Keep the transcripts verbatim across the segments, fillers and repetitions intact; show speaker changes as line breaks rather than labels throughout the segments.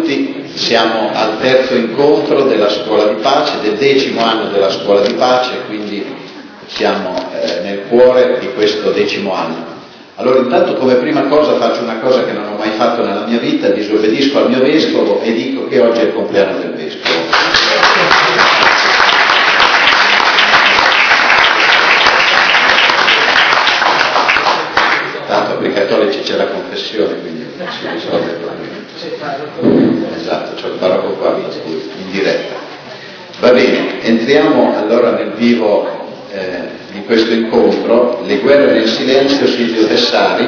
tutti, siamo al terzo incontro della Scuola di Pace, del decimo anno della Scuola di Pace, quindi siamo eh, nel cuore di questo decimo anno. Allora intanto come prima cosa faccio una cosa che non ho mai fatto nella mia vita, disobbedisco al mio vescovo e dico che oggi è il compleanno del vescovo. Tanto per i cattolici c'è la confessione, quindi si risolve il problema. Esatto, c'è il parroco qua, in diretta. Va bene, entriamo allora nel vivo eh, di questo incontro, le guerre nel silenzio, Silvio Tessari.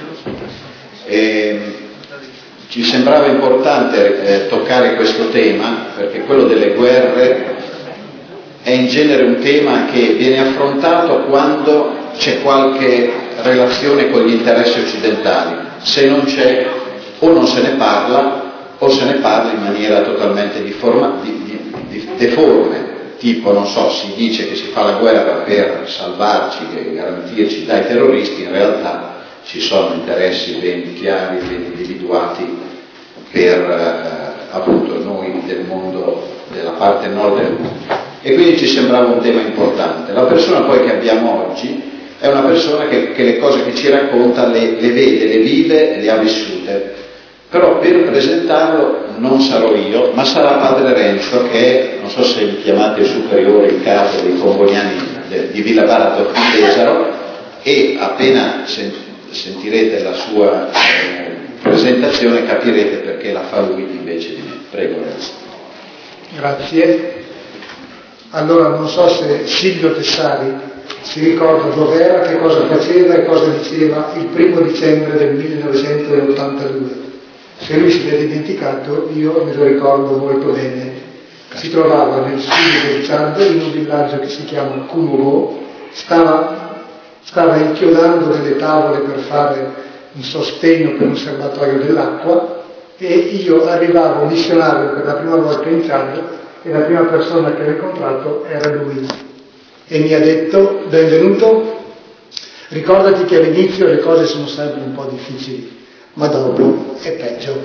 E ci sembrava importante eh, toccare questo tema perché quello delle guerre è in genere un tema che viene affrontato quando c'è qualche relazione con gli interessi occidentali. Se non c'è, o non se ne parla o se ne parla in maniera totalmente diforma, di, di, di, deforme. Tipo, non so, si dice che si fa la guerra per salvarci e garantirci dai terroristi, in realtà ci sono interessi ben chiari, ben individuati per eh, appunto noi del mondo, della parte nord del mondo. E quindi ci sembrava un tema importante. La persona poi che abbiamo oggi è una persona che, che le cose che ci racconta le, le vede, le vive e le ha vissute. Però per presentarlo non sarò io, ma sarà padre Renzo, che è, non so se mi chiamate superiore in capo dei Comboniani di Villa Barato di Pesaro, e appena sen- sentirete la sua eh, presentazione capirete perché la fa lui invece di me. Prego Renzo.
Grazie. Allora non so se Silvio Tessari si ricorda dove era, che cosa faceva e cosa diceva il primo dicembre del millenovecentottantadue. Se lui si è dimenticato, io me lo ricordo molto bene. Si trovava nel sud del Chad, in un villaggio che si chiama Kumogo, stava, stava inchiodando delle tavole per fare un sostegno per un serbatoio dell'acqua, e io arrivavo missionario per la prima volta in Chad e la prima persona che ho incontrato era lui. E mi ha detto: benvenuto, ricordati che all'inizio le cose sono sempre un po' difficili, ma dopo è peggio.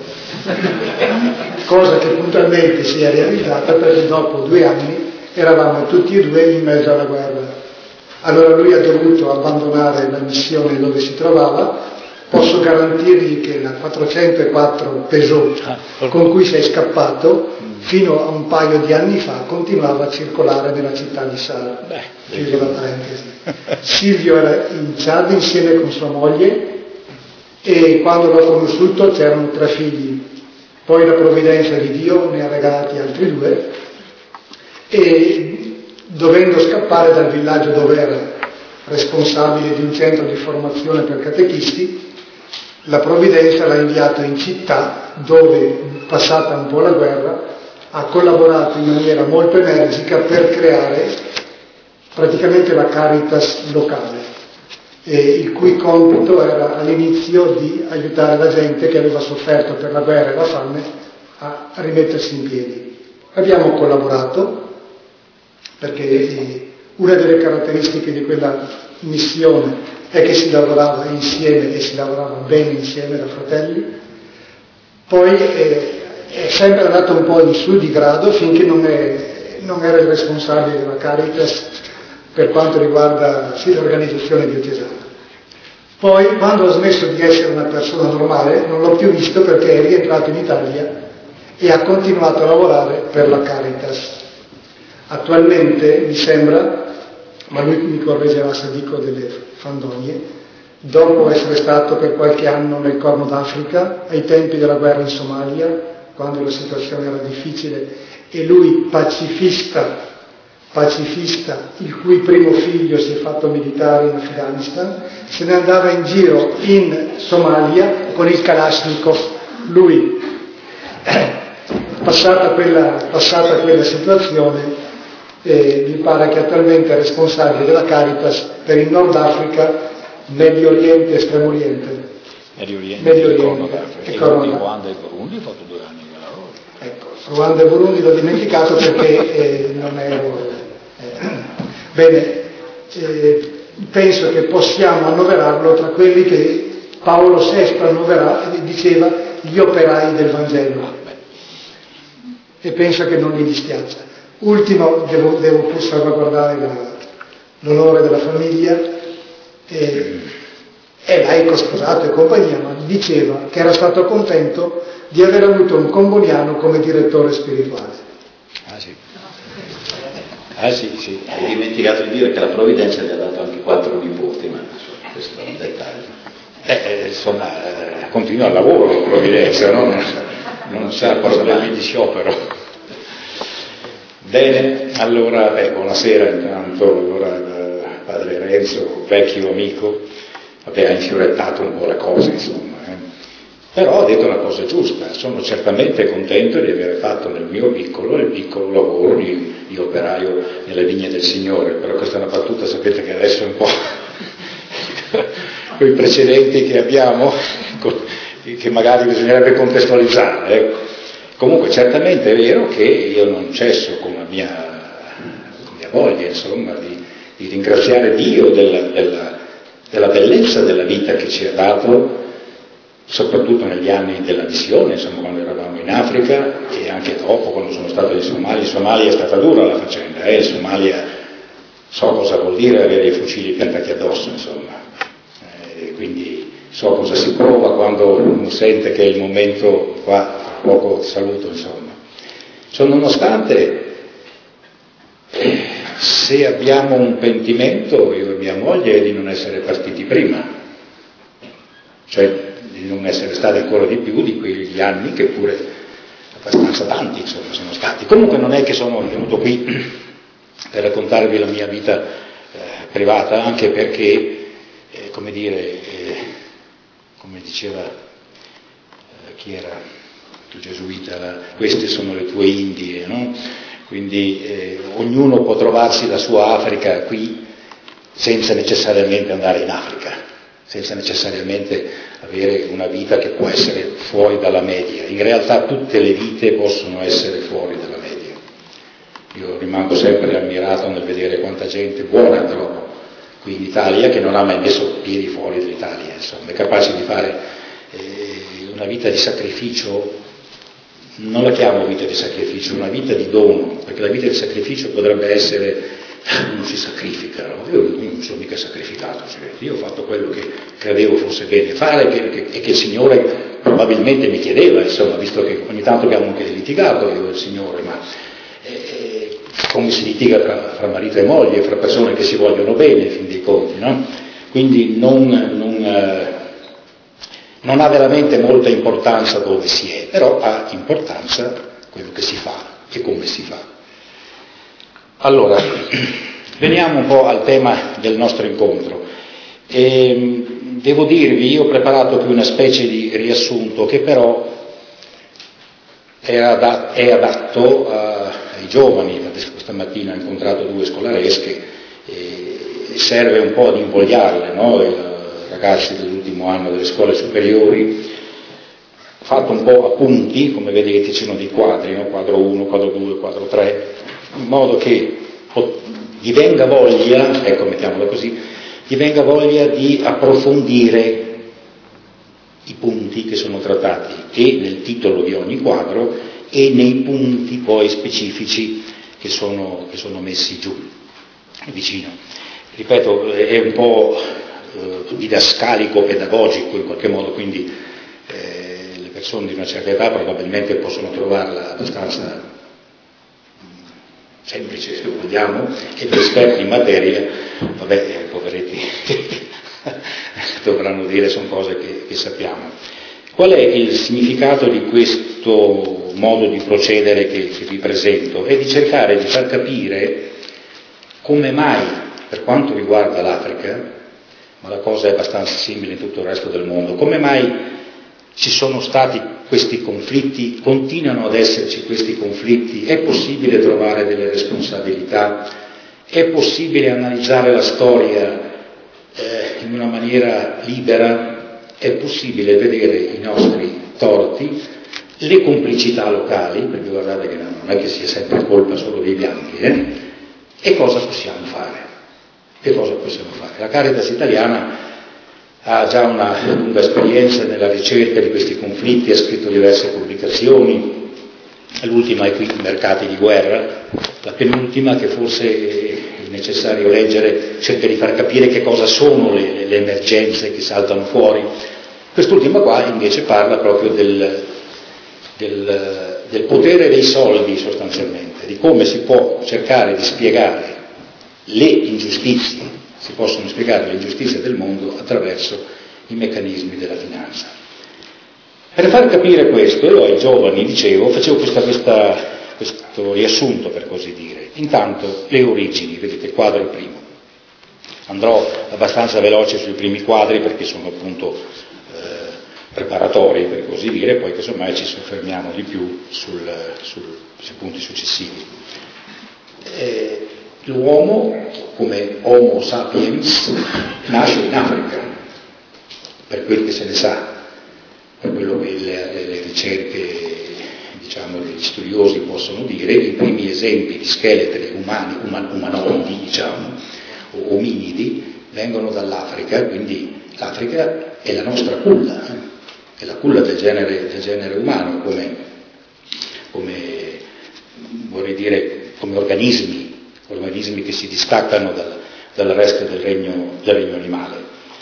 Cosa che puntualmente si è realizzata, perché dopo due anni eravamo tutti e due in mezzo alla guerra. Allora lui ha dovuto abbandonare la missione dove si trovava. Posso garantirgli che la quattrocentoquattro Peugeot con cui sei scappato fino a un paio di anni fa continuava a circolare nella città di Sala. Chiuso la parentesi. Silvio era in Chad insieme con sua moglie, e quando l'ho conosciuto c'erano tre figli. Poi la provvidenza di Dio ne ha regalati altri due, e dovendo scappare dal villaggio dove era responsabile di un centro di formazione per catechisti, la provvidenza l'ha inviato in città dove, passata un po' la guerra, ha collaborato in maniera molto energica per creare praticamente la Caritas locale, e il cui compito era all'inizio di aiutare la gente che aveva sofferto per la guerra e la fame a rimettersi in piedi. Abbiamo collaborato perché una delle caratteristiche di quella missione è che si lavorava insieme e si lavorava bene insieme da fratelli. Poi eh, è sempre andato un po' in su di grado finché non, è, non era il responsabile della Caritas per quanto riguarda sì, l'organizzazione diocesana. Poi, quando ho smesso di essere una persona normale, non l'ho più visto perché è rientrato in Italia e ha continuato a lavorare per la Caritas. Attualmente, mi sembra, ma lui mi correggerà se dico delle fandonie, dopo essere stato per qualche anno nel Corno d'Africa, ai tempi della guerra in Somalia, quando la situazione era difficile, e lui pacifista, pacifista, il cui primo figlio si è fatto militare in Afghanistan, se ne andava in giro in Somalia con il Kalashnikov. Lui, passata quella, passata quella situazione, eh, mi pare che attualmente è responsabile della Caritas per il Nord Africa, Medio Oriente e Estremo Oriente.
Medio Oriente,
Medio Oriente
e Ruanda e Burundi, ho fatto due anni che lavoro.
Ecco, Ruanda e Burundi l'ho dimenticato perché eh, non ero... Eh, bene, eh, penso che possiamo annoverarlo tra quelli che Paolo sesto annovera, diceva gli operai del Vangelo. e pensa che non gli dispiaccia. Ultimo, devo, devo pur salvaguardare la, l'onore della famiglia, e, è laico, sposato e compagnia, ma diceva che era stato contento di aver avuto un comboniano come direttore spirituale.
Ah sì, ah sì, sì.
Hai dimenticato di dire che la provvidenza gli ha dato anche quattro nipoti, ma questo è un dettaglio.
Eh, eh, insomma, eh, continua il lavoro, la provvidenza, no? non, non sa problemi di sciopero. Bene, allora, beh, buonasera intanto, allora eh, padre Renzo, vecchio amico, vabbè, ha infiorettato un po' la cosa, insomma, eh. Però ha detto una cosa giusta, sono certamente contento di aver fatto nel mio piccolo il piccolo lavoro di, di operaio nelle vigne del Signore, però questa è una battuta, sapete che adesso è un po' con i precedenti che abbiamo, che magari bisognerebbe contestualizzare, ecco. Comunque certamente è vero che io non cesso con la mia, con mia voglia, insomma, di, di ringraziare Dio della, della, della bellezza della vita che ci ha dato, soprattutto negli anni della missione, insomma, quando eravamo in Africa e anche dopo, quando sono stato in Somalia. In Somalia è stata dura la faccenda, eh? In Somalia so cosa vuol dire avere i fucili piantati addosso, insomma, eh, quindi so cosa si prova quando uno sente che è il momento, qua poco saluto, insomma. Cioè, nonostante, eh, se abbiamo un pentimento, io e mia moglie, è di non essere partiti prima, cioè di non essere stati ancora di più di quegli anni che pure abbastanza tanti, insomma, sono stati. Comunque non è che sono venuto qui per raccontarvi la mia vita eh, privata, anche perché, eh, come dire, eh, come diceva eh, chi era il gesuita, la, queste sono le tue Indie, no? Quindi eh, ognuno può trovarsi la sua Africa qui senza necessariamente andare in Africa, senza necessariamente avere una vita che può essere fuori dalla media. In realtà tutte le vite possono essere fuori dalla media. Io rimango sempre ammirato nel vedere quanta gente buona trovo qui in Italia che non ha mai messo piedi fuori dall'Italia, insomma, è capace di fare eh, una vita di sacrificio. Non la chiamo vita di sacrificio, una vita di dono, perché la vita di sacrificio potrebbe essere uno si sacrifica, no? Io non mi sono mica sacrificato, cioè, io ho fatto quello che credevo fosse bene fare che, che, e che il Signore probabilmente mi chiedeva, insomma, visto che ogni tanto abbiamo anche litigato io e il Signore, ma eh, come si litiga fra, fra marito e moglie, fra persone che si vogliono bene, in fin dei conti, no? Quindi non... non eh, Non ha veramente molta importanza dove si è, però ha importanza quello che si fa e come si fa. Allora, veniamo un po' al tema del nostro incontro. E, devo dirvi, io ho preparato qui una specie di riassunto che però è adatto, è adatto a, ai giovani. Questa mattina ho incontrato due scolaresche e serve un po' ad invogliarle, no? Il, ragazzi dell'ultimo anno delle scuole superiori, ho fatto un po' appunti, come vedete ci sono dei quadri, no? Quadro uno, quadro due, quadro tre, in modo che gli venga voglia, ecco mettiamola così, gli venga voglia di approfondire i punti che sono trattati e nel titolo di ogni quadro e nei punti poi specifici che sono, che sono messi giù, vicino. Ripeto, è un po' didascalico, pedagogico in qualche modo, quindi eh, le persone di una certa età probabilmente possono trovarla abbastanza semplice, se vogliamo, e gli esperti in materia, vabbè, eh, poveretti, dovranno dire, sono cose che, che sappiamo. Qual è il significato di questo modo di procedere che, che vi presento? È di cercare di far capire come mai, per quanto riguarda l'Africa, ma la cosa è abbastanza simile in tutto il resto del mondo, come mai ci sono stati questi conflitti, continuano ad esserci questi conflitti, è possibile trovare delle responsabilità, è possibile analizzare la storia eh, in una maniera libera, è possibile vedere i nostri torti, le complicità locali, perché guardate che non è che sia sempre colpa solo dei bianchi, eh? E cosa possiamo fare? Che cosa possiamo fare? La Caritas italiana ha già una lunga esperienza nella ricerca di questi conflitti, ha scritto diverse pubblicazioni, l'ultima è qui i mercati di guerra, la penultima che forse è necessario leggere cerca di far capire che cosa sono le, le emergenze che saltano fuori. Quest'ultima qua invece parla proprio del, del, del potere dei soldi sostanzialmente, di come si può cercare di spiegare le ingiustizie, si possono spiegare le ingiustizie del mondo attraverso i meccanismi della finanza. Per far capire questo, io ai giovani dicevo, facevo questa, questa, questo riassunto per così dire. Intanto le origini, vedete il quadro primo. Andrò abbastanza veloce sui primi quadri perché sono appunto eh, preparatori per così dire, poi casomai ci soffermiamo di più sul, sul, sui punti successivi. Eh, l'uomo, come Homo sapiens, nasce in Africa, per quel che se ne sa. Per quello che le, le, le ricerche, diciamo, degli studiosi possono dire, i primi esempi di scheletri umani, uman, umanoidi, diciamo, o ominidi, vengono dall'Africa, quindi l'Africa è la nostra culla, eh? È la culla del genere, del genere umano, come, come, vorrei dire, come organismi, organismi che si distaccano dal, dal resto del regno, del regno animale.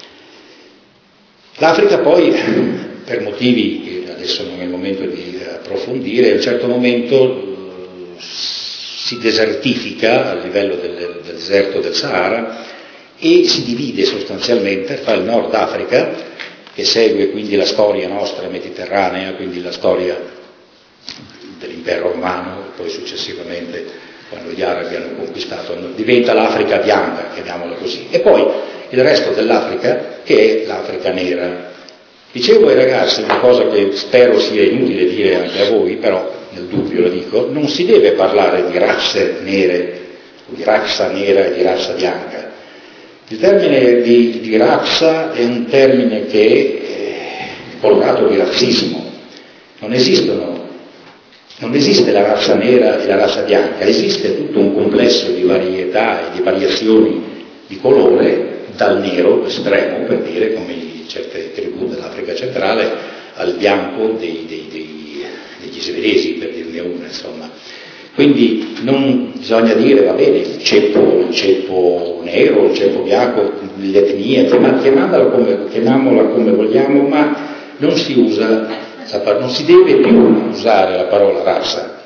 L'Africa poi, per motivi che adesso non è il momento di approfondire, a un certo momento eh, si desertifica a livello del, del deserto del Sahara e si divide sostanzialmente fra il Nord Africa, che segue quindi la storia nostra mediterranea, quindi la storia dell'impero romano, e poi successivamente quando gli arabi hanno conquistato, diventa l'Africa bianca, chiamiamola così, e poi il resto dell'Africa che è l'Africa nera. Dicevo ai ragazzi una cosa che spero sia inutile dire anche a voi, però nel dubbio lo dico, non si deve parlare di razze nere, di razza nera e di razza bianca. Il termine di, di razza è un termine che è colorato di razzismo. Non esistono, non esiste la razza nera e la razza bianca, esiste tutto un complesso di varietà e di variazioni di colore, dal nero estremo, per dire, come certe tribù dell'Africa centrale, al bianco dei, dei, dei, degli svedesi, per dirne una, insomma. Quindi non bisogna dire, va bene, il ceppo, il ceppo nero, il ceppo bianco, l'etnia, chiamiamola come, chiamiamola come vogliamo, ma non si usa, non si deve più usare la parola razza.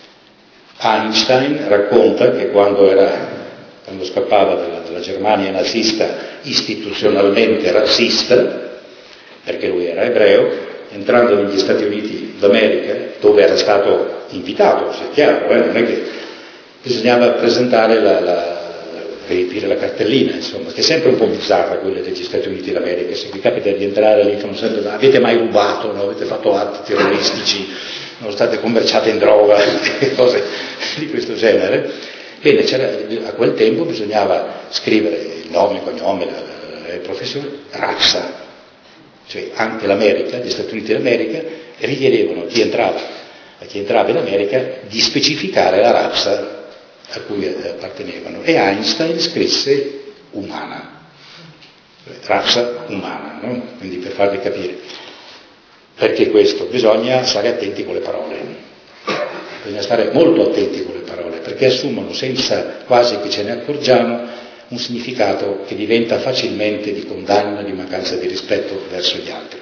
Einstein racconta che quando era quando scappava dalla, dalla Germania nazista istituzionalmente razzista, perché lui era ebreo, entrando negli Stati Uniti d'America, dove era stato invitato, sia chiaro, eh, non è che bisognava presentare la, la, riempire la cartellina, insomma, che è sempre un po' bizzarra quella degli Stati Uniti d'America. Se vi capita di entrare lì, fanno sempre, avete mai rubato, no? Avete fatto atti terroristici, non state commerciate in droga, cose di questo genere. Bene, c'era, a quel tempo bisognava scrivere il nome, il cognome, la, la, la professione, razza, cioè anche l'America, gli Stati Uniti d'America richiedevano a chi entrava, a chi entrava in America di specificare la razza a cui appartenevano, e Einstein scrisse umana, razza umana, no? Quindi per farvi capire perché questo, bisogna stare attenti con le parole, bisogna stare molto attenti con le parole, perché assumono senza quasi che ce ne accorgiamo un significato che diventa facilmente di condanna, di mancanza di rispetto verso gli altri.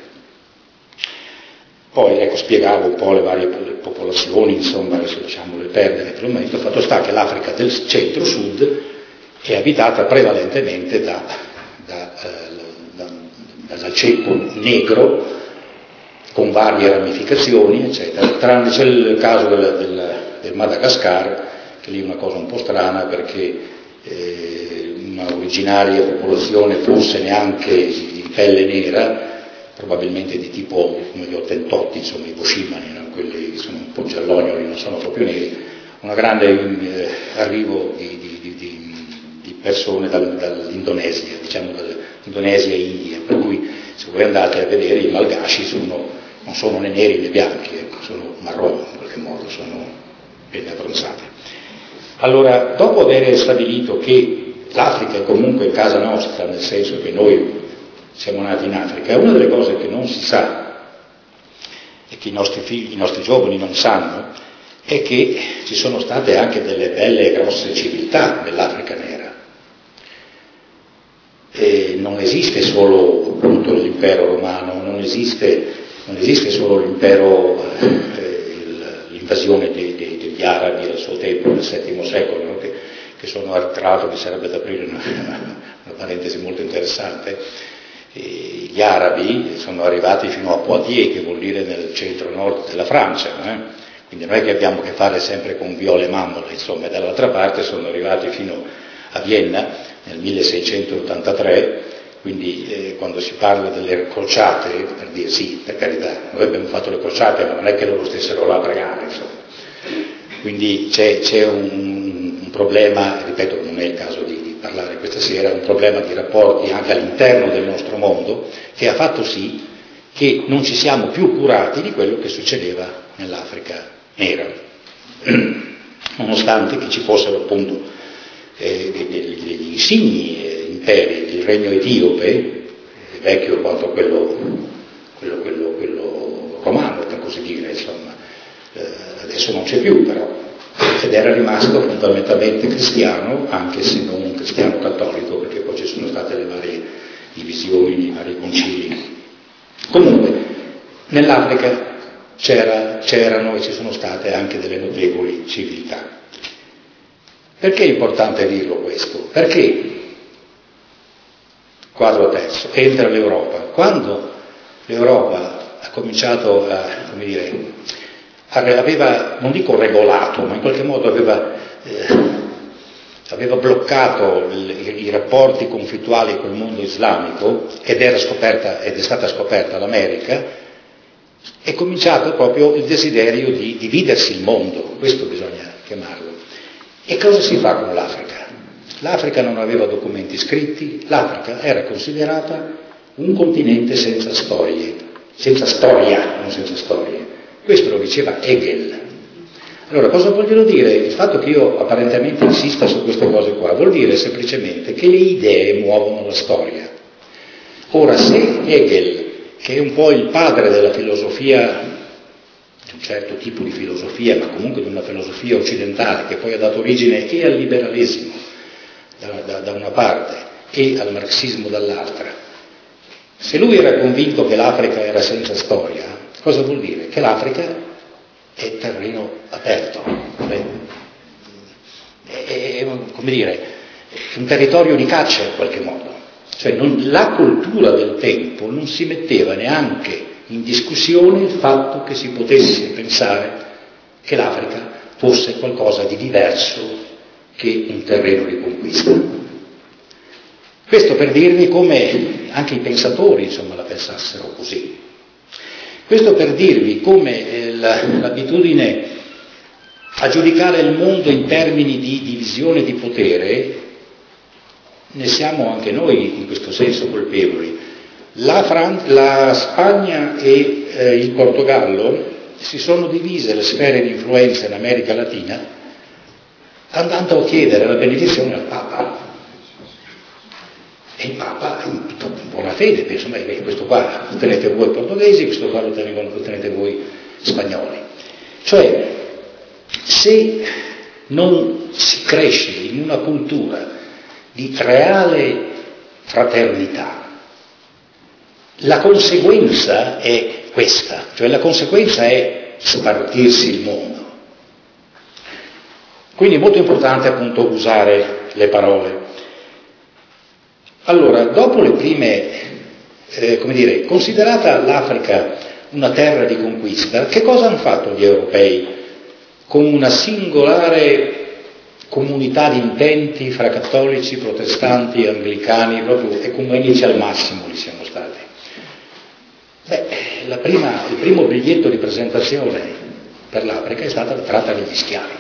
Poi, ecco, spiegavo un po' le varie popolazioni, insomma, adesso lasciamole perdere per il momento. Fatto sta che l'Africa del centro-sud è abitata prevalentemente da, da, da, da, dal ceppo negro, con varie ramificazioni, eccetera. Tranne c'è il caso del, del, del Madagascar, che lì è una cosa un po' strana, perché eh, una originaria popolazione fosse neanche di pelle nera, probabilmente di tipo come gli ottentotti, insomma i boshimani, no? Quelli che sono un po' giallognoli, non sono proprio neri, un grande eh, arrivo di, di, di, di, di persone dal, dall'Indonesia, diciamo dall'Indonesia e India, per cui se voi andate a vedere i malgaci sono, non sono né neri né bianchi, sono marroni in qualche modo, sono ben abbronzati. Allora, dopo aver stabilito che l'Africa è comunque casa nostra, nel senso che noi siamo nati in Africa, una delle cose che non si sa e che i nostri figli, i nostri giovani non sanno, è che ci sono state anche delle belle e grosse civiltà nell'Africa nera. E non esiste solo appunto l'impero romano, non esiste, non esiste solo l'impero, eh, l'invasione dei, dei, degli arabi al suo tempo, nel settimo secolo, no? che, che sono, tra l'altro mi sarebbe da aprire una, una parentesi molto interessante. E gli arabi sono arrivati fino a Poitiers, che vuol dire nel centro-nord della Francia, eh? Quindi non è che abbiamo a che fare sempre con viole e mammole, insomma, e dall'altra parte sono arrivati fino a Vienna nel milleseicentottantatré, quindi eh, quando si parla delle crociate, per dire sì, per carità, noi abbiamo fatto le crociate, ma non è che loro stessero là a pregare, insomma. Quindi c'è, c'è un, un problema, ripeto, non è il caso di, di parlare questa sera, un problema di rapporti anche all'interno del nostro mondo, che ha fatto sì che non ci siamo più curati di quello che succedeva nell'Africa nera, nonostante che ci fossero appunto eh, degli, degli insigni eh, imperi. Il regno etiope, eh, vecchio quanto quello, quello, quello, quello romano, per così dire, insomma, eh, adesso non c'è più però, ed era rimasto fondamentalmente cristiano, anche se non un cristiano cattolico, perché poi ci sono state le varie divisioni, i vari concili. Comunque, nell'Africa c'era, c'erano e ci sono state anche delle notevoli civiltà. Perché è importante dirlo questo? Perché, quadro terzo, entra l'Europa. Quando l'Europa ha cominciato a, come dire, aveva, non dico regolato, ma in qualche modo aveva, eh, aveva bloccato il, i rapporti conflittuali col mondo islamico ed era scoperta, ed è stata scoperta l'America, è cominciato proprio il desiderio di dividersi il mondo, questo bisogna chiamarlo. E cosa si fa con l'Africa? L'Africa non aveva documenti scritti, l'Africa era considerata un continente senza storie, senza storia, non senza storie. Questo lo diceva Hegel. Allora, cosa vogliono dire? Il fatto che io apparentemente insista su queste cose qua vuol dire semplicemente che le idee muovono la storia. Ora, se Hegel, che è un po' il padre della filosofia, di un certo tipo di filosofia, ma comunque di una filosofia occidentale, che poi ha dato origine e al liberalismo da, da, da una parte e al marxismo dall'altra, se lui era convinto che l'Africa era senza storia, cosa vuol dire? Che l'Africa è terreno aperto, è, è, come dire, è un territorio di caccia in qualche modo. Cioè non, la cultura del tempo non si metteva neanche in discussione il fatto che si potesse pensare che l'Africa fosse qualcosa di diverso che un terreno di conquista. Questo per dirvi come anche i pensatori, insomma, la pensassero così. Questo per dirvi come eh, la, l'abitudine a giudicare il mondo in termini di divisione di potere, ne siamo anche noi in questo senso colpevoli. La, Fran- la Spagna e eh, il Portogallo si sono divise le sfere di influenza in America Latina andando a chiedere la benedizione al Papa. E il Papa, in tutta buona fede, penso, ma questo qua lo tenete voi portoghesi, questo qua lo tenete, lo tenete voi spagnoli. Cioè, se non si cresce in una cultura di reale fraternità, la conseguenza è questa, cioè la conseguenza è spartirsi il mondo. Quindi è molto importante appunto usare le parole. Allora, dopo le prime, eh, come dire, considerata l'Africa una terra di conquista, che cosa hanno fatto gli europei con una singolare comunità di intenti fra cattolici, protestanti, anglicani, proprio ecumenici al massimo li siamo stati? Beh, la prima, il primo biglietto di presentazione per l'Africa è stata la tratta degli schiavi,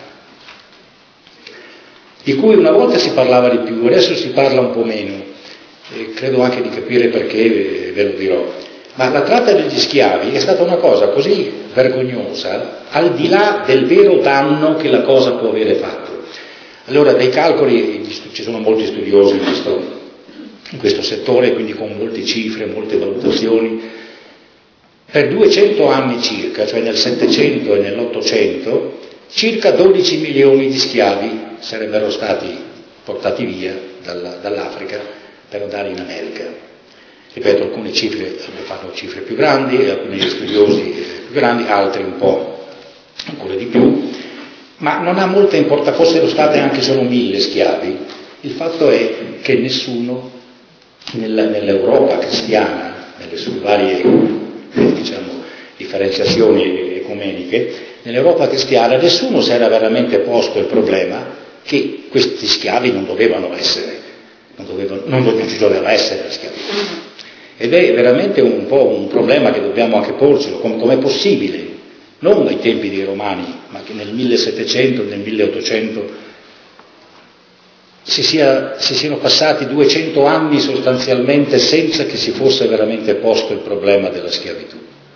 di cui una volta si parlava di più, adesso si parla un po' meno, e credo anche di capire perché, ve lo dirò. Ma la tratta degli schiavi è stata una cosa così vergognosa, al di là del vero danno che la cosa può avere fatto. Allora, dei calcoli, ci sono molti studiosi in questo, in questo settore, quindi con molte cifre, molte valutazioni. Per duecento anni circa, cioè nel Settecento e nell'Ottocento, circa dodici milioni di schiavi sarebbero stati portati via dalla, dall'Africa per andare in America. Ripeto, alcune cifre fanno cifre più grandi, alcuni studiosi più grandi, altri un po' ancora di più, ma non ha molta importanza, fossero state anche solo mille schiavi. Il fatto è che nessuno nella, nell'Europa cristiana, nelle sue varie diciamo, differenziazioni ecumeniche, nell'Europa cristiana nessuno si era veramente posto il problema che questi schiavi non dovevano essere, non, dovevano, non ci doveva essere la schiavitù. Ed è veramente un po' un problema che dobbiamo anche porcelo, com- com'è possibile, non ai tempi dei Romani, ma che nel millesettecento, nel milleottocento si, sia, si siano passati duecento anni sostanzialmente senza che si fosse veramente posto il problema della schiavitù.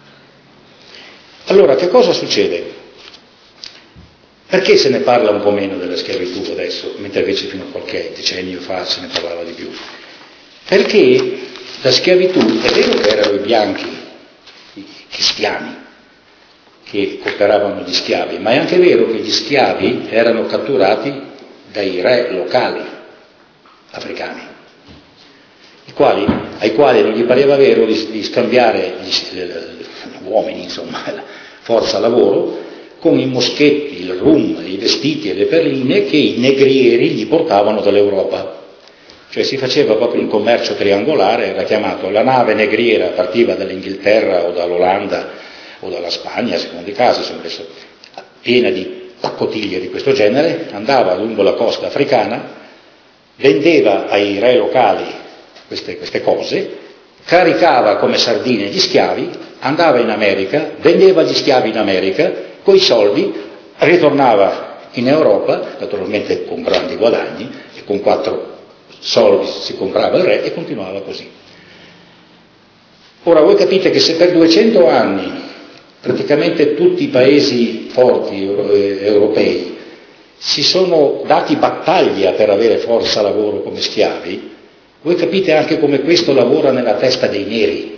Allora, che cosa succede? Perché se ne parla un po' meno della schiavitù adesso, mentre invece fino a qualche decennio fa se ne parlava di più? Perché la schiavitù, è vero che erano i bianchi, i cristiani, che cooperavano gli schiavi, ma è anche vero che gli schiavi erano catturati dai re locali africani, i quali, ai quali non gli pareva vero di, di scambiare gli, gli uomini, insomma, la forza lavoro, con i moschetti, il rum, i vestiti e le perline che i negrieri gli portavano dall'Europa. Cioè si faceva proprio un commercio triangolare, era chiamato la nave negriera, partiva dall'Inghilterra o dall'Olanda o dalla Spagna, secondo i casi, sono messo piena di pacottiglie di questo genere, andava lungo la costa africana, vendeva ai re locali queste, queste cose, caricava come sardine gli schiavi, andava in America, vendeva gli schiavi in America, coi soldi ritornava in Europa, naturalmente con grandi guadagni, e con quattro soldi si comprava il re e continuava così. Ora voi capite che se per duecento anni praticamente tutti i paesi forti europei si sono dati battaglia per avere forza lavoro come schiavi, voi capite anche come questo lavora nella testa dei neri,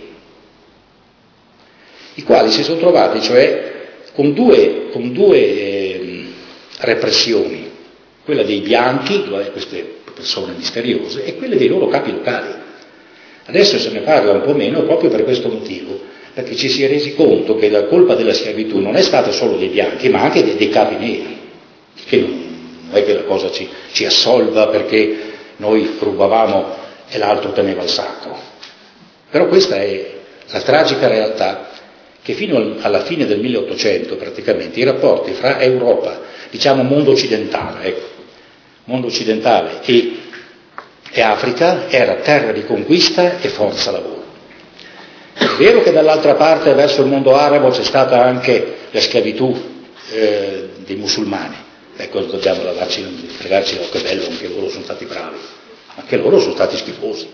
i quali si sono trovati cioè con due, con due eh, repressioni, quella dei bianchi, queste persone misteriose, e quelle dei loro capi locali. Adesso se ne parla un po' meno proprio per questo motivo, perché ci si è resi conto che la colpa della schiavitù non è stata solo dei bianchi, ma anche dei, dei capi neri, che non è che la cosa ci, ci assolva perché noi rubavamo e l'altro teneva il sacco. Però questa è la tragica realtà che fino alla fine del milleottocento praticamente i rapporti fra Europa, diciamo mondo occidentale, ecco, mondo occidentale e, e Africa era terra di conquista e forza lavoro. È vero che dall'altra parte verso il mondo arabo c'è stata anche la schiavitù eh, dei musulmani, ecco dobbiamo lavarci, fregarci l'occhio bello, anche loro sono stati bravi, anche loro sono stati schifosi,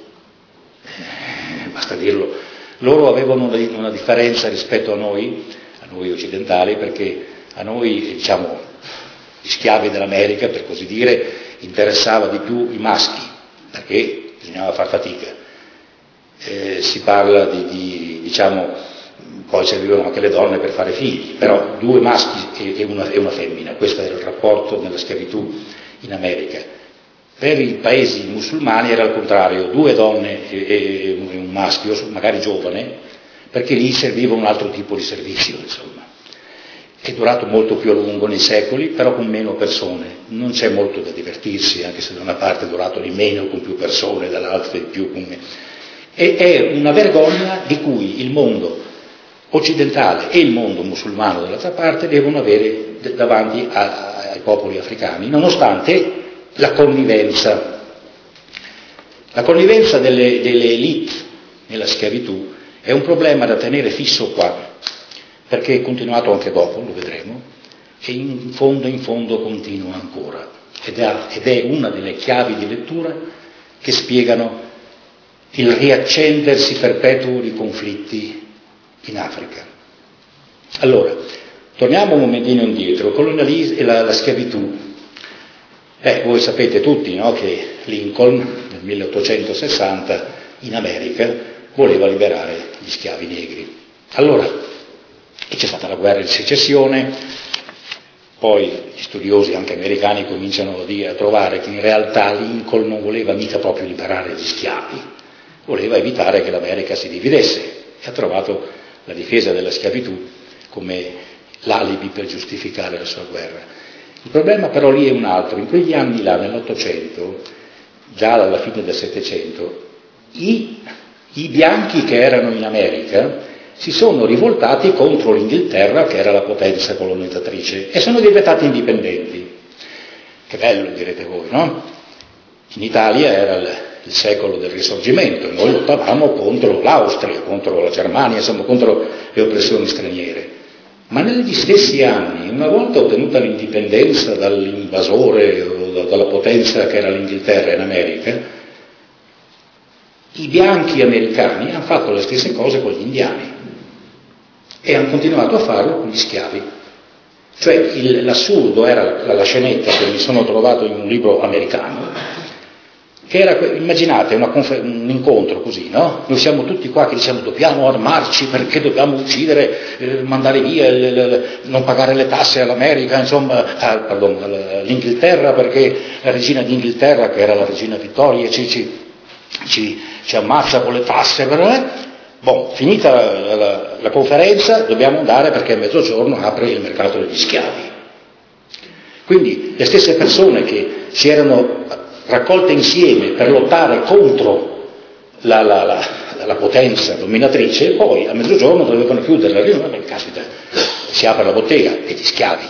eh, basta dirlo. Loro avevano una, una differenza rispetto a noi, a noi occidentali, perché a noi, diciamo, gli schiavi dell'America, per così dire, interessava di più i maschi, perché bisognava far fatica. Eh, si parla di, di, diciamo, poi servivano anche le donne per fare figli, però due maschi e una, e una femmina, questo era il rapporto nella schiavitù in America. Per i paesi musulmani era al contrario, due donne e un maschio, magari giovane, perché lì serviva un altro tipo di servizio, insomma. È durato molto più a lungo nei secoli, però con meno persone. Non c'è molto da divertirsi, anche se da una parte è durato di meno con più persone, dall'altra di più con meno. E è una vergogna di cui il mondo occidentale e il mondo musulmano dall'altra parte devono avere davanti a, ai popoli africani, nonostante la connivenza. La connivenza delle, delle elite nella schiavitù è un problema da tenere fisso qua, perché è continuato anche dopo, lo vedremo, e in fondo in fondo continua ancora. Ed è, ed è una delle chiavi di lettura che spiegano il riaccendersi perpetuo di conflitti in Africa. Allora, torniamo un momentino indietro, il colonialismo e la, la schiavitù. Eh, voi sapete tutti, no, che Lincoln nel milleottocentosessanta in America voleva liberare gli schiavi negri. Allora, e c'è stata la guerra di secessione, poi gli studiosi anche americani cominciano a, dire, a trovare che in realtà Lincoln non voleva mica proprio liberare gli schiavi, voleva evitare che l'America si dividesse e ha trovato la difesa della schiavitù come l'alibi per giustificare la sua guerra. Il problema però lì è un altro: in quegli anni là, nell'Ottocento, già alla fine del Settecento, i, i bianchi che erano in America si sono rivoltati contro l'Inghilterra, che era la potenza colonizzatrice, e sono diventati indipendenti. Che bello, direte voi, no? In Italia era il, il secolo del Risorgimento, e noi lottavamo contro l'Austria, contro la Germania, insomma contro le oppressioni straniere. Ma negli stessi anni, una volta ottenuta l'indipendenza dall'invasore o dalla potenza che era l'Inghilterra in America, i bianchi americani hanno fatto le stesse cose con gli indiani e hanno continuato a farlo con gli schiavi. Cioè il, l'assurdo era la, la scenetta che mi sono trovato in un libro americano, che era, immaginate, una confer- un incontro così, no? Noi siamo tutti qua che diciamo dobbiamo armarci perché dobbiamo uccidere, eh, mandare via, le, le, le, non pagare le tasse all'America, insomma, ah, pardon, all'Inghilterra, perché la regina d'Inghilterra, che era la regina Vittoria, ci, ci, ci, ci ammazza con le tasse, però, eh? Bon, finita la, la, la conferenza dobbiamo andare perché a mezzogiorno apre il mercato degli schiavi. Quindi le stesse persone che si erano raccolte insieme per lottare contro la, la, la, la potenza dominatrice, poi a mezzogiorno dovevano chiudere la riunione perché caspita, si apre la bottega e gli schiavi.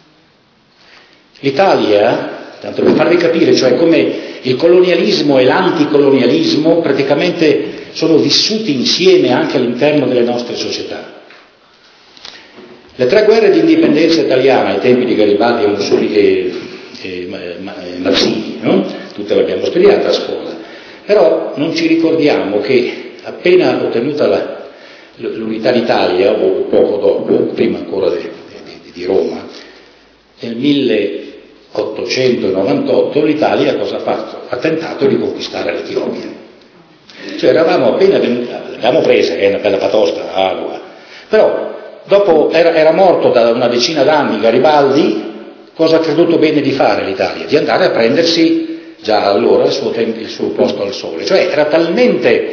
L'Italia, tanto per farvi capire, cioè come il colonialismo e l'anticolonialismo praticamente sono vissuti insieme anche all'interno delle nostre società. Le tre guerre di indipendenza italiana ai tempi di Garibaldi e Mussolini e, e, e Mazzini, no? Tutte l'abbiamo studiata a scuola, però non ci ricordiamo che appena ottenuta la, l'unità d'Italia, o poco dopo, prima ancora di, di, di Roma, nel milleottocentonovantotto l'Italia cosa ha fatto? Ha tentato di conquistare l'Etiopia. Cioè eravamo appena venuti, l'abbiamo presa, è una bella patosta, Alua, però dopo era, era morto da una decina d'anni Garibaldi, cosa ha creduto bene di fare l'Italia? Di andare a prendersi già allora il suo, tempo, il suo posto al sole, cioè era talmente,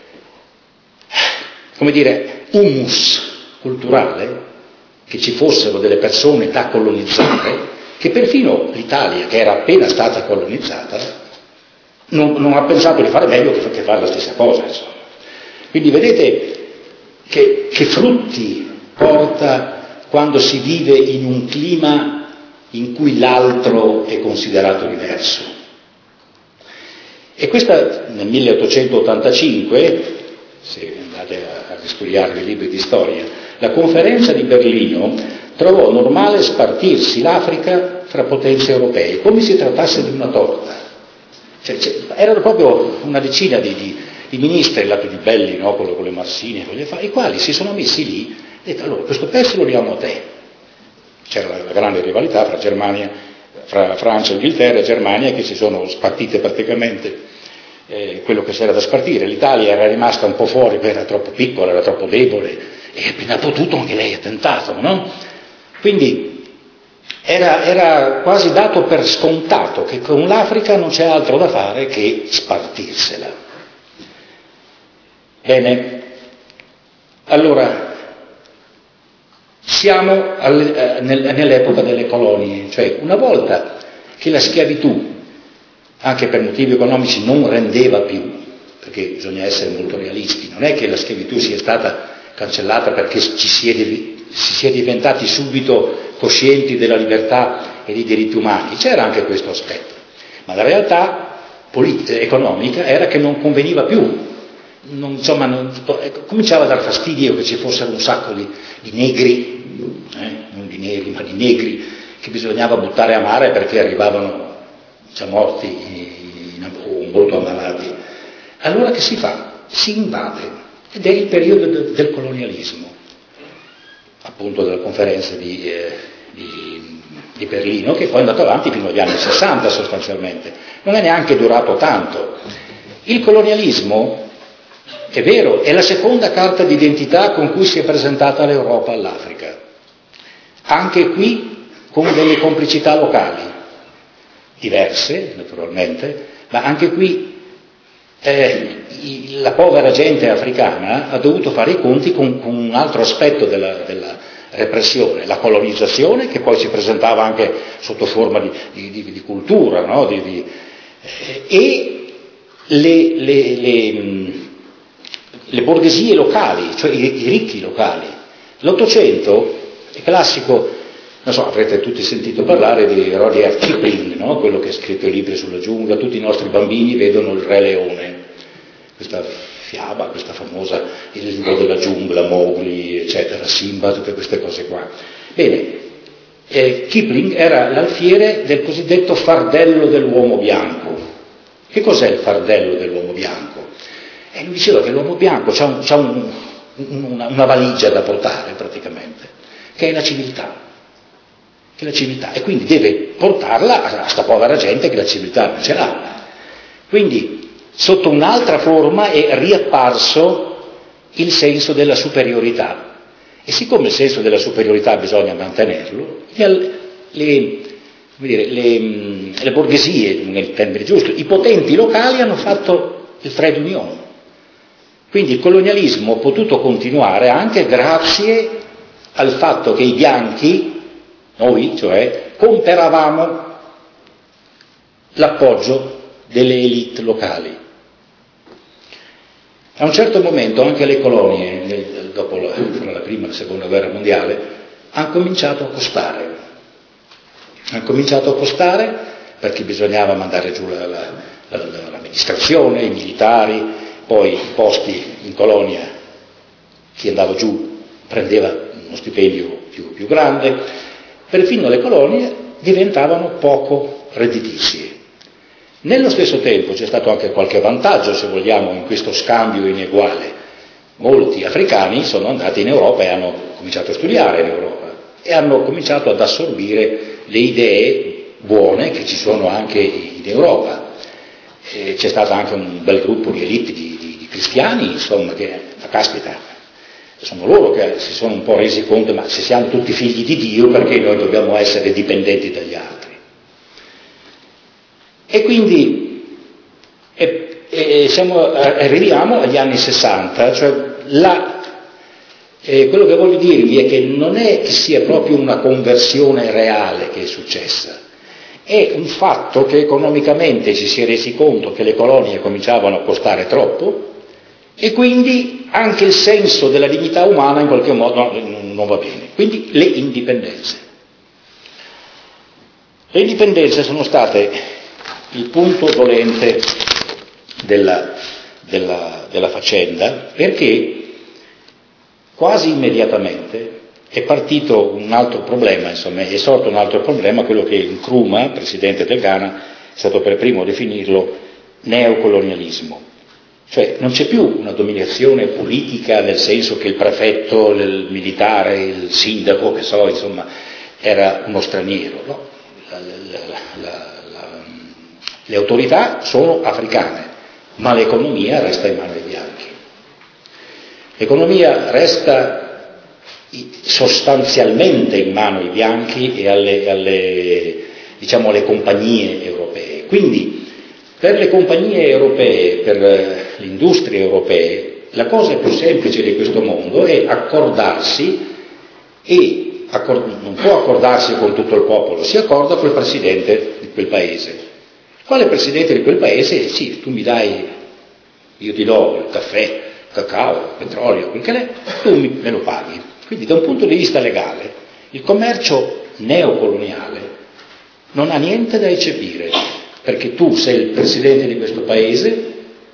come dire, humus culturale, che ci fossero delle persone da colonizzare, che perfino l'Italia, che era appena stata colonizzata, Non, non ha pensato di fare meglio che, che fare la stessa cosa, insomma. Quindi vedete che, che frutti porta quando si vive in un clima in cui l'altro è considerato diverso. E questa nel milleottocentottantacinque, se andate a, a riscogliare i libri di storia, la conferenza di Berlino trovò normale spartirsi l'Africa fra potenze europee, come si trattasse di una torta. Cioè, cioè, erano proprio una decina di, di, di ministri, là più belli, no? con, le, con le marsine, con le fa, i quali si sono messi lì e detto: allora questo pezzo lo diamo a te. C'era la, la grande rivalità fra Germania, fra Francia, Inghilterra e Germania, che si sono spartite praticamente eh, quello che c'era da spartire. L'Italia era rimasta un po' fuori perché era troppo piccola, era troppo debole, e appena potuto anche lei ha tentato, no? Quindi Era, era quasi dato per scontato che con l'Africa non c'è altro da fare che spartirsela. Bene, allora siamo alle, eh, nel, nell'epoca delle colonie, cioè una volta che la schiavitù, anche per motivi economici, non rendeva più, perché bisogna essere molto realisti, non è che la schiavitù sia stata cancellata perché ci si è, si sia diventati subito coscienti della libertà e dei diritti umani, c'era anche questo aspetto, ma la realtà polit- economica era che non conveniva più, non, insomma, non, cominciava a dar fastidio che ci fossero un sacco di, di negri, eh, non di neri, ma di negri, che bisognava buttare a mare perché arrivavano già morti in, o molto ammalati. Allora che si fa? Si invade, ed è il periodo de, del colonialismo, appunto della conferenza di, eh, di, di Berlino, che poi è andato avanti fino agli anni sessanta sostanzialmente, non è neanche durato tanto. Il colonialismo, è vero, è la seconda carta d'identità con cui si è presentata l'Europa all'Africa. Anche qui con delle complicità locali, diverse naturalmente, ma anche qui eh, la povera gente africana ha dovuto fare i conti con, con un altro aspetto della, della repressione, la colonizzazione, che poi si presentava anche sotto forma di, di, di, di cultura, no? di, di, eh, e le, le, le, le borghesie locali, cioè i, i ricchi locali. L'Ottocento è classico, non so, avrete tutti sentito parlare di Rudyard Kipling, no? Quello che ha scritto i libri sulla giungla, tutti i nostri bambini vedono il Re Leone, questa fiaba, questa famosa, il libro della giungla, Mowgli, eccetera, Simba, tutte queste cose qua. Bene, eh, Kipling era l'alfiere del cosiddetto fardello dell'uomo bianco. Che cos'è il fardello dell'uomo bianco? E lui diceva che l'uomo bianco ha un, un, una, una valigia da portare praticamente, che è la civiltà. Che la civiltà, e quindi deve portarla a sta povera gente che la civiltà non ce l'ha. Quindi sotto un'altra forma è riapparso il senso della superiorità, e siccome il senso della superiorità bisogna mantenerlo, le, le, come dire, le, le borghesie, nel termine giusto, i potenti locali hanno fatto il trade union. Quindi il colonialismo ha potuto continuare anche grazie al fatto che i bianchi, noi cioè, comperavamo l'appoggio delle elite locali. A un certo momento anche le colonie, dopo la, la prima e la seconda guerra mondiale, hanno cominciato a costare. Hanno cominciato a costare perché bisognava mandare giù la, la, la, l'amministrazione, i militari, poi i posti in colonia, chi andava giù prendeva uno stipendio più, più grande. Perfino le colonie diventavano poco redditizie. Nello stesso tempo c'è stato anche qualche vantaggio, se vogliamo, in questo scambio ineguale. Molti africani sono andati in Europa e hanno cominciato a studiare in Europa e hanno cominciato ad assorbire le idee buone che ci sono anche in Europa. E c'è stato anche un bel gruppo di elite di, di, di cristiani, insomma, che, ma caspita, sono loro che si sono un po' resi conto, ma se siamo tutti figli di Dio, perché noi dobbiamo essere dipendenti dagli altri? E quindi e, e siamo, arriviamo agli anni sessanta, cioè la, eh, quello che voglio dirvi è che non è che sia proprio una conversione reale che è successa, è un fatto che economicamente ci si è resi conto che le colonie cominciavano a costare troppo, e quindi anche il senso della dignità umana in qualche modo non va bene. Quindi le indipendenze. Le indipendenze sono state il punto dolente della, della, della faccenda, perché quasi immediatamente è partito un altro problema, insomma, è sorto un altro problema, quello che Nkrumah, presidente del Ghana, è stato per primo a definirlo neocolonialismo. Cioè non c'è più una dominazione politica nel senso che il prefetto, il militare, il sindaco, che so, insomma, era uno straniero, no? La, la, la, la, le autorità sono africane, ma l'economia resta in mano ai bianchi. L'economia resta sostanzialmente in mano ai bianchi e alle, alle, diciamo, alle compagnie europee. Quindi per le compagnie europee, per le industrie europee, la cosa più semplice di questo mondo è accordarsi, e accord- non può accordarsi con tutto il popolo, si accorda col presidente di quel paese. Quale presidente di quel paese? Sì, tu mi dai, io ti do il caffè, cacao, petrolio, quel che è, tu mi, me lo paghi. Quindi da un punto di vista legale, il commercio neocoloniale non ha niente da eccepire, perché tu sei il presidente di questo paese,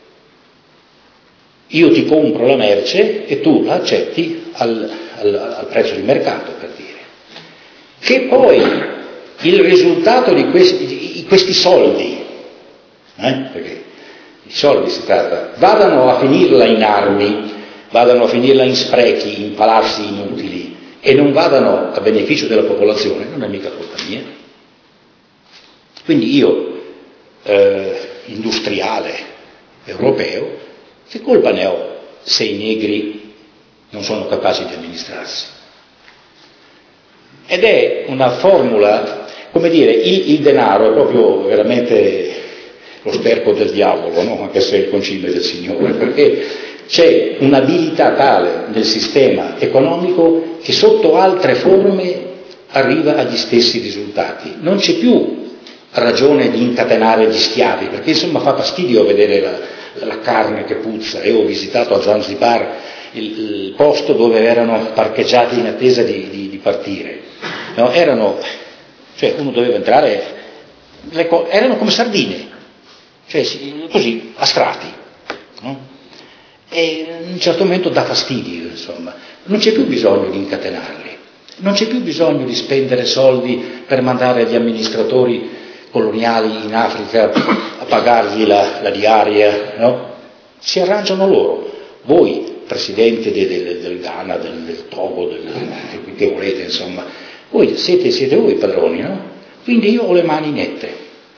io ti compro la merce e tu la accetti al, al, al prezzo di mercato, per dire. Che poi il risultato di questi, di questi soldi, eh, perché di soldi si tratta, vadano a finirla in armi, vadano a finirla in sprechi, in palazzi inutili, e non vadano a beneficio della popolazione, non è mica colpa mia. Quindi io, eh, industriale europeo, che colpa ne ho se i negri non sono capaci di amministrarsi? ed è una formula, come dire, il, il denaro è proprio veramente lo sterco del diavolo, no? Anche se è il concime del Signore, perché c'è un'abilità tale nel sistema economico che sotto altre forme arriva agli stessi risultati. Non c'è più ragione di incatenare gli schiavi, perché insomma fa fastidio vedere la, la carne che puzza. Io ho visitato a Zanzibar il, il posto dove erano parcheggiati in attesa di, di, di partire, no? Erano, cioè uno doveva entrare, le, erano come sardine, cioè così a strati, no? E in un certo momento dà fastidio, insomma. Non c'è più bisogno di incatenarli, non c'è più bisogno di spendere soldi per mandare gli amministratori coloniali in Africa a pagargli la, la diaria, no? Si arrangiano loro. Voi, presidente de, de, del Ghana, del, del Togo, del, che volete, insomma, voi siete, siete voi padroni, no? Quindi io ho le mani nette.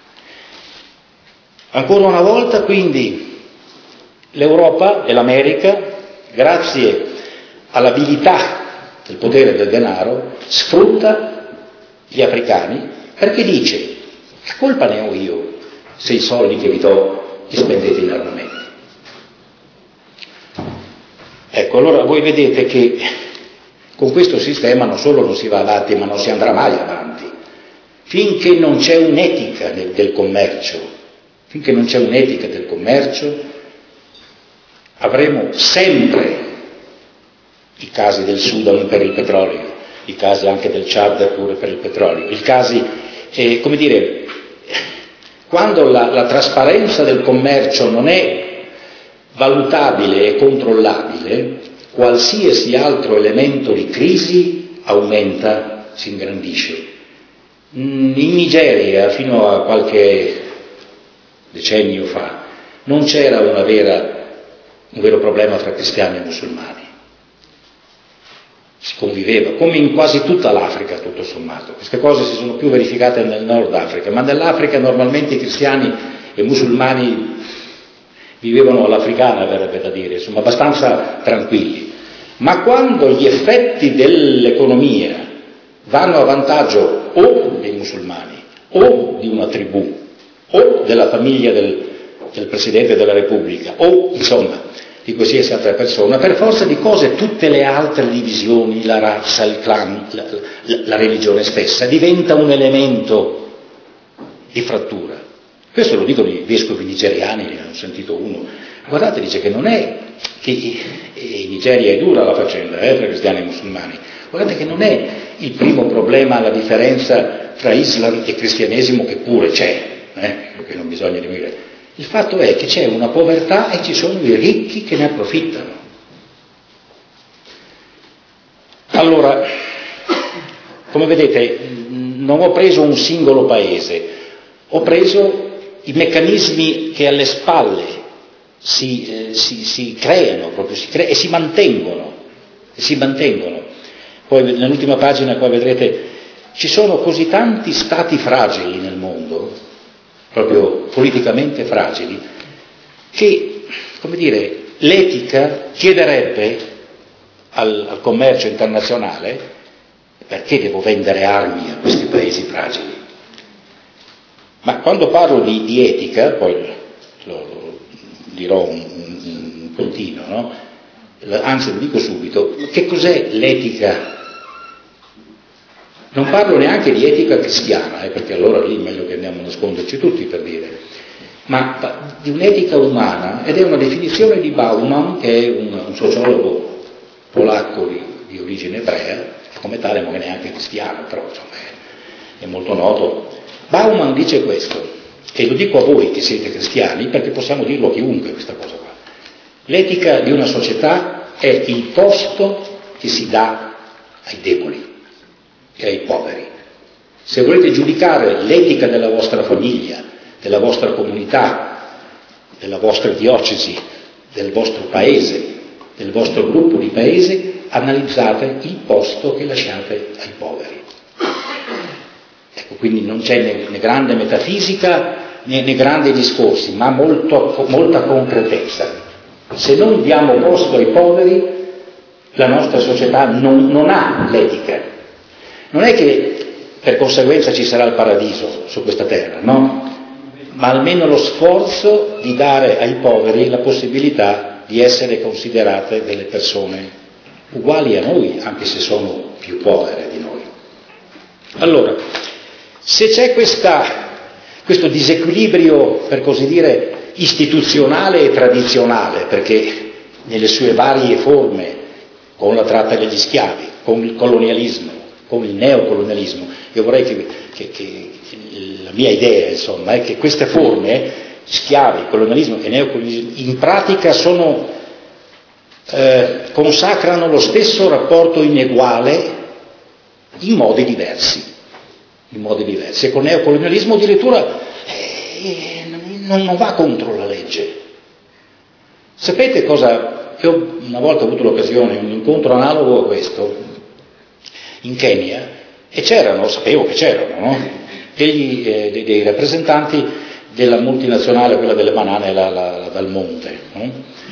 Ancora una volta, quindi, l'Europa e l'America, grazie all'abilità del potere del denaro, sfrutta gli africani perché dice: che colpa ne ho io se i soldi che vi do li spendete in armamenti? Ecco, allora voi vedete che con questo sistema non solo non si va avanti, ma non si andrà mai avanti. Finché non c'è un'etica del, del commercio, finché non c'è un'etica del commercio, avremo sempre i casi del Sudan per il petrolio, i casi anche del Chad pure per il petrolio, i casi, eh, come dire, quando la, la trasparenza del commercio non è valutabile e controllabile, qualsiasi altro elemento di crisi aumenta, si ingrandisce. In Nigeria, fino a qualche decennio fa, non c'era una vera, un vero problema tra cristiani e musulmani. Si conviveva, come in quasi tutta l'Africa, tutto sommato. Queste cose si sono più verificate nel Nord Africa, ma nell'Africa normalmente i cristiani e i musulmani vivevano all'africana, verrebbe da dire, insomma, abbastanza tranquilli. Ma quando gli effetti dell'economia vanno a vantaggio o dei musulmani, o di una tribù, o della famiglia del, del Presidente della Repubblica, o, insomma, di qualsiasi altra persona, per forza di cose tutte le altre divisioni, la razza, il clan, la, la, la religione stessa, diventa un elemento di frattura. Questo lo dicono i vescovi nigeriani, ne ho sentito uno. Guardate, dice che non è che in Nigeria è dura la faccenda, eh, tra cristiani e musulmani. Guardate che non è il primo problema la differenza tra Islam e cristianesimo, che pure c'è, eh, perché non bisogna diminuire. Il fatto è che c'è una povertà e ci sono i ricchi che ne approfittano. Allora, come vedete, non ho preso un singolo paese, ho preso i meccanismi che alle spalle si, eh, si, si creano proprio si cre- e si mantengono, e si mantengono. Poi nell'ultima pagina qua vedrete, ci sono così tanti stati fragili nel mondo, proprio politicamente fragili, che, come dire, l'etica chiederebbe al, al commercio internazionale: perché devo vendere armi a questi paesi fragili? Ma quando parlo di, di etica, poi lo, lo dirò un, un, un puntino, no? Anzi lo dico subito, che cos'è l'etica? Non parlo neanche di etica cristiana, eh, perché allora lì è meglio che andiamo a nasconderci tutti, per dire, ma di un'etica umana, ed è una definizione di Bauman, che è un, un sociologo polacco di, di origine ebrea, come tale non è neanche cristiano, però insomma è, è molto noto. Bauman dice questo, e lo dico a voi che siete cristiani, perché possiamo dirlo a chiunque questa cosa qua. L'etica di una società è il posto che si dà ai deboli e ai poveri. Se volete giudicare l'etica della vostra famiglia, della vostra comunità, della vostra diocesi, del vostro paese, del vostro gruppo di paese, analizzate il posto che lasciate ai poveri. Ecco, quindi non c'è né, né grande metafisica né, né grandi discorsi, ma molto, molta concretezza. Se non diamo posto ai poveri, la nostra società non, non ha l'etica. non è che per conseguenza ci sarà il paradiso su questa terra, no? Ma almeno lo sforzo di dare ai poveri la possibilità di essere considerate delle persone uguali a noi, anche se sono più povere di noi. Allora, se c'è questa, questo disequilibrio, per così dire, istituzionale e tradizionale, perché nelle sue varie forme, con la tratta degli schiavi, con il colonialismo, con il neocolonialismo, io vorrei che, che, che la mia idea, insomma, è che queste forme, schiavi, colonialismo e neocolonialismo, in pratica sono, eh, consacrano lo stesso rapporto ineguale in modi diversi, in modi diversi. E con il neocolonialismo addirittura eh, non, non va contro la legge. Sapete cosa? Io una volta ho avuto l'occasione, un incontro analogo a questo, in Kenya, e c'erano, sapevo che c'erano, no? degli, eh, dei, dei rappresentanti della multinazionale, quella delle banane, la, la, la Dal Monte, no?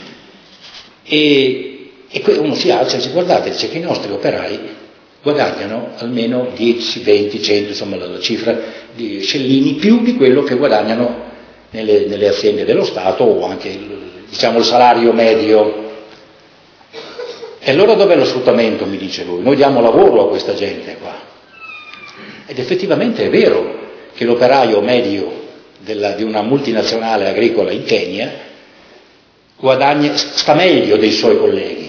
e, e uno si alza e dice: guardate, dice che i nostri operai guadagnano almeno dieci, venti, cento, insomma la, la cifra di scellini più di quello che guadagnano nelle, nelle aziende dello Stato, o anche diciamo il salario medio. E allora dov'è lo sfruttamento, mi dice lui? Noi diamo lavoro a questa gente qua. Ed effettivamente è vero che l'operaio medio della, di una multinazionale agricola in Kenya guadagna, sta meglio dei suoi colleghi.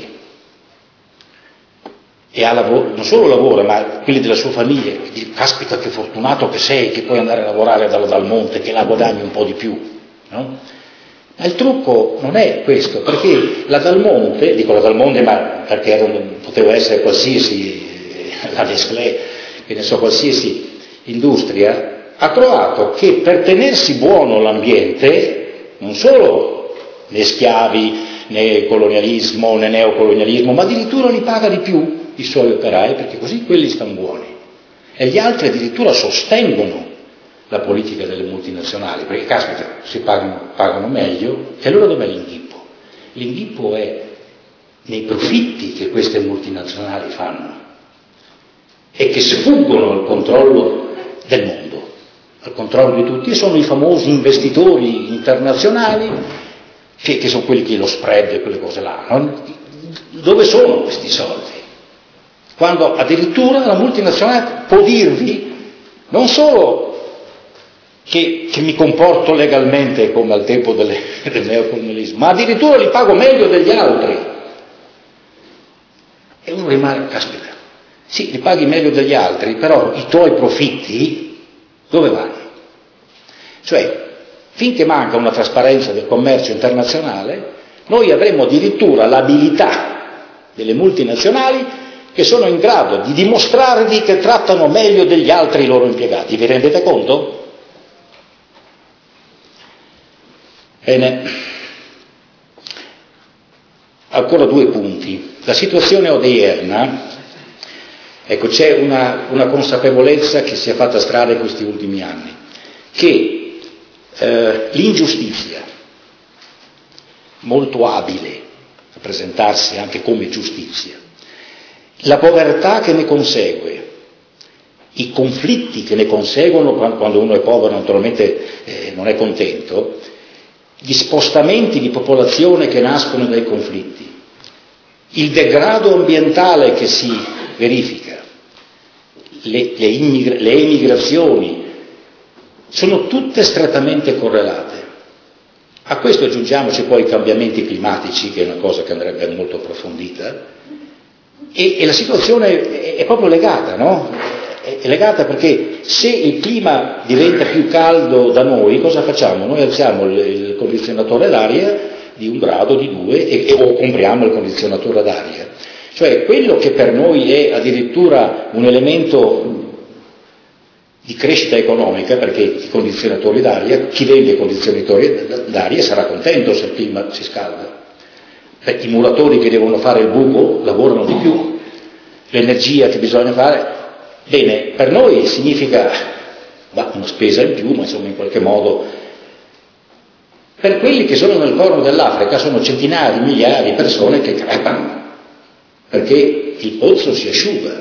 E ha lavoro, non solo lavora, ma quelli della sua famiglia, e dice: caspita che fortunato che sei, che puoi andare a lavorare dalla Dal Monte, che la guadagni un po' di più, no? Ma il trucco non è questo, perché la Dal Monte, dico la Dal Monte ma perché era, poteva essere qualsiasi, la Nestlé, che ne so, qualsiasi industria, ha trovato che per tenersi buono l'ambiente, non solo né schiavi, né colonialismo, né neocolonialismo, ma addirittura li paga di più i suoi operai, perché così quelli stanno buoni. E gli altri addirittura sostengono la politica delle multinazionali, perché caspita, si pagano, pagano meglio. E allora dov'è l'inghippo? L'inghippo è nei profitti che queste multinazionali fanno e che sfuggono al controllo del mondo, al controllo di tutti, e sono i famosi investitori internazionali che, che sono quelli che lo spread e quelle cose là, no? Dove sono questi soldi? Quando addirittura la multinazionale può dirvi non solo Che, che mi comporto legalmente come al tempo delle, del neocolonialismo, ma addirittura li pago meglio degli altri. E uno rimane, caspita, sì, li paghi meglio degli altri, però i tuoi profitti dove vanno? Cioè, finché manca una trasparenza del commercio internazionale, noi avremo addirittura l'abilità delle multinazionali che sono in grado di dimostrarvi che trattano meglio degli altri i loro impiegati. Vi rendete conto? Bene, ancora due punti. La situazione odierna, ecco, c'è una, una consapevolezza che si è fatta strada in questi ultimi anni, che eh, l'ingiustizia, molto abile a presentarsi anche come giustizia, la povertà che ne consegue, i conflitti che ne conseguono quando uno è povero, naturalmente eh, non è contento, gli spostamenti di popolazione che nascono dai conflitti, il degrado ambientale che si verifica, le, le, immigra- le emigrazioni, sono tutte strettamente correlate. A questo aggiungiamoci poi i cambiamenti climatici, che è una cosa che andrebbe molto approfondita, e, e la situazione è, è proprio legata, no? È legata perché se il clima diventa più caldo da noi, cosa facciamo? Noi alziamo il, il condizionatore d'aria di un grado, di due, e, e, o compriamo il condizionatore d'aria. Cioè quello che per noi è addirittura un elemento di crescita economica, perché i condizionatori d'aria, chi vende i condizionatori d'aria sarà contento se il clima si scalda. Beh, i muratori che devono fare il buco lavorano di più, l'energia che bisogna fare. Bene, per noi significa bah, una spesa in più, ma insomma in qualche modo. Per quelli che sono nel corno dell'Africa sono centinaia di migliaia di persone che crepano, perché il pozzo si asciuga.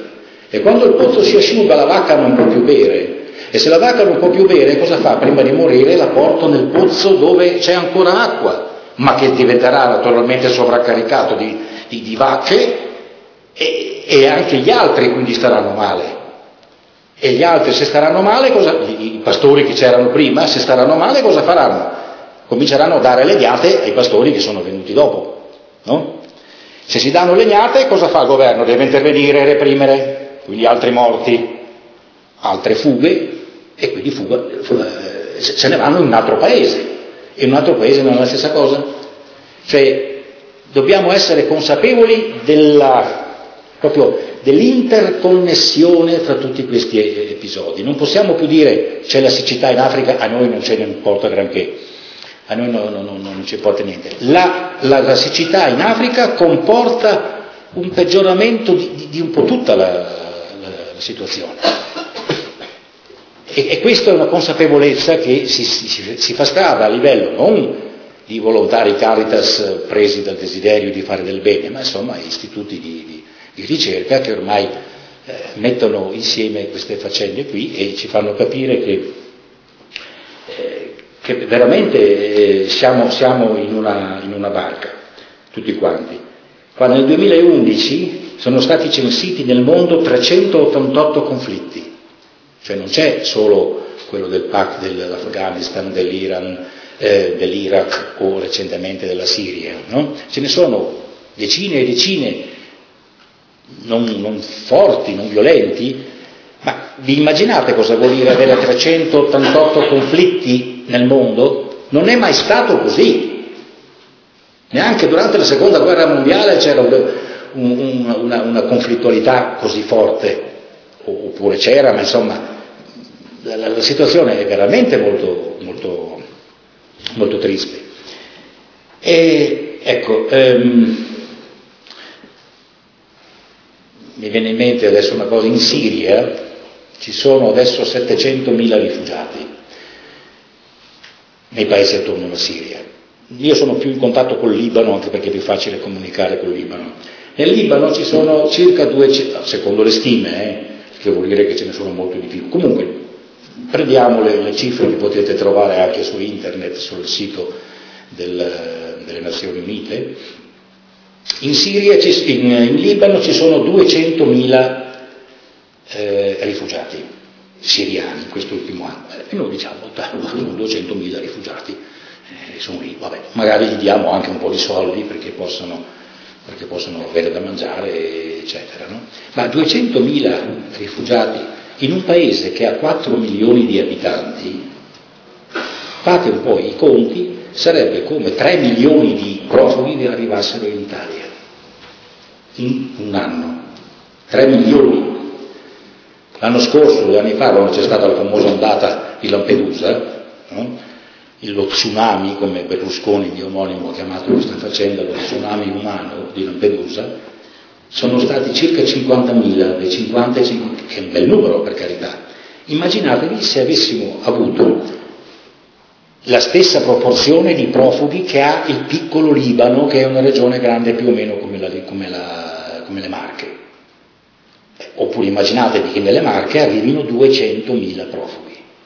E quando il pozzo si asciuga la vacca non può più bere. E se la vacca non può più bere, cosa fa? Prima di morire la porto nel pozzo dove c'è ancora acqua, ma che diventerà naturalmente sovraccaricato di, di, di vacche, e, e anche gli altri quindi staranno male. E gli altri se staranno male, cosa, i pastori che c'erano prima, se staranno male cosa faranno? Cominceranno a dare legnate ai pastori che sono venuti dopo, no? Se si danno legnate, cosa fa il governo? Deve intervenire e reprimere, quindi altri morti, altre fughe, e quindi fuga, fuga, se ne vanno in un altro paese. E in un altro paese non è la stessa cosa? Cioè, dobbiamo essere consapevoli della, proprio dell'interconnessione tra tutti questi episodi. Non possiamo più dire c'è la siccità in Africa, a noi non ce ne importa granché, a noi no, no, no, non ci importa niente. La, la, la siccità in Africa comporta un peggioramento di, di, di un po' tutta la, la, la situazione. E, e questa è una consapevolezza che si, si, si fa strada a livello non di volontari Caritas presi dal desiderio di fare del bene, ma insomma istituti di, di, di ricerca che ormai eh, mettono insieme queste faccende qui e ci fanno capire che, eh, che veramente eh, siamo, siamo in, una, in una barca, tutti quanti. Qua nel duemilaundici sono stati censiti nel mondo trecentottantotto conflitti. Cioè non c'è solo quello del Pak, dell'Afghanistan, dell'Iran, eh, dell'Iraq o recentemente della Siria, no? Ce ne sono decine e decine, non, non forti, non violenti, ma vi immaginate cosa vuol dire avere trecentottantotto conflitti nel mondo? Non è mai stato così. Neanche durante la seconda guerra mondiale c'era un, un, una, una conflittualità così forte, oppure c'era, ma insomma la, la, la situazione è veramente molto, molto, molto triste. E ecco, ehm, mi viene in mente adesso una cosa, in Siria ci sono adesso settecentomila rifugiati nei paesi attorno alla Siria. Io sono più in contatto col Libano, anche perché è più facile comunicare col Libano. Nel Libano ci sono circa due, secondo le stime, eh, che vuol dire che ce ne sono molto di più. Comunque, prendiamo le, le cifre che potete trovare anche su internet, sul sito del, delle Nazioni Unite. In Siria, in, in Libano ci sono duecentomila eh, rifugiati siriani in quest'ultimo anno. E noi diciamo, sono duecentomila rifugiati, eh, sono lì, vabbè, magari gli diamo anche un po' di soldi perché possono perché possono avere da mangiare, eccetera, no? Ma duecentomila rifugiati in un paese che ha quattro milioni di abitanti, fate un po' i conti, sarebbe come tre milioni di profughi che arrivassero in Italia in un anno. tre milioni. L'anno scorso, due anni fa, quando c'è stata la famosa ondata di Lampedusa, no? Lo tsunami, come Berlusconi, mio omonimo, ha chiamato questa faccenda, lo tsunami umano di Lampedusa, sono stati circa cinquantamila, dei cinquanta, che è un bel numero per carità. Immaginatevi se avessimo avuto la stessa proporzione di profughi che ha il piccolo Libano, che è una regione grande più o meno come, la, come, la, come le Marche. Oppure immaginatevi che nelle Marche arrivino duecentomila profughi.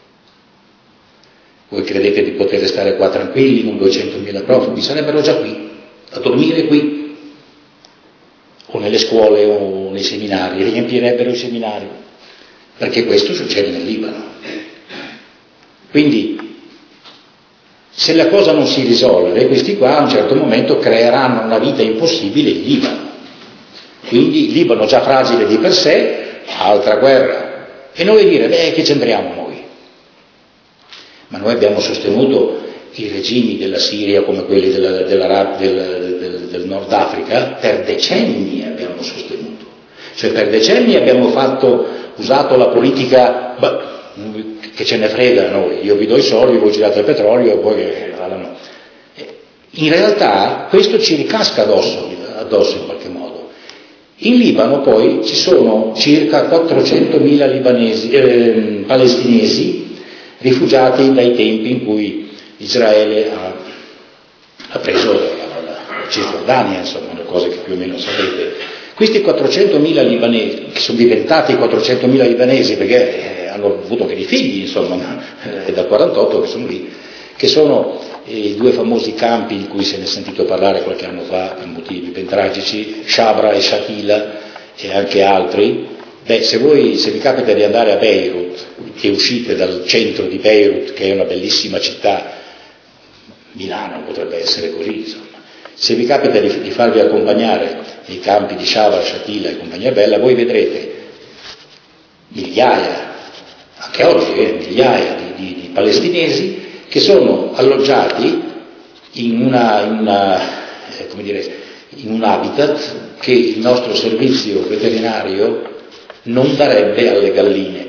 Voi credete di poter stare qua tranquilli con duecentomila profughi? Sarebbero già qui, a dormire qui, o nelle scuole o nei seminari, riempirebbero i seminari, perché questo succede nel Libano. Quindi, se la cosa non si risolve, questi qua a un certo momento creeranno una vita impossibile in Libano. Quindi il Libano già fragile di per sé, altra guerra. E noi dire, beh, che c'entriamo noi? Ma noi abbiamo sostenuto i regimi della Siria come quelli della, della, del, del, del Nord Africa, per decenni abbiamo sostenuto. Cioè per decenni abbiamo fatto, usato la politica, beh, che ce ne frega a noi, io vi do i soldi, voi ci date il petrolio e poi no. In realtà questo ci ricasca addosso, addosso in qualche modo. In Libano poi ci sono circa quattrocentomila libanesi, eh, palestinesi rifugiati dai tempi in cui Israele ha, ha preso la, la Cisgiordania, insomma, le cose che più o meno sapete. Questi quattrocentomila libanesi, che sono diventati quattrocentomila libanesi perché eh, hanno avuto anche dei figli, insomma, eh, è dal quarantotto che sono lì, che sono eh, i due famosi campi di cui se ne è sentito parlare qualche anno fa per motivi ben tragici, Shabra e Shatila e anche altri. Beh, se voi, se vi capita di andare a Beirut e uscite dal centro di Beirut, che è una bellissima città, Milano potrebbe essere così, insomma, se vi capita di, di farvi accompagnare nei campi di Shabra, Shatila e compagnia bella, voi vedrete migliaia, anche oggi, eh, migliaia di, di, di palestinesi che sono alloggiati in, una, in, una, eh, come dire, in un habitat che il nostro servizio veterinario non darebbe alle galline.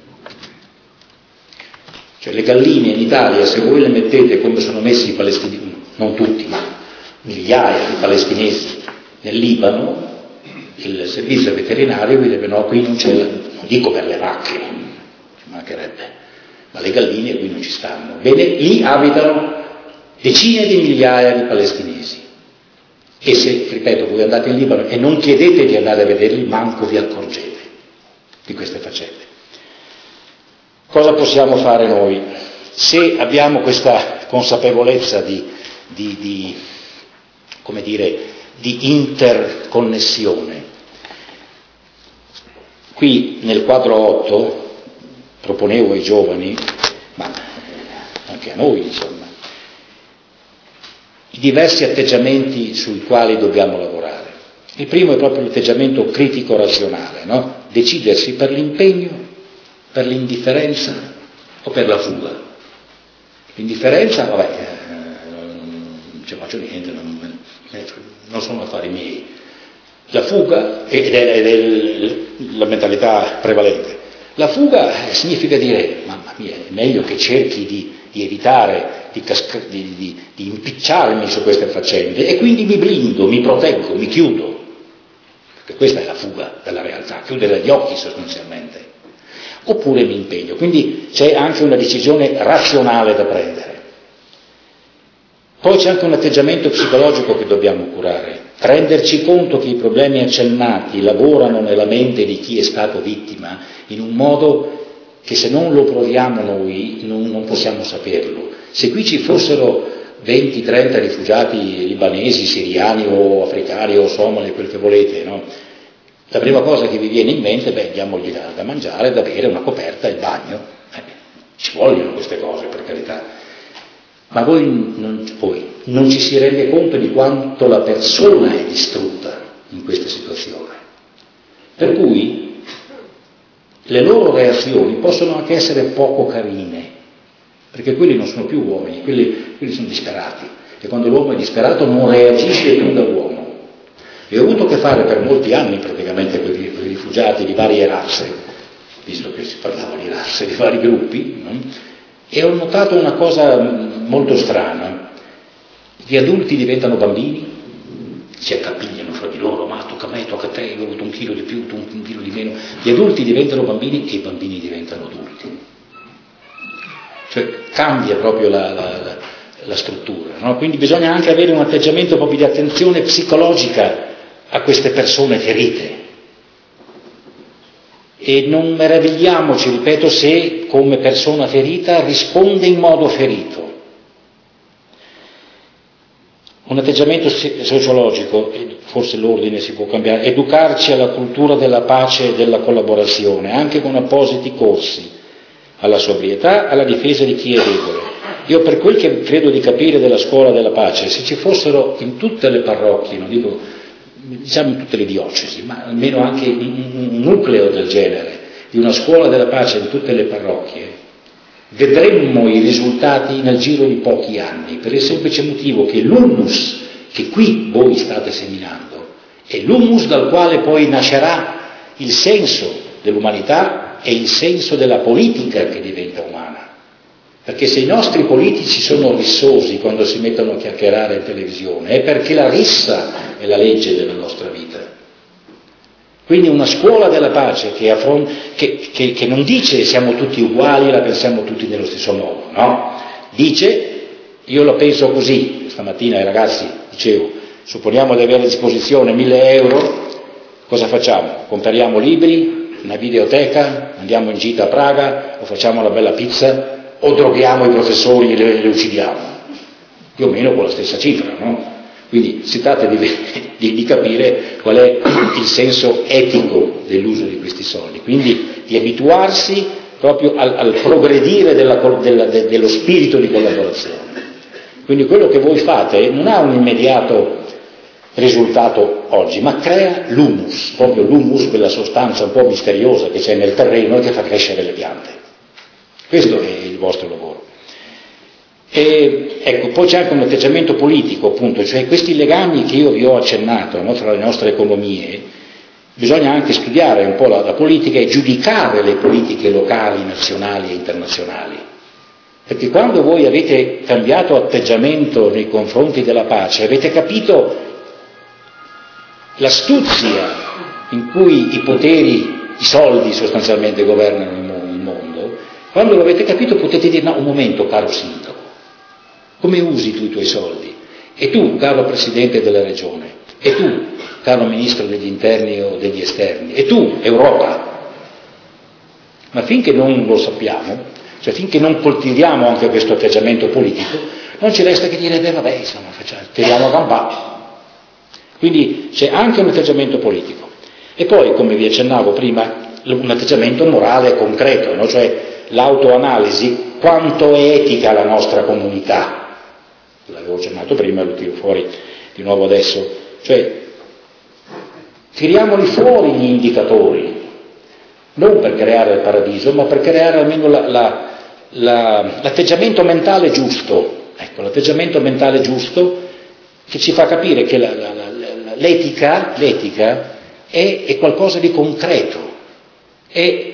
Cioè le galline in Italia, se voi le mettete come sono messi i palestinesi, non tutti, ma migliaia di palestinesi nel Libano, il servizio veterinario vi dice no, qui non c'è, non dico per le vacche, ci mancherebbe, ma le galline qui non ci stanno. Bene, lì abitano decine di migliaia di palestinesi. E se, ripeto, voi andate in Libano e non chiedete di andare a vederli, manco vi accorgete di queste faccende. Cosa possiamo fare noi? Se abbiamo questa consapevolezza di, di, di, come dire, di interconnessione, qui nel quadro otto proponevo ai giovani, ma anche a noi insomma, i diversi atteggiamenti sui quali dobbiamo lavorare. Il primo è proprio l'atteggiamento critico-razionale, no? Decidersi per l'impegno, per l'indifferenza o per la fuga. L'indifferenza, vabbè, eh, non ci faccio niente, non, non sono affari miei. La fuga, ed è, ed è la mentalità prevalente, la fuga significa dire, mamma mia, è meglio che cerchi di, di evitare, di, casca, di, di, di impicciarmi su queste faccende e quindi mi blindo, mi proteggo, mi chiudo. Perché questa è la fuga dalla realtà, chiudere gli occhi sostanzialmente. Oppure mi impegno. Quindi c'è anche una decisione razionale da prendere. Poi c'è anche un atteggiamento psicologico che dobbiamo curare. Renderci conto che i problemi accennati lavorano nella mente di chi è stato vittima in un modo che se non lo proviamo noi non, non possiamo saperlo. Se qui ci fossero venti trenta rifugiati libanesi, siriani o africani o somali, quel che volete, no? La prima cosa che vi viene in mente, beh, diamogli da, da mangiare, da bere, una coperta e il bagno. Eh, ci vogliono queste cose, per carità. Ma voi non, voi non ci si rende conto di quanto la persona è distrutta in queste situazioni. Per cui le loro reazioni possono anche essere poco carine, perché quelli non sono più uomini, quelli, quelli sono disperati. E quando l'uomo è disperato non reagisce più da uomo. E ho avuto a che fare per molti anni praticamente con i rifugiati di varie razze, visto che si parlava di razze, di vari gruppi, no? E ho notato una cosa molto strana. Gli adulti diventano bambini, si accapigliano fra di loro, ma tocca a me, tocca a te, io ho avuto un chilo di più, tu un chilo di meno. Gli adulti diventano bambini e i bambini diventano adulti. Cioè cambia proprio la, la, la, la struttura, no? Quindi bisogna anche avere un atteggiamento proprio di attenzione psicologica a queste persone ferite. E non meravigliamoci, ripeto, se come persona ferita risponde in modo ferito. Un atteggiamento sociologico, forse l'ordine si può cambiare, educarci alla cultura della pace e della collaborazione, anche con appositi corsi, alla sobrietà, alla difesa di chi è debole. Io per quel che credo di capire della scuola della pace, se ci fossero in tutte le parrocchie, non dico, diciamo in tutte le diocesi, ma almeno anche un nucleo del genere, di una scuola della pace in tutte le parrocchie, vedremmo i risultati nel giro di pochi anni, per il semplice motivo che l'humus che qui voi state seminando è l'humus dal quale poi nascerà il senso dell'umanità e il senso della politica che diventa umana. Perché se i nostri politici sono rissosi quando si mettono a chiacchierare in televisione è perché la rissa è la legge della nostra vita. Quindi una scuola della pace che, affron- che, che, che non dice siamo tutti uguali, la pensiamo tutti nello stesso modo, no? Dice io la penso così. Stamattina ai ragazzi dicevo, supponiamo di avere a disposizione mille euro, Cosa facciamo? Compriamo libri, una videoteca, andiamo in gita a Praga, o facciamo la bella pizza, o droghiamo i professori e li, li uccidiamo? Più o meno con la stessa cifra, no? Quindi si tratta di, di, di capire qual è il senso etico dell'uso di questi soldi, quindi di abituarsi proprio al, al progredire della, della, de, dello spirito di collaborazione. Quindi quello che voi fate non ha un immediato risultato oggi, ma crea l'humus, proprio l'humus, quella sostanza un po' misteriosa che c'è nel terreno e che fa crescere le piante. Questo è il vostro lavoro. E ecco, poi c'è anche un atteggiamento politico, appunto, cioè questi legami che io vi ho accennato, no, tra le nostre economie, bisogna anche studiare un po' la, la politica e giudicare le politiche locali, nazionali e internazionali. Perché quando voi avete cambiato atteggiamento nei confronti della pace, avete capito l'astuzia in cui i poteri, i soldi sostanzialmente governano il mondo, quando lo avete capito potete dire: no, un momento, caro sindaco, come usi tu i tuoi soldi? E tu, caro Presidente della Regione? E tu, caro Ministro degli Interni o degli Esterni? E tu, Europa? Ma finché non lo sappiamo, cioè finché non coltiviamo anche questo atteggiamento politico, non ci resta che dire: beh, vabbè, insomma, facciamo, tiriamo a gamba. Quindi c'è anche un atteggiamento politico. E poi, come vi accennavo prima, un atteggiamento morale e concreto, no? Cioè l'autoanalisi, quanto è etica la nostra comunità. L'avevo accennato prima, lo tiro fuori di nuovo adesso. Cioè, tiriamoli fuori gli indicatori, non per creare il paradiso, ma per creare almeno la, la, la, l'atteggiamento mentale giusto. Ecco, l'atteggiamento mentale giusto che ci fa capire che la, la, la, l'etica, l'etica è, è qualcosa di concreto, è,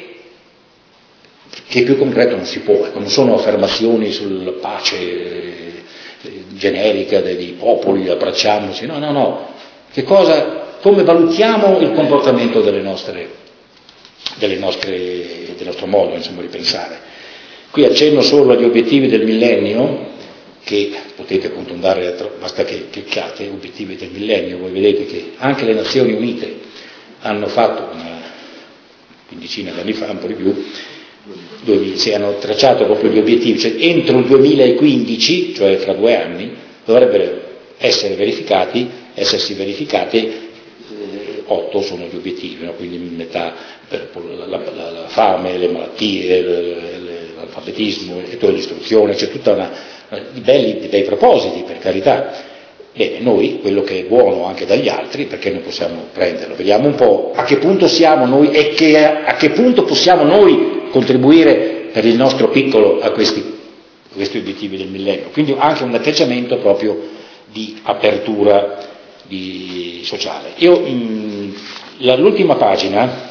che più concreto non si può, ecco, non sono affermazioni sulla pace eh, generica dei popoli, abbracciamoci, no, no, no, che cosa, come valutiamo il comportamento delle nostre, delle nostre, del nostro modo, insomma, di pensare. Qui accenno solo agli obiettivi del millennio, che potete appunto andare, a, basta che cliccate, obiettivi del millennio, voi vedete che anche le Nazioni Unite hanno fatto una quindicina di anni fa, un po' di più, dove si hanno tracciato proprio gli obiettivi, cioè entro il duemilaquindici, cioè tra due anni, dovrebbero essere verificati, essersi verificate, eh, otto sono gli obiettivi, no? Quindi metà per la, la, la, la fame, le malattie, l'alfabetismo e tutta l'istruzione, c'è tutta una, di belli, di bei propositi, per carità. Bene, noi quello che è buono anche dagli altri, perché non possiamo prenderlo? Vediamo un po' a che punto siamo noi e che, a che punto possiamo noi contribuire per il nostro piccolo a questi, a questi obiettivi del millennio. Quindi anche un atteggiamento proprio di apertura di sociale. Io, mh, la, l'ultima pagina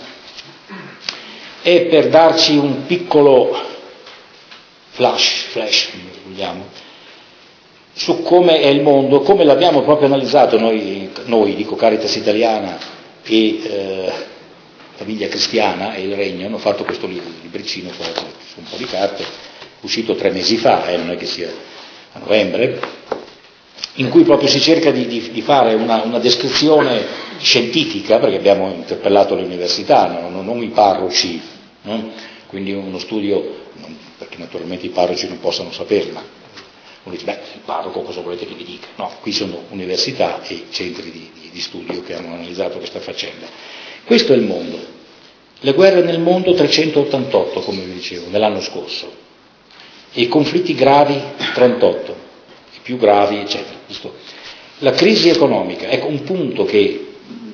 è per darci un piccolo flash, flash, vogliamo, su come è il mondo, come l'abbiamo proprio analizzato noi, noi dico Caritas Italiana e eh, Famiglia Cristiana e il Regno, hanno fatto questo libricino su un po' di carte, uscito tre mesi fa, eh, non è che sia a novembre, in cui proprio si cerca di, di, di fare una, una descrizione scientifica, perché abbiamo interpellato le università, no? non i parroci, no? Quindi uno studio, perché naturalmente i parroci non possono saperla. Uno dice: beh, il parroco cosa volete che vi dica? No, qui sono università e centri di, di, di studio che hanno analizzato questa faccenda. Questo è il mondo. Le guerre nel mondo trecentottantotto, come vi dicevo, nell'anno scorso. E i conflitti gravi trentotto, i più gravi, eccetera. Questo. La crisi economica, ecco un punto che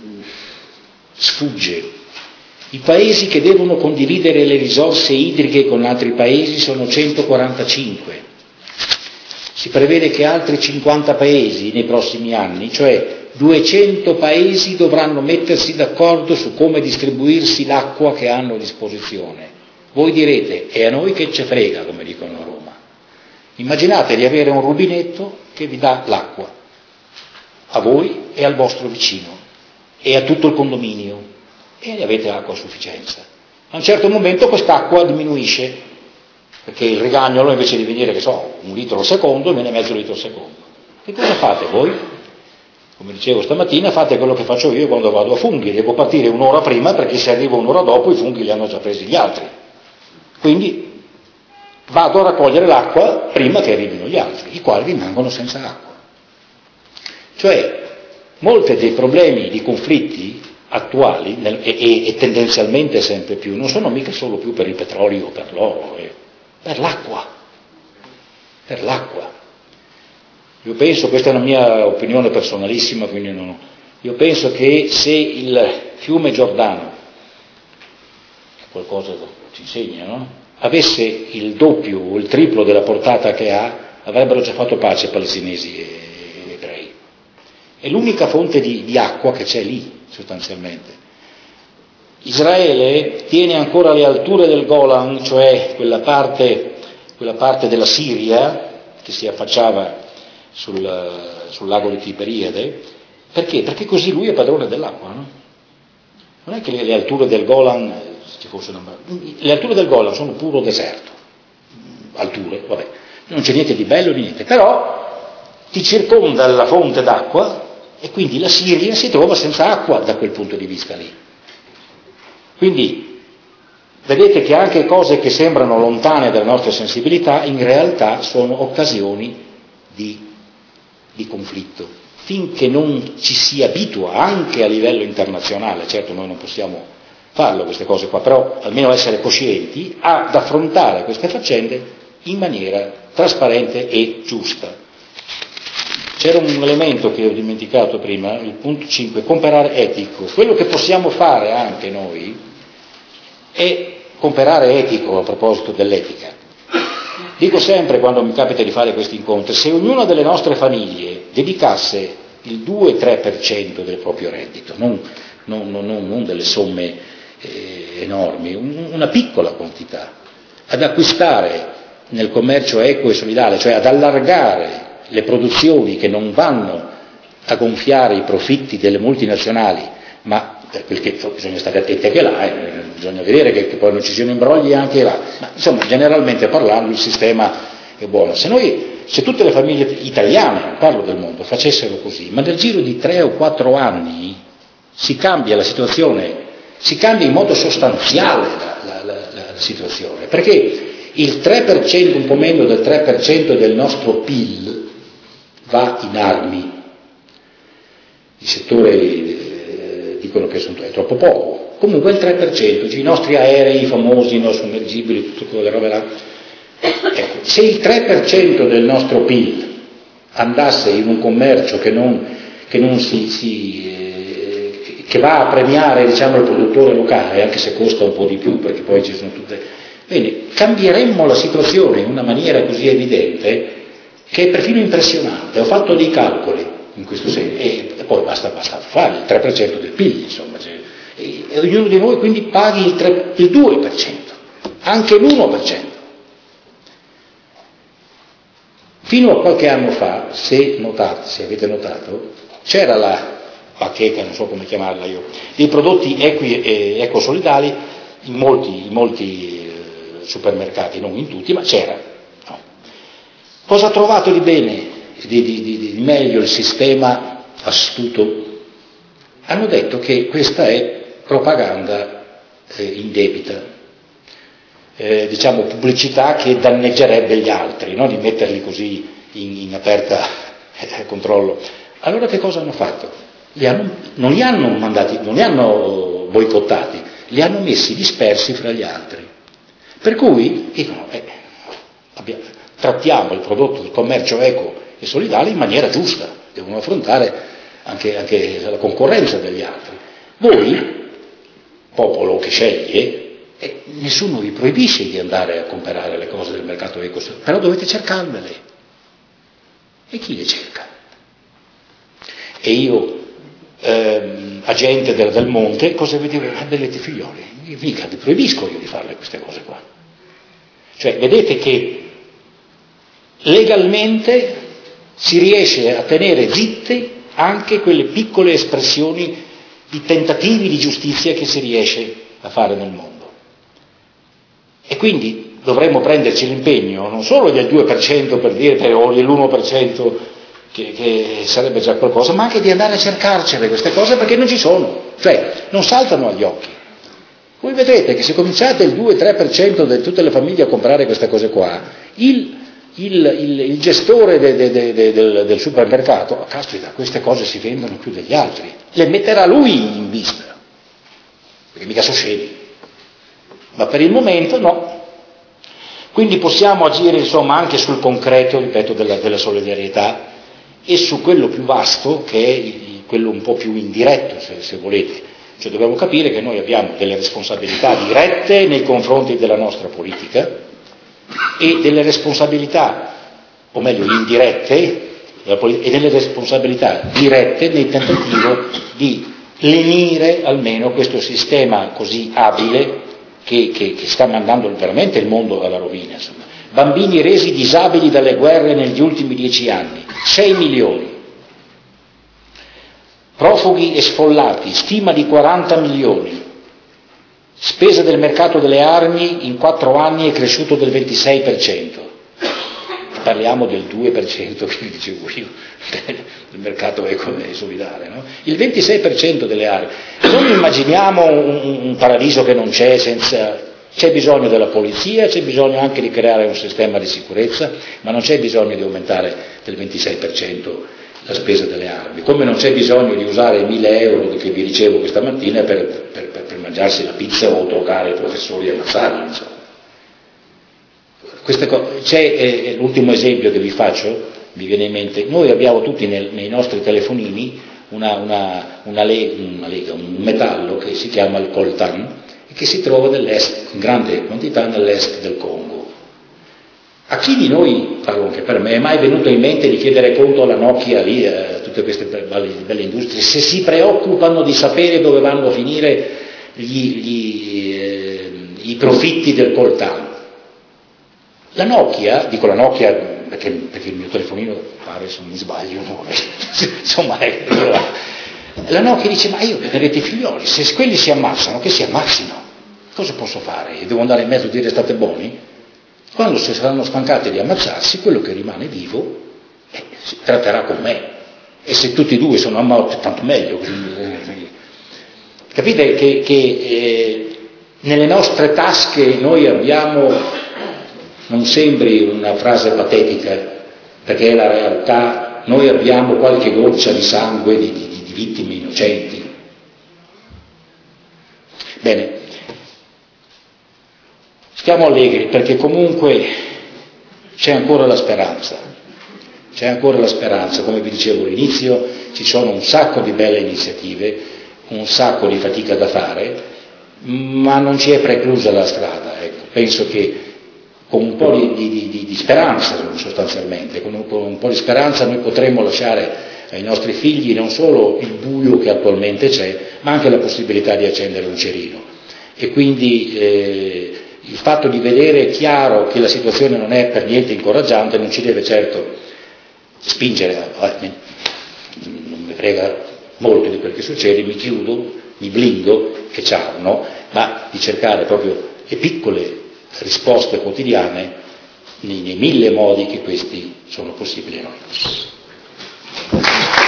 sfugge. I paesi che devono condividere le risorse idriche con altri paesi sono centoquarantacinque. Si prevede che altri cinquanta paesi nei prossimi anni, cioè duecento paesi, dovranno mettersi d'accordo su come distribuirsi l'acqua che hanno a disposizione. Voi direte: e a noi che ce frega, come dicono a Roma. Immaginate di avere un rubinetto che vi dà l'acqua, a voi e al vostro vicino, e a tutto il condominio, e ne avete acqua a sufficienza. A un certo momento quest'acqua diminuisce, perché il rigagnolo, invece di venire, che so, un litro al secondo, viene mezzo litro al secondo. Che cosa fate voi? come dicevo stamattina, fate quello che faccio io quando vado a funghi, devo partire un'ora prima perché se arrivo un'ora dopo i funghi li hanno già presi gli altri. Quindi vado a raccogliere l'acqua prima che arrivino gli altri, i quali rimangono senza acqua. Cioè, molti dei problemi di conflitti attuali, nel, e, e tendenzialmente sempre più, non sono mica solo più per il petrolio o per l'oro, eh, per l'acqua, per l'acqua. Io penso, questa è una mia opinione personalissima, quindi non, io penso che se il fiume Giordano, qualcosa ci insegna, no? Avesse il doppio o il triplo della portata che ha, avrebbero già fatto pace palestinesi e ebrei. È l'unica fonte di, di acqua che c'è lì, sostanzialmente. Israele tiene ancora le alture del Golan, cioè quella parte, quella parte della Siria che si affacciava sul, sul lago di Tiberiade. Perché? Perché così lui è padrone dell'acqua, no? Non è che le, le alture del Golan, ci fosse una, le alture del Golan sono puro deserto, alture, vabbè, non c'è niente di bello di niente, però ti circonda la fonte d'acqua e quindi la Siria si trova senza acqua da quel punto di vista lì. Quindi vedete che anche cose che sembrano lontane dalle nostre sensibilità in realtà sono occasioni di, di conflitto, finché non ci si abitua anche a livello internazionale. Certo noi non possiamo farlo queste cose qua, però almeno essere coscienti ad affrontare queste faccende in maniera trasparente e giusta. C'era un elemento che ho dimenticato prima, il punto cinque, comperare etico. Quello che possiamo fare anche noi è comperare etico a proposito dell'etica. Dico sempre quando mi capita di fare questi incontri, se ognuna delle nostre famiglie dedicasse il due tre per cento del proprio reddito, non, non, non, non delle somme eh, enormi, un, una piccola quantità, ad acquistare nel commercio equo e solidale, cioè ad allargare le produzioni che non vanno a gonfiare i profitti delle multinazionali, ma perché bisogna stare attenti anche là, eh, bisogna vedere che, che poi non ci siano imbrogli anche là, ma insomma generalmente parlando il sistema è buono. Se noi, se tutte le famiglie italiane, non parlo del mondo, facessero così, ma nel giro di tre o quattro anni si cambia la situazione, si cambia in modo sostanziale la, la, la, la, la situazione, perché il tre per cento, un po' meno del tre per cento del nostro P I L va in armi. I settori eh, dicono che sono, è troppo poco, comunque il tre per cento, cioè i nostri aerei, i famosi, i nostri sommergibili, tutte quelle robe là. Ecco, se il tre per cento del nostro P I L andasse in un commercio che non, che non si, si eh, che va a premiare, diciamo, il produttore locale, anche se costa un po' di più, perché poi ci sono tutte, bene, cambieremmo la situazione in una maniera così evidente che è perfino impressionante. Ho fatto dei calcoli in questo senso e, e poi basta, basta fare il tre per cento del P I L, insomma, cioè, e, e ognuno di noi quindi paghi il, tre, il due per cento, anche l'uno per cento. Fino a qualche anno fa, se notate, se avete notato, c'era la bacheca, non so come chiamarla io, dei prodotti equi e ecosolidali in molti, in molti eh, supermercati, non in tutti, ma c'era. No. Cosa ha trovato di bene, di, di, di, di meglio il sistema astuto? Hanno detto che questa è propaganda eh, indebita. Eh, diciamo pubblicità che danneggerebbe gli altri, no? Di metterli così in, in aperta eh, controllo. Allora che cosa hanno fatto? Li hanno, non li hanno mandati, non li hanno boicottati, li hanno messi dispersi fra gli altri. Per cui dicono, eh, abbiamo, trattiamo il prodotto del commercio eco e solidale in maniera giusta, devono affrontare anche, anche la concorrenza degli altri. Voi, popolo che sceglie, e nessuno vi proibisce di andare a comprare le cose del mercato eco, però dovete cercarvele. E chi le cerca? E io, ehm, agente del, del monte, cosa vi dico? Bellete figlioli, mica vi proibisco io di farle queste cose qua. Cioè, vedete che legalmente si riesce a tenere zitte anche quelle piccole espressioni di tentativi di giustizia che si riesce a fare nel mondo. E quindi dovremmo prenderci l'impegno non solo del due per cento per dire o dell'uno per cento che, che sarebbe già qualcosa, ma anche di andare a cercarcele queste cose, perché non ci sono, cioè non saltano agli occhi. Voi vedrete che se cominciate il due tre per cento di tutte le famiglie a comprare queste cose qua, il, il, il, il gestore de, de, de, de, del, del supermercato, oh, caspita, queste cose si vendono più degli altri, le metterà lui in vista, perché mica sono scemi. Ma per il momento no. Quindi possiamo agire insomma anche sul concreto, ripeto, della, della solidarietà e su quello più vasto, che è il, quello un po' più indiretto, se, se volete. Cioè dobbiamo capire che noi abbiamo delle responsabilità dirette nei confronti della nostra politica e delle responsabilità, o meglio indirette, e delle responsabilità dirette nel tentativo di lenire almeno questo sistema così abile che, che, che sta mandando veramente il mondo alla rovina. Insomma. Bambini resi disabili dalle guerre negli ultimi dieci anni, sei milioni. Profughi e sfollati, stima di quaranta milioni. Spesa del mercato delle armi in quattro anni è cresciuto del ventisei per cento. Parliamo del due per cento che vi dicevo io, del mercato solidale, no? Il ventisei per cento delle armi. Non immaginiamo un, un paradiso che non c'è, senza... C'è bisogno della polizia, c'è bisogno anche di creare un sistema di sicurezza, ma non c'è bisogno di aumentare del ventisei per cento la spesa delle armi, come non c'è bisogno di usare i mille euro che vi dicevo questa mattina per, per, per, per mangiarsi la pizza o drogare i professori e ammazzarli, insomma. Queste cose, c'è eh, l'ultimo esempio che vi faccio, mi viene in mente, noi abbiamo tutti nel, nei nostri telefonini una, una, una, lega, una lega, un metallo che si chiama il coltan e che si trova nell'est, in grande quantità nell'est del Congo. A chi di noi, parlo anche per me, è mai venuto in mente di chiedere conto alla Nokia, lì, a tutte queste belle, belle industrie, se si preoccupano di sapere dove vanno a finire gli, gli, eh, i profitti del coltan? La Nokia, dico la Nokia perché, perché il mio telefonino pare, se non mi sbaglio, no, insomma, è, la Nokia dice, ma io vedrete i figlioli, se quelli si ammazzano, che si ammazzino, cosa posso fare? Devo andare in mezzo e dire state buoni? Quando si saranno stancati di ammazzarsi, quello che rimane vivo eh, si tratterà con me. E se tutti e due sono morti, tanto meglio. Capite che, che eh, nelle nostre tasche noi abbiamo, non sembri una frase patetica, perché è la realtà, noi abbiamo qualche goccia di sangue di, di, di vittime innocenti. Bene. Stiamo allegri perché comunque c'è ancora la speranza, c'è ancora la speranza, come vi dicevo all'inizio, ci sono un sacco di belle iniziative, un sacco di fatica da fare, ma non ci è preclusa la strada. Ecco. Penso che con un po' di, di, di, di speranza sostanzialmente, con un po', un po' di speranza noi potremmo lasciare ai nostri figli non solo il buio che attualmente c'è, ma anche la possibilità di accendere un cerino. E quindi eh, il fatto di vedere chiaro che la situazione non è per niente incoraggiante non ci deve certo spingere, a, eh, non mi frega molto di quel che succede, mi chiudo, mi blindo e ciao, no? Ma di cercare proprio le piccole risposte quotidiane nei, nei mille modi che questi sono possibili a noi.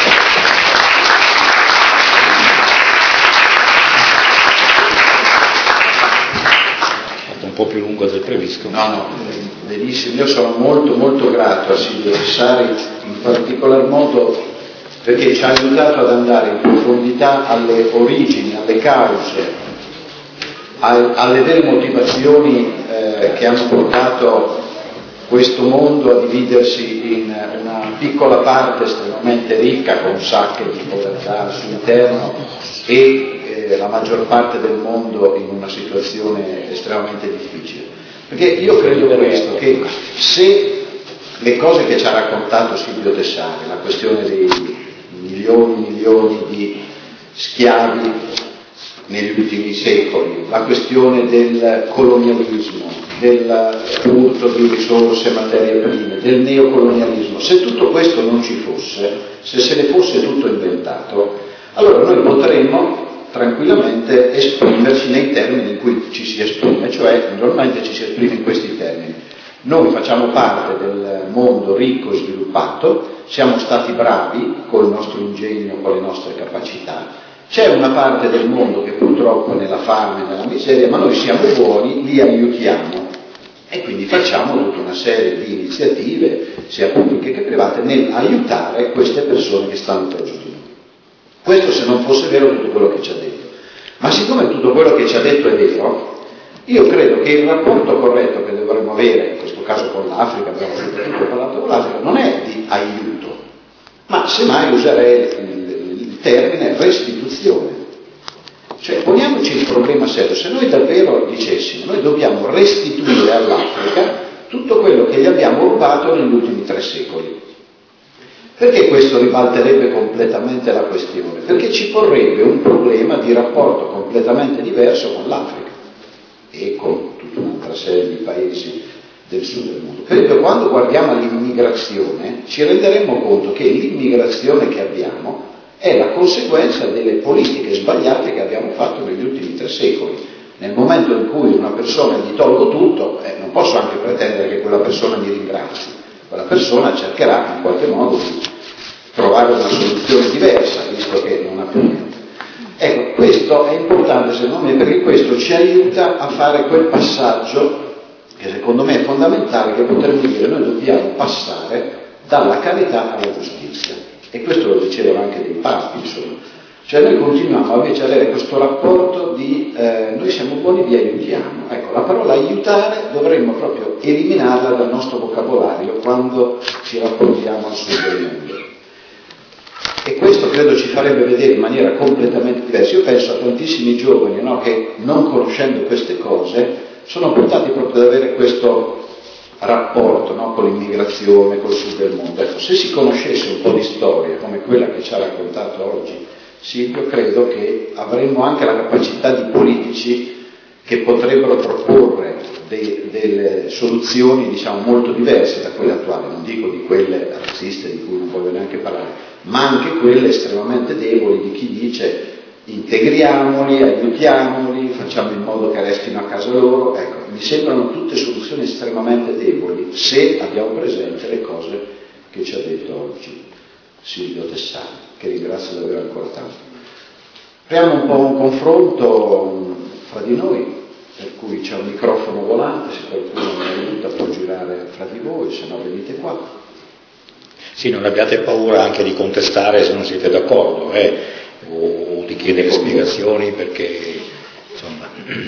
Un po' più lungo del previsto.
No, no, benissimo. Io sono molto molto grato a Silvio Tessari, in particolar modo perché ci ha aiutato ad andare in profondità alle origini, alle cause, alle vere motivazioni eh, che hanno portato questo mondo a dividersi in una piccola parte estremamente ricca con sacche di povertà al suo interno e eh, la maggior parte del mondo in una situazione estremamente difficile. Perché io credo questo, che se le cose che ci ha raccontato Silvio Tessari, la questione dei milioni e milioni di schiavi negli ultimi secoli, la questione del colonialismo, del furto di risorse, materie prime, del neocolonialismo, se tutto questo non ci fosse, se se ne fosse tutto inventato, allora noi potremmo tranquillamente esprimerci nei termini in cui ci si esprime, cioè normalmente ci si esprime in questi termini. Noi facciamo parte del mondo ricco e sviluppato, siamo stati bravi col nostro ingegno, con le nostre capacità. C'è una parte del mondo che purtroppo è nella fame, nella miseria, ma noi siamo buoni, li aiutiamo e quindi facciamo tutta una serie di iniziative, sia pubbliche che private, nel aiutare queste persone che stanno peggio di noi. Questo se non fosse vero tutto quello che ci ha detto. Ma siccome tutto quello che ci ha detto è vero, io credo che il rapporto corretto che dovremmo avere, in questo caso con l'Africa, abbiamo soprattutto parlato con l'Africa, non è di aiuto, ma semmai userei il, il termine restituzione. Cioè, poniamoci il problema serio, se noi davvero dicessimo, noi dobbiamo restituire all'Africa tutto quello che gli abbiamo rubato negli ultimi tre secoli. Perché questo ribalterebbe completamente la questione? Perché ci porrebbe un problema di rapporto completamente diverso con l'Africa e con tutta un'altra serie di paesi del sud del mondo. Per esempio, quando guardiamo all'immigrazione, ci renderemo conto che l'immigrazione che abbiamo è la conseguenza delle politiche sbagliate che abbiamo fatto negli ultimi tre secoli. Nel momento in cui una persona gli tolgo tutto, eh, non posso anche pretendere che quella persona mi ringrazi. Quella persona cercherà in qualche modo di trovare una soluzione diversa, visto che non ha più niente. Ecco, questo è importante secondo me, perché questo ci aiuta a fare quel passaggio che secondo me è fondamentale, che potremmo dire noi dobbiamo passare dalla carità alla giustizia. E questo lo dicevano anche dei papi, insomma. Cioè noi continuiamo invece ad avere questo rapporto di eh, noi siamo buoni, vi aiutiamo. Ecco, la parola aiutare dovremmo proprio eliminarla dal nostro vocabolario quando ci rapportiamo al sud del mondo. E questo credo ci farebbe vedere in maniera completamente diversa. Io penso a tantissimi giovani, no, che non conoscendo queste cose sono portati proprio ad avere questo rapporto, no, con l'immigrazione, col sud del mondo. Ecco, se si conoscesse un po' di storia come quella che ci ha raccontato oggi Silvio, credo che avremmo anche la capacità di politici che potrebbero proporre de, delle soluzioni, diciamo, molto diverse da quelle attuali, non dico di quelle razziste di cui non voglio neanche parlare, ma anche quelle estremamente deboli di chi dice integriamoli, aiutiamoli, facciamo in modo che restino a casa loro. Ecco, mi sembrano tutte soluzioni estremamente deboli se abbiamo presente le cose che ci ha detto oggi Silvio Tessani, che ringrazio davvero ancora tanto. Apriamo un po' un confronto fra di noi, per cui c'è un microfono volante, se qualcuno non è venuto può girare fra di voi, se no venite qua.
Sì, non abbiate paura anche di contestare se non siete d'accordo, eh, o di chiedere spiegazioni, perché insomma.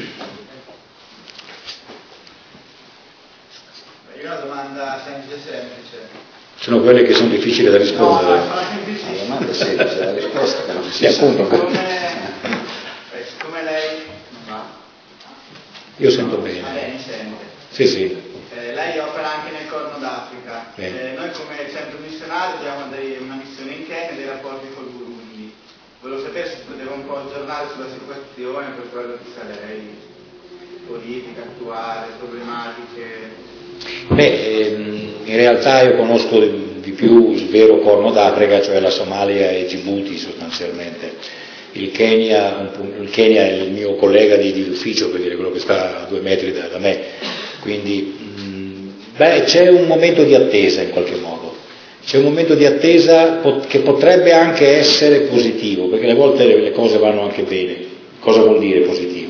Io ho una domanda semplice semplice.
Sono quelle che sono difficili da rispondere.
No,
la domanda è semplice, la risposta che non si
sì, appunto.
Siccome, eh, siccome lei non va.
Io sento bene.
Ah, lei mi sente.
Sì, sì.
Eh, lei opera anche nel Corno d'Africa. Eh, noi come centro missionario abbiamo dei, una missione in Kenya e dei rapporti col Burundi. Volevo sapere se poteva un po' aggiornare sulla situazione per quello che sa lei, politica attuale, problematiche.
Beh, in realtà io conosco di più il vero Corno d'Africa, cioè la Somalia e Djibouti sostanzialmente. Il Kenya, il Kenya è il mio collega di, di ufficio, per dire quello che sta a due metri da, da me, quindi mh, beh, c'è un momento di attesa in qualche modo, c'è un momento di attesa pot- che potrebbe anche essere positivo, perché alle volte le, le cose vanno anche bene. Cosa vuol dire positivo?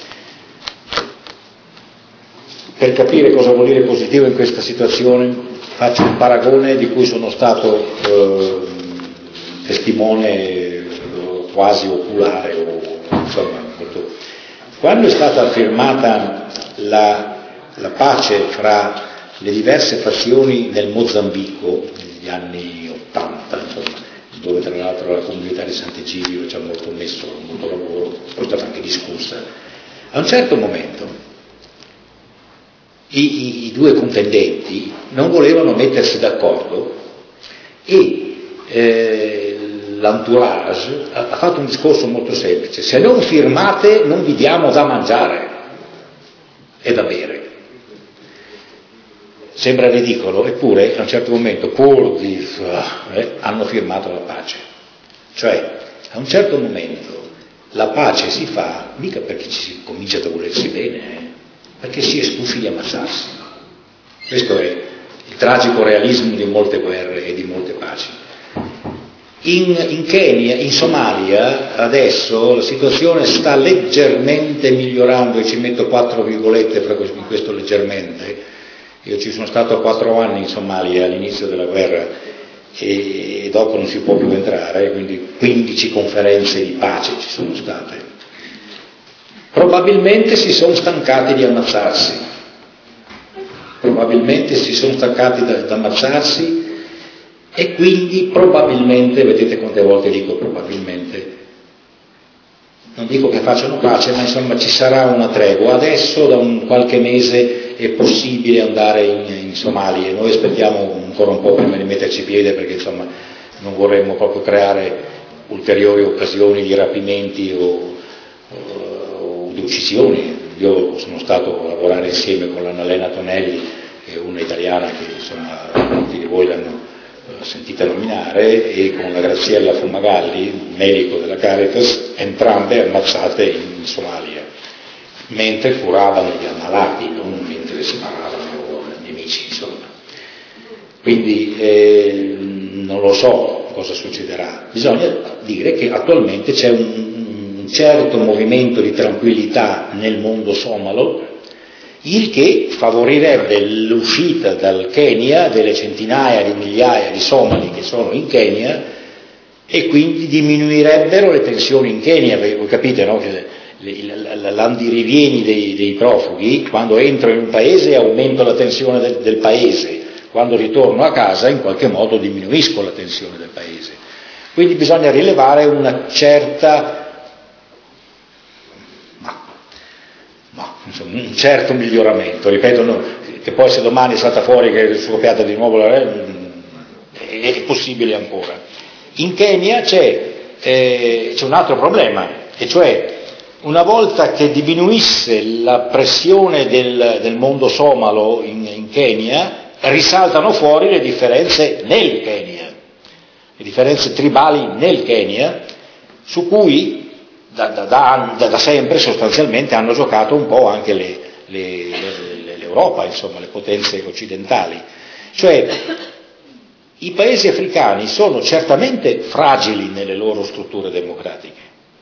Per capire cosa vuol dire positivo in questa situazione faccio un paragone di cui sono stato eh, testimone quasi oculare, o, insomma, molto. Quando è stata firmata la, la pace fra le diverse fazioni nel Mozambico negli anni ottanta, insomma, dove tra l'altro la comunità di Sant'Egidio ci ha molto messo molto lavoro, poi è stata anche discussa, a un certo momento I, i, i due contendenti non volevano mettersi d'accordo e eh, l'entourage ha, ha fatto un discorso molto semplice: se non firmate non vi diamo da mangiare e da bere. Sembra ridicolo, eppure a un certo momento pur di eh, hanno firmato la pace. Cioè a un certo momento la pace si fa mica perché ci si comincia a volersi bene, eh, perché si è stufi di ammazzarsi. Questo è il tragico realismo di molte guerre e di molte paci. In, in Kenya, in Somalia, adesso la situazione sta leggermente migliorando, e ci metto quattro virgolette in questo leggermente. Io ci sono stato quattro anni in Somalia all'inizio della guerra e dopo non si può più entrare, quindi quindici conferenze di pace ci sono state. Probabilmente si sono stancati di ammazzarsi, probabilmente si sono stancati da, da ammazzarsi e quindi probabilmente, vedete quante volte dico probabilmente, non dico che facciano pace, ma insomma ci sarà una tregua. Adesso da un qualche mese è possibile andare in, in Somalia, noi aspettiamo ancora un po' prima di metterci piede, perché insomma non vorremmo proprio creare ulteriori occasioni di rapimenti o, o di uccisioni. Io sono stato a lavorare insieme con l'Annalena Tonelli, che è una italiana che insomma molti di voi l'hanno sentita nominare, e con la Graziella Fumagalli, medico della Caritas, entrambe ammazzate in Somalia, mentre curavano gli ammalati, non mentre sparavano agli nemici, insomma. Quindi eh, non lo so cosa succederà. Bisogna dire che attualmente c'è un, un certo movimento di tranquillità nel mondo somalo, il che favorirebbe l'uscita dal Kenya delle centinaia di migliaia di somali che sono in Kenya, e quindi diminuirebbero le tensioni in Kenya, perché voi capite, no, che l'andirivieni dei, dei profughi, quando entro in un paese aumento la tensione del, del paese, quando ritorno a casa in qualche modo diminuisco la tensione del paese. Quindi bisogna rilevare una certa insomma, un certo miglioramento, ripeto, no, che poi se domani è stata fuori che è scoppiata di nuovo la è, è possibile ancora. In Kenya c'è, eh, c'è un altro problema, e cioè una volta che diminuisse la pressione del, del mondo somalo in, in Kenya, risaltano fuori le differenze nel Kenya, le differenze tribali nel Kenya, su cui Da, da, da, da sempre sostanzialmente hanno giocato un po' anche le, le, le, l'Europa, insomma, le potenze occidentali. Cioè, i paesi africani sono certamente fragili nelle loro strutture democratiche,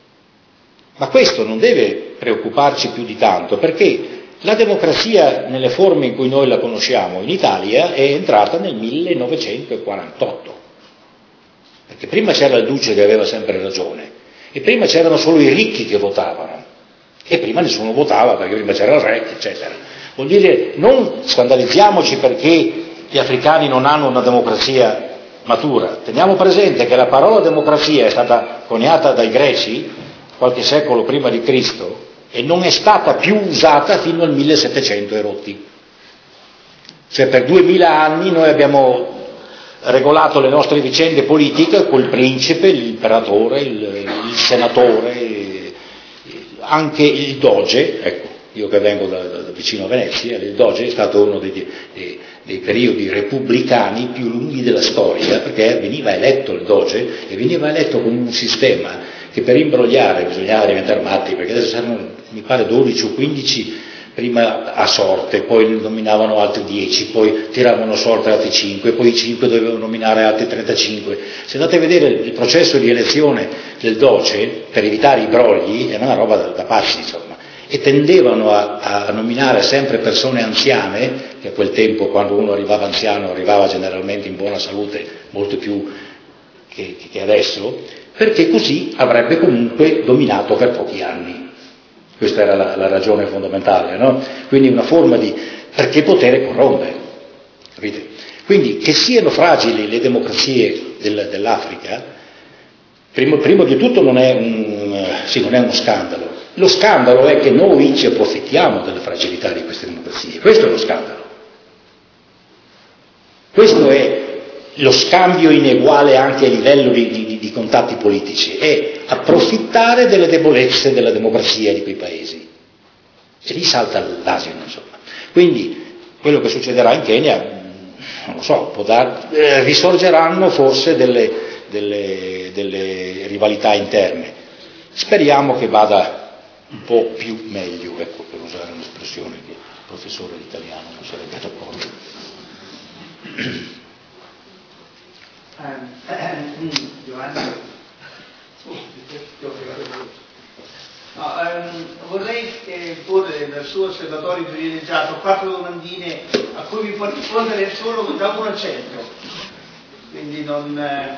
ma questo non deve preoccuparci più di tanto, perché la democrazia nelle forme in cui noi la conosciamo in Italia è entrata nel millenovecentoquarantotto, perché prima c'era il Duce che aveva sempre ragione, e prima c'erano solo i ricchi che votavano, e prima nessuno votava perché prima c'era il re, eccetera. Vuol dire, non scandalizziamoci perché gli africani non hanno una democrazia matura. Teniamo presente che la parola democrazia è stata coniata dai greci qualche secolo prima di Cristo e non è stata più usata fino al millesettecento e rotti. Cioè per duemila anni noi abbiamo regolato le nostre vicende politiche col principe, l'imperatore, il, il senatore, anche il doge. Ecco, io che vengo da, da, da vicino a Venezia, il doge è stato uno dei, dei, dei periodi repubblicani più lunghi della storia, perché veniva eletto il doge e veniva eletto con un sistema che per imbrogliare bisognava diventare matti, perché adesso erano, mi pare, dodici o quindici prima a sorte, poi ne nominavano altri dieci, poi tiravano a sorte altri cinque, poi i cinque dovevano nominare altri trentacinque. Se andate a vedere il processo di elezione del doge, per evitare i brogli, era una roba da, da pazzi, insomma, e tendevano a, a nominare sempre persone anziane, che a quel tempo, quando uno arrivava anziano, arrivava generalmente in buona salute, molto più che, che adesso, perché così avrebbe comunque dominato per pochi anni. Questa era la, la ragione fondamentale, no? Quindi una forma di... perché il potere corrompe, capite? Quindi che siano fragili le democrazie del, dell'Africa, primo, primo di tutto non è, un, sì, non è uno scandalo. Lo scandalo è che noi ci approfittiamo della fragilità di queste democrazie, questo è lo scandalo. Questo è lo scambio ineguale anche a livello di, di, di contatti politici, è approfittare delle debolezze della democrazia di quei paesi. E lì salta l'asino, insomma. Quindi quello che succederà in Kenya, non lo so, può dar, eh, risorgeranno forse delle, delle, delle rivalità interne. Speriamo che vada un po' più meglio, ecco, per usare un'espressione che il professore d'italiano non sarebbe d'accordo.
Giovanni. No, ehm, vorrei eh, porre dal suo osservatorio privilegiato quattro domandine a cui mi può rispondere solo da uno a cento, quindi non... Eh,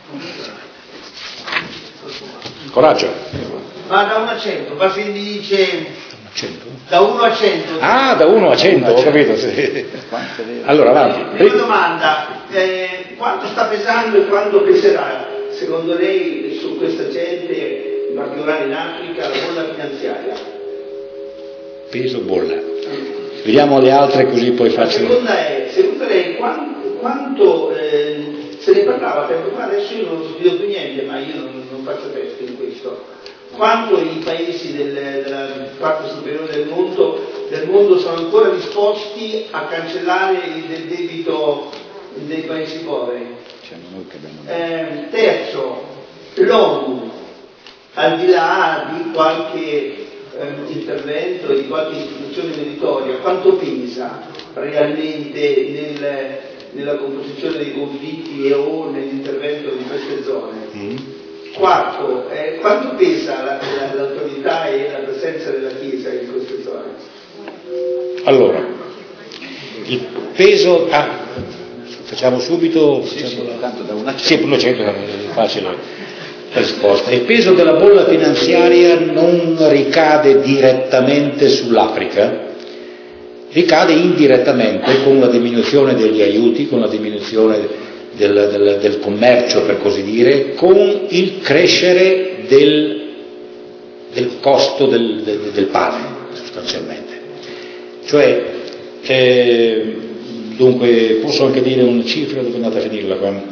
Coraggio.
Ma da uno a cento, basta che mi dice...
cento?
Da uno a cento.
Ah, da uno a cento, ho capito. Sì. Allora, avanti.
Prima domanda, eh, quanto sta pesando e quanto peserà, secondo lei, su questa gente... in particolare in Africa, la bolla finanziaria?
Peso bolla. Vediamo le altre così poi faccio.
La seconda è, secondo lei, quanto, quanto eh, se ne parlava tempo fa, adesso io non studio più niente, ma io non, non faccio testo in questo, quanto i paesi del, della parte superiore del mondo, del mondo sono ancora disposti a cancellare il del debito dei paesi poveri? Eh, terzo, l'ONU, al di là di qualche eh, intervento, di qualche istituzione meritoria, quanto pesa realmente nel, nella composizione dei conflitti e o nell'intervento di queste zone? Mm. Quarto, eh, quanto pesa la, la, l'autorità e la presenza della Chiesa in queste zone?
Allora, il peso... Ah, facciamo subito... Facciamo sì,
sì, tanto da una
sì, uno cento è facile. Risposta. Il peso della bolla finanziaria non ricade direttamente sull'Africa, ricade indirettamente con la diminuzione degli aiuti, con la diminuzione del, del, del commercio, per così dire, con il crescere del, del costo del, del, del pane, sostanzialmente. Cioè, eh, dunque, posso anche dire una cifra, dove è andata a finirla qua?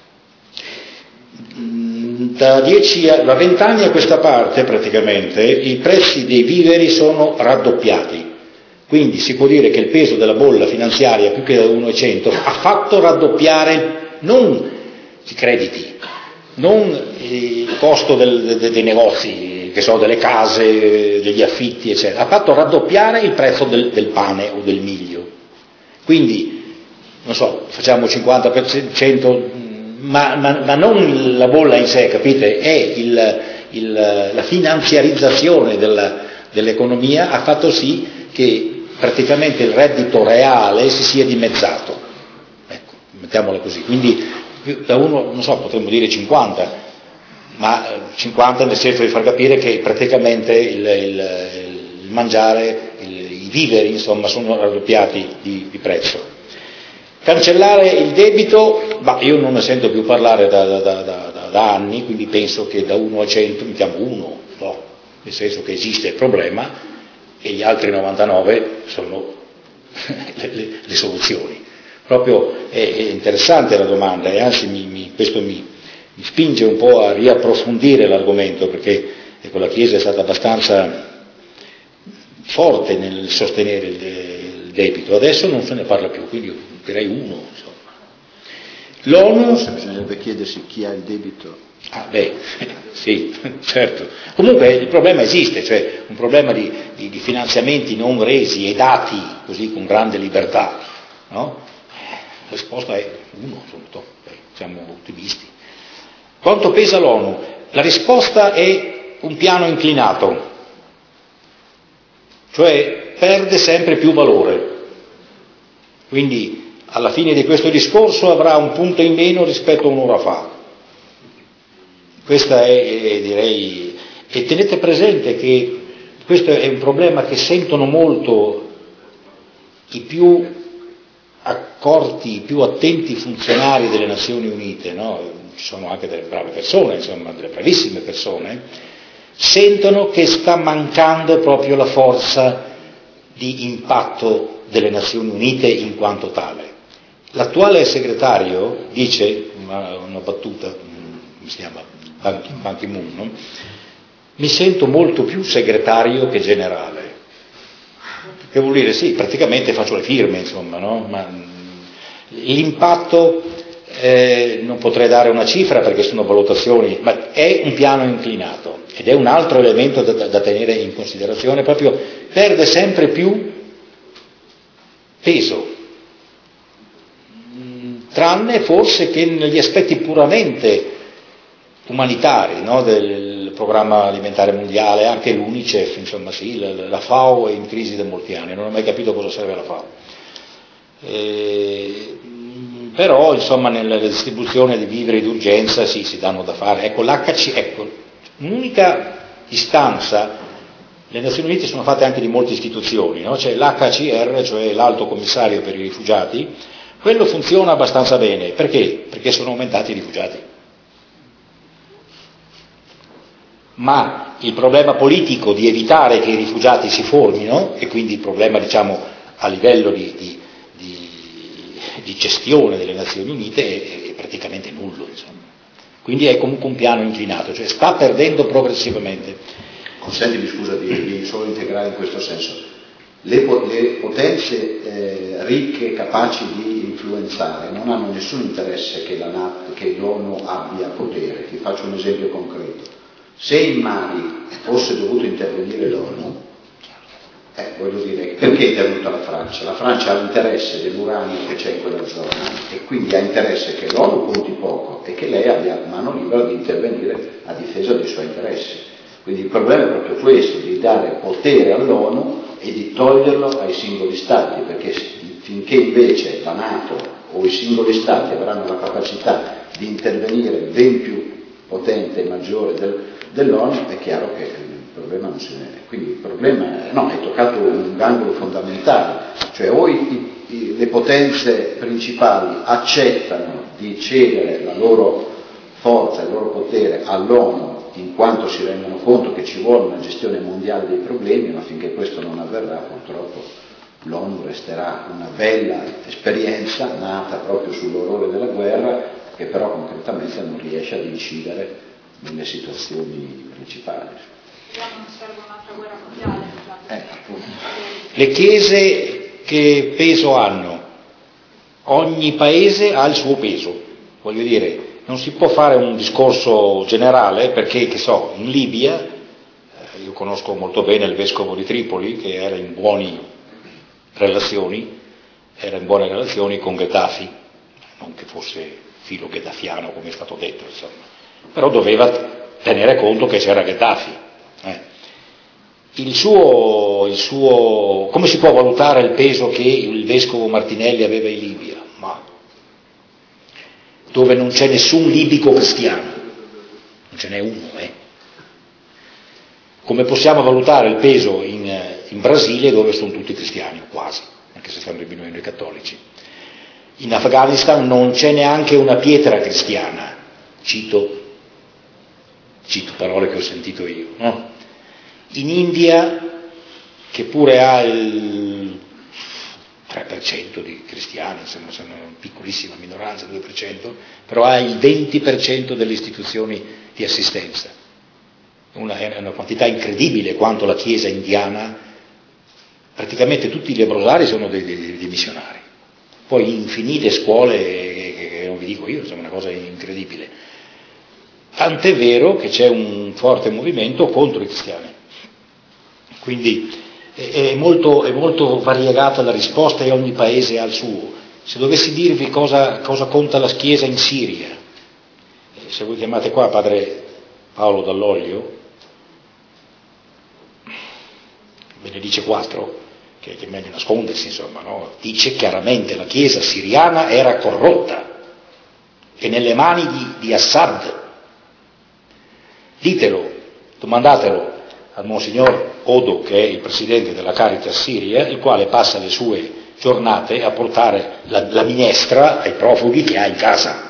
Da dieci a, da vent'anni a questa parte praticamente i prezzi dei viveri sono raddoppiati, quindi si può dire che il peso della bolla finanziaria più che da uno a cento ha fatto raddoppiare non i crediti, non il costo del, de, dei negozi, che so, delle case, degli affitti eccetera, ha fatto raddoppiare il prezzo del, del pane o del miglio. Quindi non so, facciamo cinquanta per cento, Ma, ma, ma non la bolla in sé, capite? È il, il, la finanziarizzazione della, dell'economia ha fatto sì che praticamente il reddito reale si sia dimezzato. Ecco, mettiamola così. Quindi da uno, non so, potremmo dire cinquanta, ma cinquanta nel senso di far capire che praticamente il, il, il mangiare, il, i viveri, insomma, sono raddoppiati di, di prezzo. Cancellare il debito, ma io non ne sento più parlare da, da, da, da, da anni, quindi penso che da uno a cento mettiamo uno, no? Nel senso che esiste il problema e gli altri novantanove sono le, le, le soluzioni. Proprio è, è interessante la domanda e anzi mi, mi, questo mi, mi spinge un po' a riapprofondire l'argomento, perché ecco, la Chiesa è stata abbastanza forte nel sostenere il, il debito, adesso non se ne parla più, quindi io direi uno, insomma. L'ONU...
Bisognerebbe chiedersi chi ha il debito.
Ah beh, sì, certo. Comunque il problema esiste, cioè un problema di, di, di finanziamenti non resi e dati così con grande libertà, no? La risposta è uno, insomma, siamo ottimisti. Quanto pesa l'ONU? La risposta è un piano inclinato, cioè perde sempre più valore. Quindi alla fine di questo discorso avrà un punto in meno rispetto a un'ora fa. Questa è, è direi, e tenete presente che questo è un problema che sentono molto i più accorti, i più attenti funzionari delle Nazioni Unite, no? Ci sono anche delle brave persone, insomma, delle bravissime persone, sentono che sta mancando proprio la forza di impatto delle Nazioni Unite in quanto tale. L'attuale segretario dice, una, una battuta, come si chiama, Ban Ki-moon, no? Mi sento molto più segretario che generale. Che vuol dire, sì, praticamente faccio le firme, insomma, no? Ma l'impatto eh, non potrei dare una cifra perché sono valutazioni, ma è un piano inclinato ed è un altro elemento da, da tenere in considerazione, proprio perde sempre più peso. tranne forse che negli aspetti puramente umanitari, no? del programma alimentare mondiale, anche l'UNICEF, insomma sì, la, la FAO è in crisi da molti anni, non ho mai capito cosa serve la FAO. Eh, però insomma nella distribuzione di viveri d'urgenza sì, si danno da fare. Ecco, l'H C, ecco, un'unica istanza, le Nazioni Unite sono fatte anche di molte istituzioni, no? C'è l'H C R, cioè l'Alto Commissario per i Rifugiati, quello funziona abbastanza bene, perché? Perché sono aumentati i rifugiati. Ma il problema politico di evitare che i rifugiati si formino, e quindi il problema diciamo a livello di, di, di, di gestione delle Nazioni Unite è, è praticamente nullo, insomma. Quindi è comunque un piano inclinato, cioè sta perdendo progressivamente.
Consentimi scusa di, di solo integrare in questo senso. Le, le potenze eh, ricche, capaci di influenzare, non hanno nessun interesse che, la NATO, che l'ONU abbia potere. Ti faccio un esempio concreto. Se in Mali fosse dovuto intervenire l'ONU, eh, voglio dire, perché è intervenuta la Francia? La Francia ha l'interesse dell'uranio che c'è in quella zona e quindi ha interesse che l'ONU conti poco e che lei abbia mano libera di intervenire a difesa dei suoi interessi. Quindi il problema è proprio questo, di dare potere all'ONU e di toglierlo ai singoli Stati, perché finché invece la NATO o i singoli Stati avranno la capacità di intervenire ben più potente e maggiore del, dell'ONU, è chiaro che il problema non se ne è. Quindi il problema è, no, hai toccato un angolo fondamentale, cioè o i, i, le potenze principali accettano di cedere la loro forza, il loro potere all'ONU in quanto si rendono conto che ci vuole una gestione mondiale dei problemi, ma finché questo non avverrà purtroppo l'ONU resterà una bella esperienza nata proprio sull'orrore della guerra, che però concretamente non riesce ad incidere nelle situazioni principali.
Non serve un'altra guerra mondiale.
Eh, appunto.
Le chiese che peso hanno? Ogni paese ha il suo peso, voglio dire, non si può fare un discorso generale perché, che so, in Libia, eh, io conosco molto bene il vescovo di Tripoli che era in buone relazioni, era in buone relazioni con Gheddafi, non che fosse filo gheddafiano come è stato detto, insomma, però doveva tenere conto che c'era Gheddafi. Eh. Il suo, il suo, come si può valutare il peso che il vescovo Martinelli aveva in Libia? Ma dove non c'è nessun libico cristiano, non ce n'è uno, eh. Come possiamo valutare il peso in, in Brasile dove sono tutti cristiani, quasi, anche se stanno diminuendo i cattolici. In Afghanistan non c'è neanche una pietra cristiana, cito, cito parole che ho sentito io, no? In India, che pure ha il tre per cento di cristiani, insomma sono una piccolissima minoranza, due per cento, però ha il venti per cento delle istituzioni di assistenza. Una, è una quantità incredibile quanto la Chiesa indiana, praticamente tutti i lebrosari sono dei, dei, dei missionari. Poi infinite scuole che, che non vi dico io, insomma una cosa incredibile. Tant'è vero che c'è un forte movimento contro i cristiani. Quindi è molto, è molto variegata la risposta e ogni paese ha il suo. Se dovessi dirvi cosa, cosa conta la Chiesa in Siria, se voi chiamate qua padre Paolo Dall'Oglio, ve ne dice quattro, che, che è meglio nascondersi, insomma, no? Dice chiaramente la Chiesa siriana era corrotta e nelle mani di, di Assad. Ditelo, domandatelo al Monsignor Odo, che è il presidente della Caritas Siria, il quale passa le sue giornate a portare la, la minestra ai profughi che ha in casa.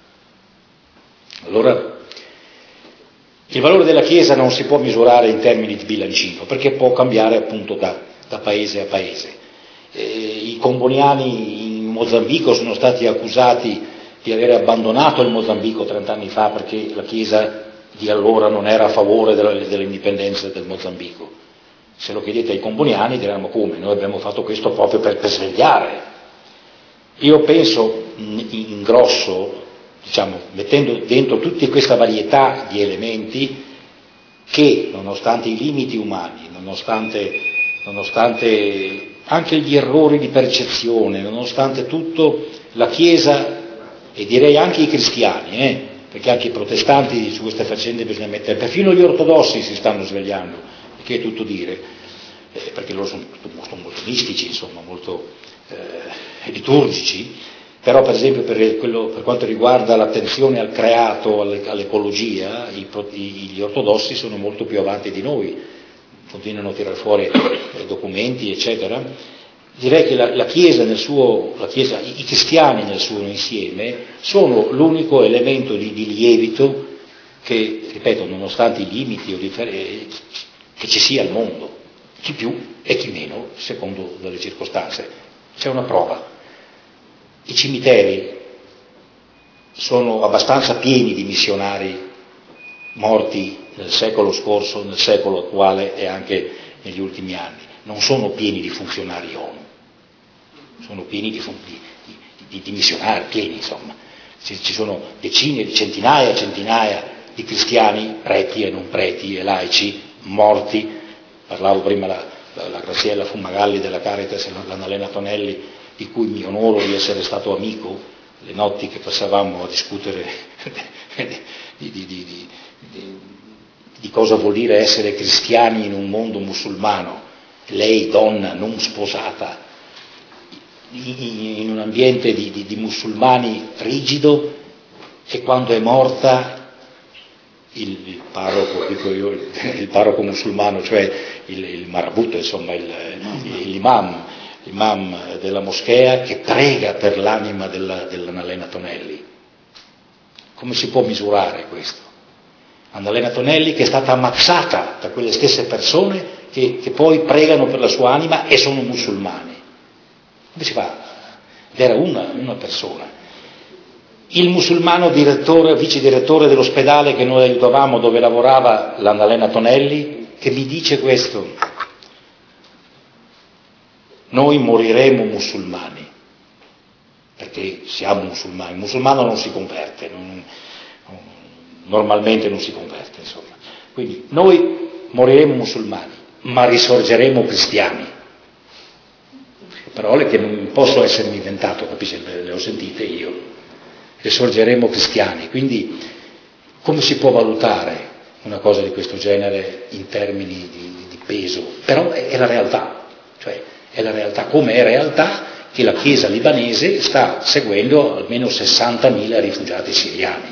Allora, il valore della Chiesa non si può misurare in termini di bilancino, perché può cambiare appunto da, da paese a paese. Eh, I comboniani in Mozambico sono stati accusati di aver abbandonato il Mozambico trent'anni fa perché la Chiesa di allora non era a favore della, dell'indipendenza del Mozambico. Se lo chiedete ai comboniani diranno come, noi abbiamo fatto questo proprio per, per svegliare. Io penso in, in grosso, diciamo, mettendo dentro tutta questa varietà di elementi, che nonostante i limiti umani, nonostante, nonostante anche gli errori di percezione, nonostante tutto, la Chiesa e direi anche i cristiani, eh, perché anche i protestanti su queste faccende bisogna mettere, perfino gli ortodossi si stanno svegliando, che è tutto dire, eh, perché loro sono molto, molto mistici, insomma, molto eh, liturgici, però per esempio per, quello, per quanto riguarda l'attenzione al creato, all'ecologia, i, gli ortodossi sono molto più avanti di noi, continuano a tirare fuori eh, documenti, eccetera. Direi che la, la Chiesa nel suo, la Chiesa, i cristiani nel suo insieme sono l'unico elemento di, di lievito che, ripeto, nonostante i limiti o differ- che ci sia al mondo, chi più e chi meno, secondo le circostanze. C'è una prova. I cimiteri sono abbastanza pieni di missionari morti nel secolo scorso, nel secolo attuale e anche negli ultimi anni. Non sono pieni di funzionari ONU, sono pieni di, di, di, di missionari, pieni insomma. Ci, ci sono decine, centinaia e centinaia di cristiani, preti e non preti e laici, morti. Parlavo prima la, la, la Graziella Fumagalli della Caritas e l'Annalena Tonelli, di cui mi onoro di essere stato amico, le notti che passavamo a discutere di, di, di, di, di cosa vuol dire essere cristiani in un mondo musulmano. Lei, donna non sposata, in un ambiente di, di, di musulmani rigido, e quando è morta il, il parroco, dico io, il parroco musulmano, cioè il, il marabutto, insomma, il, l'imam, l'imam della moschea che prega per l'anima della, dell'Annalena Tonelli. Come si può misurare questo? Annalena Tonelli che è stata ammazzata da quelle stesse persone che, che poi pregano per la sua anima e sono musulmani. Come si fa? Ed era una, una persona. Il musulmano direttore, vice direttore dell'ospedale che noi aiutavamo, dove lavorava l'Annalena Tonelli, che mi dice questo: noi moriremo musulmani, perché siamo musulmani. Il musulmano non si converte, non, non, normalmente non si converte, insomma. Quindi noi moriremo musulmani, ma risorgeremo cristiani. Parole che non posso essermi inventato, capisci? Le ho sentite io. Risorgeremo cristiani. Quindi come si può valutare una cosa di questo genere in termini di, di peso? Però è, è la realtà, cioè è la realtà, come è realtà che la Chiesa libanese sta seguendo almeno sessantamila rifugiati siriani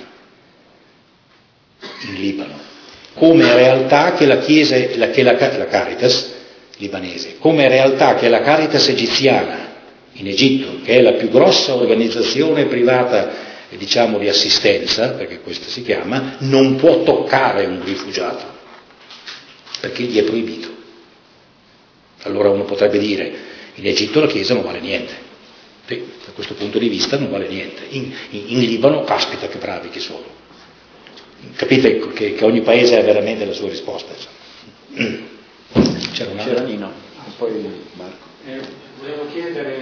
in Libano, come è realtà che la Chiesa, la, che la, la Caritas libanese, come è realtà che la Caritas egiziana in Egitto, che è la più grossa organizzazione privata, diciamo, di assistenza, perché questa si chiama, non può toccare un rifugiato, perché gli è proibito. Allora uno potrebbe dire, in Egitto la Chiesa non vale niente. Sì, da questo punto di vista non vale niente. In, in, in Libano, caspita che bravi che sono. Capite che, che ogni paese ha veramente la sua risposta. Insomma. C'era, una...
C'era Nino, e poi Marco.
Eh, volevo chiedere,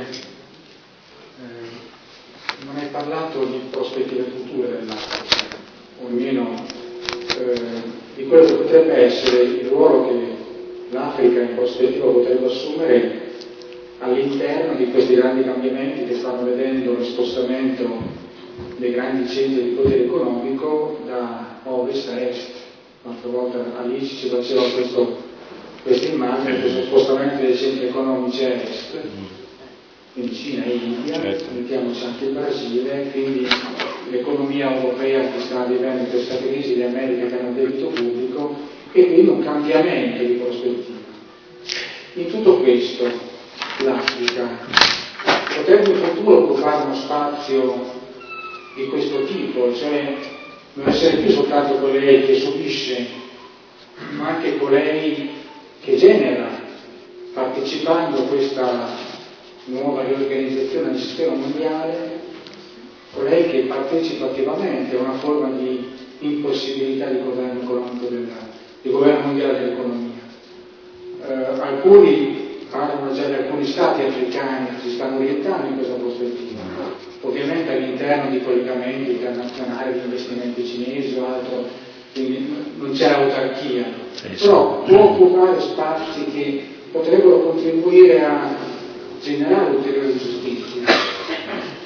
eh, non hai parlato di prospettive future dell'Africa, o almeno eh, di quello che potrebbe essere il ruolo che l'Africa in prospettiva potrebbe assumere all'interno di questi grandi cambiamenti che stanno vedendo lo spostamento dei grandi centri di potere economico da ovest a est. L'altra volta all'I C I ci faceva questo questa immagine, questo spostamento dei centri economici a est, quindi Cina e India, certo. Mettiamoci anche il Brasile, quindi l'economia europea che sta vivendo questa crisi, le Americhe che hanno un debito pubblico, e quindi un cambiamento di prospettiva. In tutto questo l'Africa potrebbe in futuro occupare uno spazio di questo tipo, cioè non essere più soltanto colei che subisce, ma anche colei che genera, partecipando a questa nuova riorganizzazione del sistema mondiale, colei che partecipa attivamente a una forma di impossibilità di governo economico della, di governo mondiale dell'economia. Eh, alcuni parlano già di alcuni stati africani che si stanno orientando in questa prospettiva, ovviamente all'interno di collegamenti internazionali, di investimenti cinesi o altro, quindi non c'è autarchia, però può occupare spazi che potrebbero contribuire a generare ulteriore giustizia.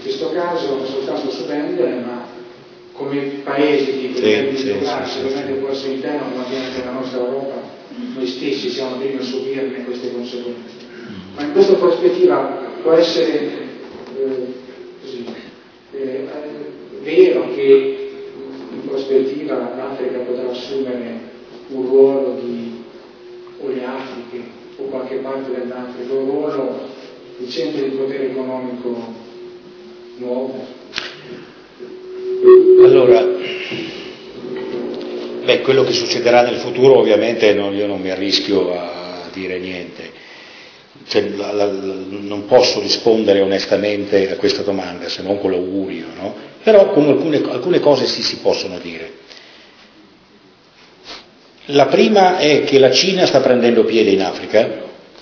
questo caso non soltanto su vendere, ma come paesi di livelli
sì,
geografici,
sì,
ovviamente può essere interno, ma anche nella nostra Europa, noi stessi siamo primi a subirne queste conseguenze. Ma in questa prospettiva può essere eh, così, eh, vero che in prospettiva l'Africa potrà assumere un ruolo di, o le Afriche, o qualche parte dell'Africa, un ruolo di centro di potere economico nuovo?
Allora, beh, quello che succederà nel futuro ovviamente non, io non mi arrischio a dire niente, cioè, la, la, non posso rispondere onestamente a questa domanda se non con l'augurio, no? Però con alcune, alcune cose sì si possono dire. La prima è che la Cina sta prendendo piede in Africa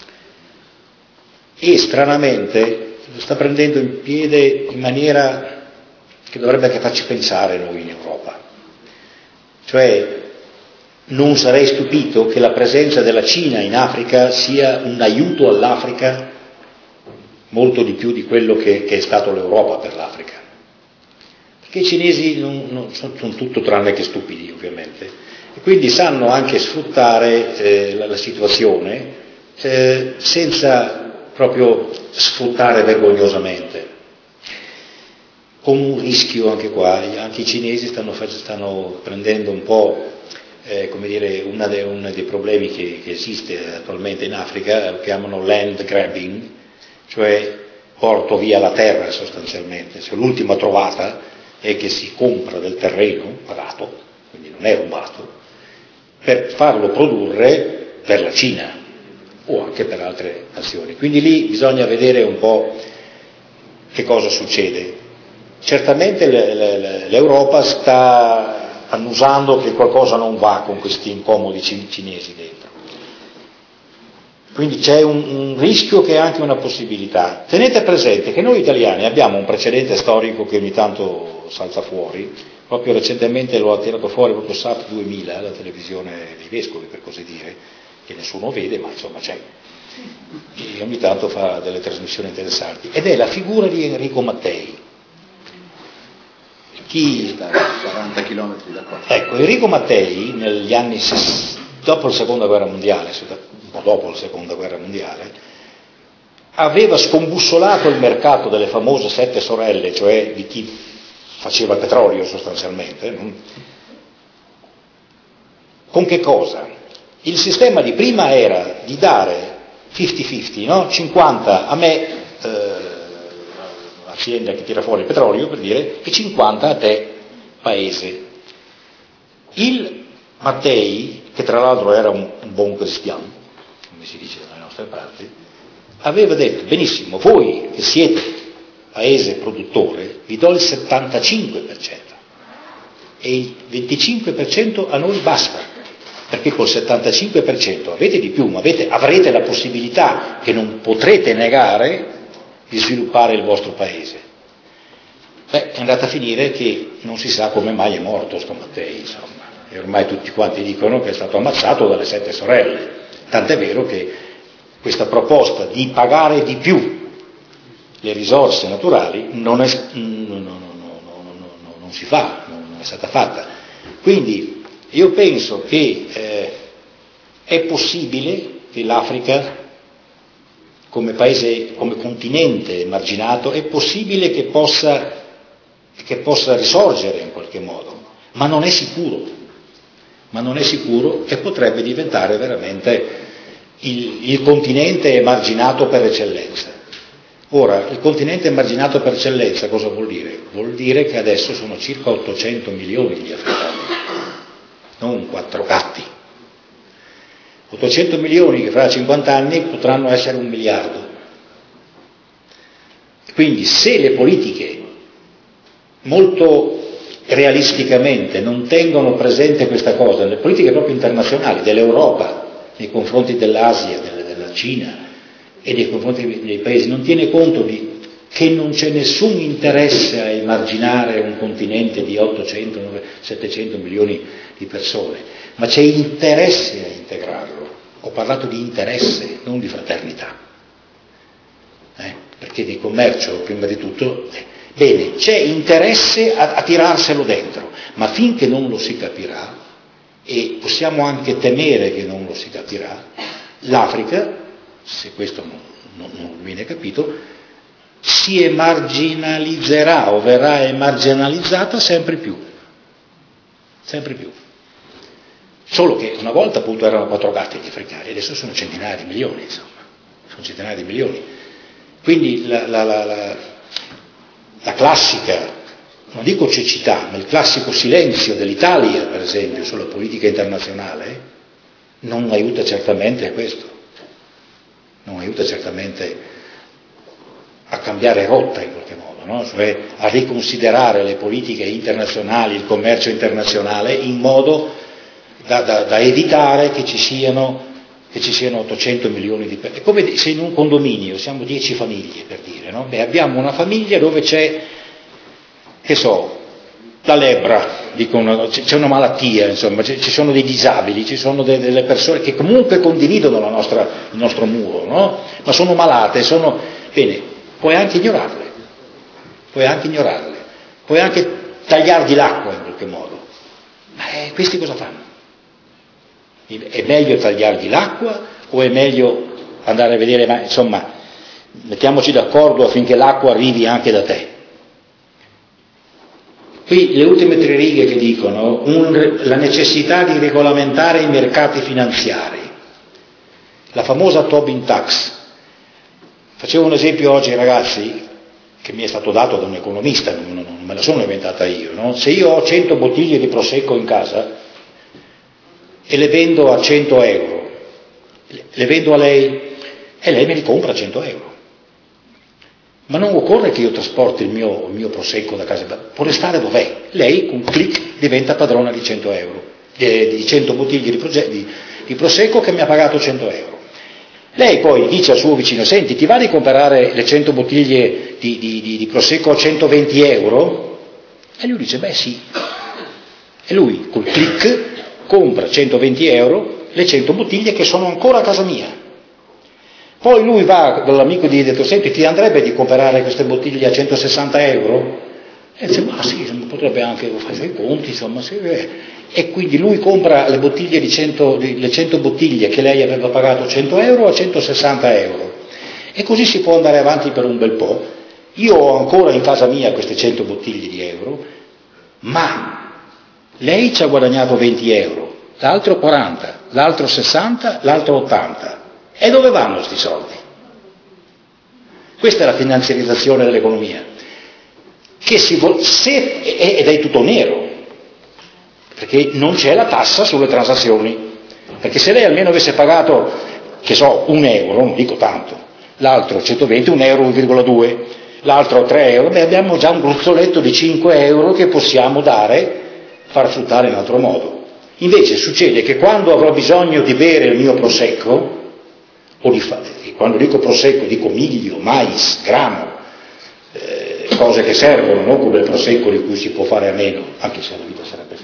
e stranamente lo sta prendendo in piede in maniera che dovrebbe anche farci pensare noi in Europa. Cioè, non sarei stupito che la presenza della Cina in Africa sia un aiuto all'Africa molto di più di quello che, che è stato l'Europa per l'Africa. Perché i cinesi non, non, sono, sono tutto tranne che stupidi, ovviamente, e quindi sanno anche sfruttare eh, la, la situazione eh, senza proprio sfruttare vergognosamente. Con un rischio anche qua, anche i cinesi stanno, stanno prendendo un po', eh, come dire, uno dei, uno dei problemi che, che esiste attualmente in Africa, lo chiamano land grabbing, cioè porto via la terra sostanzialmente, cioè, l'ultima trovata è che si compra del terreno pagato, quindi non è rubato, per farlo produrre per la Cina o anche per altre nazioni. Quindi lì bisogna vedere un po' che cosa succede. Certamente l'Europa sta annusando che qualcosa non va con questi incomodi cinesi dentro. Quindi c'è un, un rischio che è anche una possibilità. Tenete presente che noi italiani abbiamo un precedente storico che ogni tanto salta fuori, proprio recentemente lo ha tirato fuori proprio S A P duemila, la televisione dei vescovi per così dire, che nessuno vede ma insomma c'è, e ogni tanto fa delle trasmissioni interessanti, ed è la figura di Enrico Mattei. Chi
sta a quaranta chilometri da qua.
Ecco, Enrico Mattei negli anni dopo la seconda guerra mondiale, un po' dopo la seconda guerra mondiale, aveva scombussolato il mercato delle famose sette sorelle, cioè di chi faceva petrolio sostanzialmente. Con che cosa? Il sistema di prima era di dare cinquanta cinquanta, no? cinquanta a me, eh, azienda che tira fuori il petrolio, per dire, e cinquanta a te, paese. Il Mattei, che tra l'altro era un, un buon cristiano, come si dice dalle nostre parti, aveva detto, benissimo, voi che siete paese produttore, vi do il settantacinque per cento e il venticinque per cento a noi basta, perché col settantacinque per cento avete di più, ma avete, avrete la possibilità che non potrete negare di sviluppare il vostro paese. Beh, è andata a finire che non si sa come mai è morto sto Mattei, insomma, e ormai tutti quanti dicono che è stato ammazzato dalle sette sorelle, tant'è vero che questa proposta di pagare di più le risorse naturali non, è, non, non, non, non si fa, non è stata fatta. Quindi io penso che eh, è possibile che l'Africa, come paese, come continente emarginato, è possibile che possa, che possa risorgere in qualche modo, ma non è sicuro, ma non è sicuro e potrebbe diventare veramente il, il continente emarginato per eccellenza. Ora, il continente emarginato per eccellenza cosa vuol dire? Vuol dire che adesso sono circa ottocento milioni di africani, non quattro gatti. ottocento milioni che fra cinquanta anni potranno essere un miliardo. Quindi se le politiche molto realisticamente non tengono presente questa cosa, le politiche proprio internazionali dell'Europa nei confronti dell'Asia, della Cina e nei confronti dei paesi, non tiene conto di che non c'è nessun interesse a emarginare un continente di ottocento settecento milioni di persone, ma c'è interesse a integrarlo. Ho parlato di interesse, non di fraternità, eh? Perché di commercio, prima di tutto, eh, Bene, c'è interesse a, a tirarselo dentro, ma finché non lo si capirà, e possiamo anche temere che non lo si capirà, l'Africa, se questo non, non, non viene capito, si emarginalizzerà o verrà emarginalizzata sempre più, sempre più. Solo che una volta appunto erano quattro gatti gli africani, adesso sono centinaia di milioni, insomma, sono centinaia di milioni. Quindi la, la, la, la, la classica, non dico cecità, ma il classico silenzio dell'Italia, per esempio, sulla politica internazionale, non aiuta certamente a questo, non aiuta certamente a cambiare rotta in qualche modo, no? Cioè a riconsiderare le politiche internazionali, il commercio internazionale in modo Da, da, da evitare che ci siano che ci siano ottocento milioni di persone. È come se in un condominio siamo dieci famiglie, per dire, no? Beh, abbiamo una famiglia dove c'è, che so, la lebbra, dico una, c'è una malattia, insomma, ci sono dei disabili, ci sono de, delle persone che comunque condividono la nostra, il nostro muro, no? Ma sono malate, sono... Bene, puoi anche ignorarle, puoi anche ignorarle, puoi anche tagliargli l'acqua in qualche modo. Ma eh, questi cosa fanno? È meglio tagliargli l'acqua o è meglio andare a vedere, ma insomma, mettiamoci d'accordo affinché l'acqua arrivi anche da te. Qui le ultime tre righe che dicono un, la necessità di regolamentare i mercati finanziari, la famosa Tobin Tax. Facevo un esempio oggi, ragazzi, che mi è stato dato da un economista, non, non, non me la sono inventata io, no? Se io ho cento bottiglie di prosecco in casa e le vendo a cento euro, le vendo a lei e lei me li compra a cento euro. Ma non occorre che io trasporti il mio, il mio prosecco da casa, può restare dov'è. Lei con un clic diventa padrona di cento euro, eh, di cento bottiglie di, proge- di, di prosecco che mi ha pagato cento euro. Lei poi dice al suo vicino, senti, ti va di comprare le cento bottiglie di, di, di, di prosecco a centoventi euro? E lui dice, beh sì. E lui col clic compra centoventi euro le cento bottiglie che sono ancora a casa mia. Poi lui va dall'amico e gli dice, senti, ti andrebbe di comprare queste bottiglie a centosessanta euro? E dice, ma sì, potrebbe anche fare i conti, insomma. Sì. E quindi lui compra le bottiglie di cento, le cento bottiglie che lei aveva pagato cento euro a centosessanta euro. E così si può andare avanti per un bel po'. Io ho ancora in casa mia queste cento bottiglie di euro, ma lei ci ha guadagnato venti euro, l'altro quaranta, l'altro sessanta, l'altro ottanta. E dove vanno questi soldi? Questa è la finanziarizzazione dell'economia, che si vuol, se, ed è tutto nero, perché non c'è la tassa sulle transazioni, perché se lei almeno avesse pagato, che so, un euro, non dico tanto, l'altro centoventi, un euro virgola due, l'altro tre euro, beh, abbiamo già un gruzzoletto di cinque euro che possiamo dare, far fruttare in altro modo. Invece succede che quando avrò bisogno di bere il mio prosecco, o di fa- quando dico prosecco dico miglio, mais, grano, eh, cose che servono, non come il prosecco di cui si può fare a meno, anche se la vita sarebbe...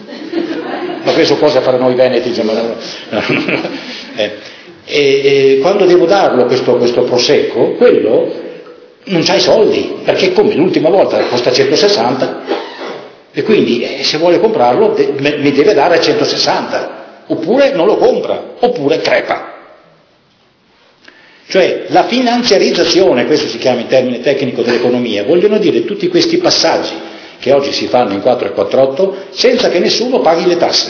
Ma questo cosa per noi veneti, insomma, no, no, no, eh, e, e quando devo darlo questo, questo prosecco, quello non c'ha i soldi, perché come l'ultima volta costa centosessanta, e quindi eh, se vuole comprarlo de- mi deve dare a centosessanta, oppure non lo compra, oppure crepa. Cioè la finanziarizzazione, questo si chiama in termine tecnico dell'economia, vogliono dire tutti questi passaggi che oggi si fanno in quattro e quarantotto senza che nessuno paghi le tasse.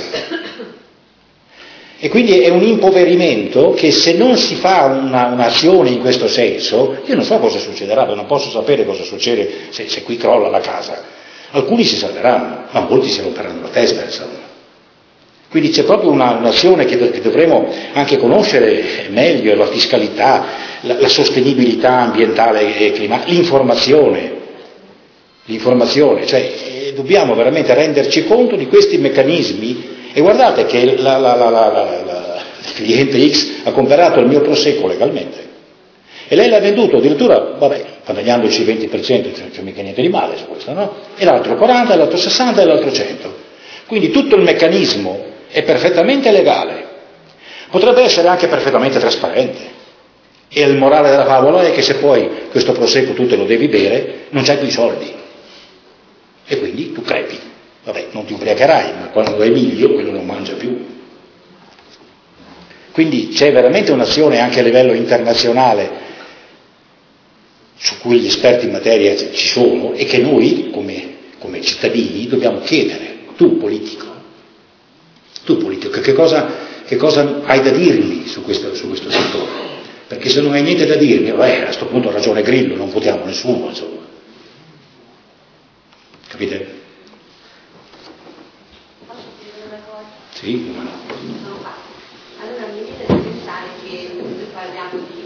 E quindi è un impoverimento che se non si fa una, un'azione in questo senso, io non so cosa succederà, non posso sapere cosa succede se, se qui crolla la casa. Alcuni si salveranno, ma molti si romperanno la testa, insomma. Quindi c'è proprio una, un'azione che, che dovremo anche conoscere meglio, la fiscalità, la, la sostenibilità ambientale e climatica, l'informazione, l'informazione, cioè eh, dobbiamo veramente renderci conto di questi meccanismi. E guardate che la, la, la, la, la, la, il cliente X ha comprato il mio prosecco legalmente e lei l'ha venduto addirittura, vabbè, guadagnandoci il venti per cento, non c'è mica niente di male su questo, no? E l'altro quaranta, l'altro sessanta e l'altro cento. Quindi tutto il meccanismo è perfettamente legale, potrebbe essere anche perfettamente trasparente. E il morale della favola è che se poi questo prosecco tu te lo devi bere, non c'hai più i soldi. E quindi tu crepi. Vabbè, non ti ubriacherai, ma quando è miglio, quello non mangia più. Quindi c'è veramente un'azione anche a livello internazionale su cui gli esperti in materia ci sono e che noi, come, come cittadini, dobbiamo chiedere. Tu, politico, tu, politico, che cosa, che cosa hai da dirmi su questo, su questo settore? Perché se non hai niente da dirmi, beh, a questo punto ha ragione Grillo, non votiamo nessuno, insomma. Capite?
Posso dire una cosa?
Sì, ma no.
Allora mi viene da pensare che noi parliamo di...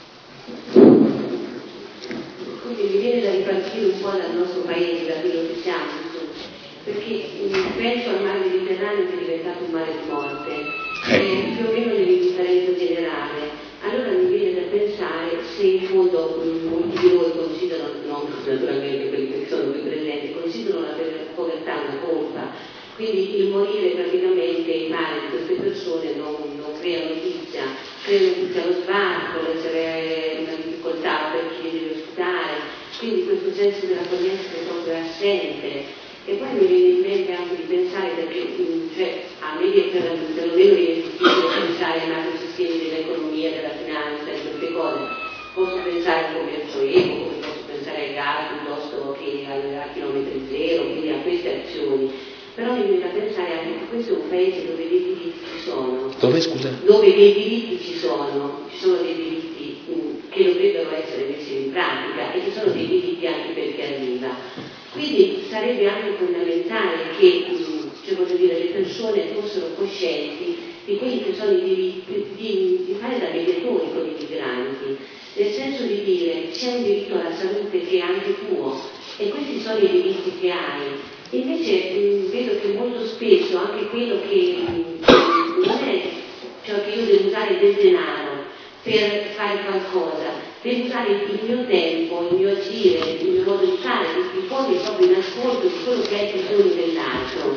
Quindi mi viene da ripartire un po' dal nostro paese, da quello che siamo, insomma. Perché penso al mare Mediterraneo che è diventato un mare di morte, eh, più o meno dell'indifferenza generale. Allora mi viene da pensare se in fondo molti di voi considerano, non naturalmente quelli che sono qui presenti, considerano la povertà una colpa, quindi il morire praticamente in mare di queste persone non, non crea notizia, crea notizia lo sbarco, l'essere una difficoltà per chi deve ospitare, quindi questo senso dell'accoglienza è proprio assente. E poi mi viene in mente anche di pensare, perché cioè, a me perlomeno viene difficile pensare ai macro sistemi dell'economia, della finanza e queste cose. Posso pensare al commercio equo, come posso pensare ai gas piuttosto che a chilometri zero, quindi a queste azioni. Però mi viene da pensare anche che questo è un paese dove dei diritti ci sono.
Dove, scusa?
Dove dei diritti ci sono, ci sono dei diritti mh, che dovrebbero essere messi in pratica e ci sono dei diritti anche per chi arriva. Quindi sarebbe anche fondamentale che cioè, voglio dire, le persone fossero coscienti di quelli che sono i diritti, di, di fare da mediatori con i migranti, nel senso di dire c'è un diritto alla salute che è anche tuo e questi sono i diritti che hai. Invece mh, vedo che molto spesso anche quello che mh, non è, cioè che io devo usare del denaro per fare qualcosa, devo usare il mio tempo, il mio agire, il mio modo di fare, di pormi proprio in ascolto di quello che è il bisogno dell'altro.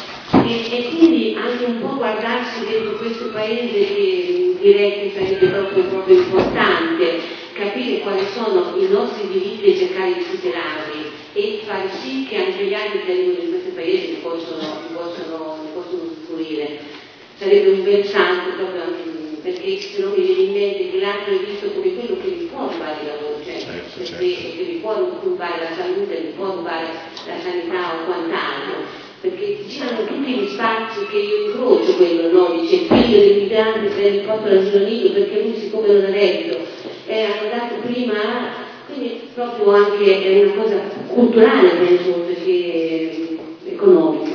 E, e quindi anche un po' guardarsi dentro questo paese che direi che sarebbe proprio, proprio importante, capire quali sono i nostri diritti e cercare di tutelarli e far sì che anche gli altri che arrivano in questo paese ne possono, ne possono, ne possono usufruire. Sarebbe un bel salto proprio anche perché se no mi viene in mente che l'altro è visto come quello che vi può rubare il lavoro, cioè
certo,
che,
certo.
che vi può rubare la salute, vi può rubare la sanità o quant'altro, perché girano tutti gli spazi che io incrocio quello, no? Dice il figlio dell'immigrante prende il posto all'asilo nido perché lui siccome non ha reddito, eh, hanno dato prima, quindi proprio anche è una cosa culturale penso, perché economica.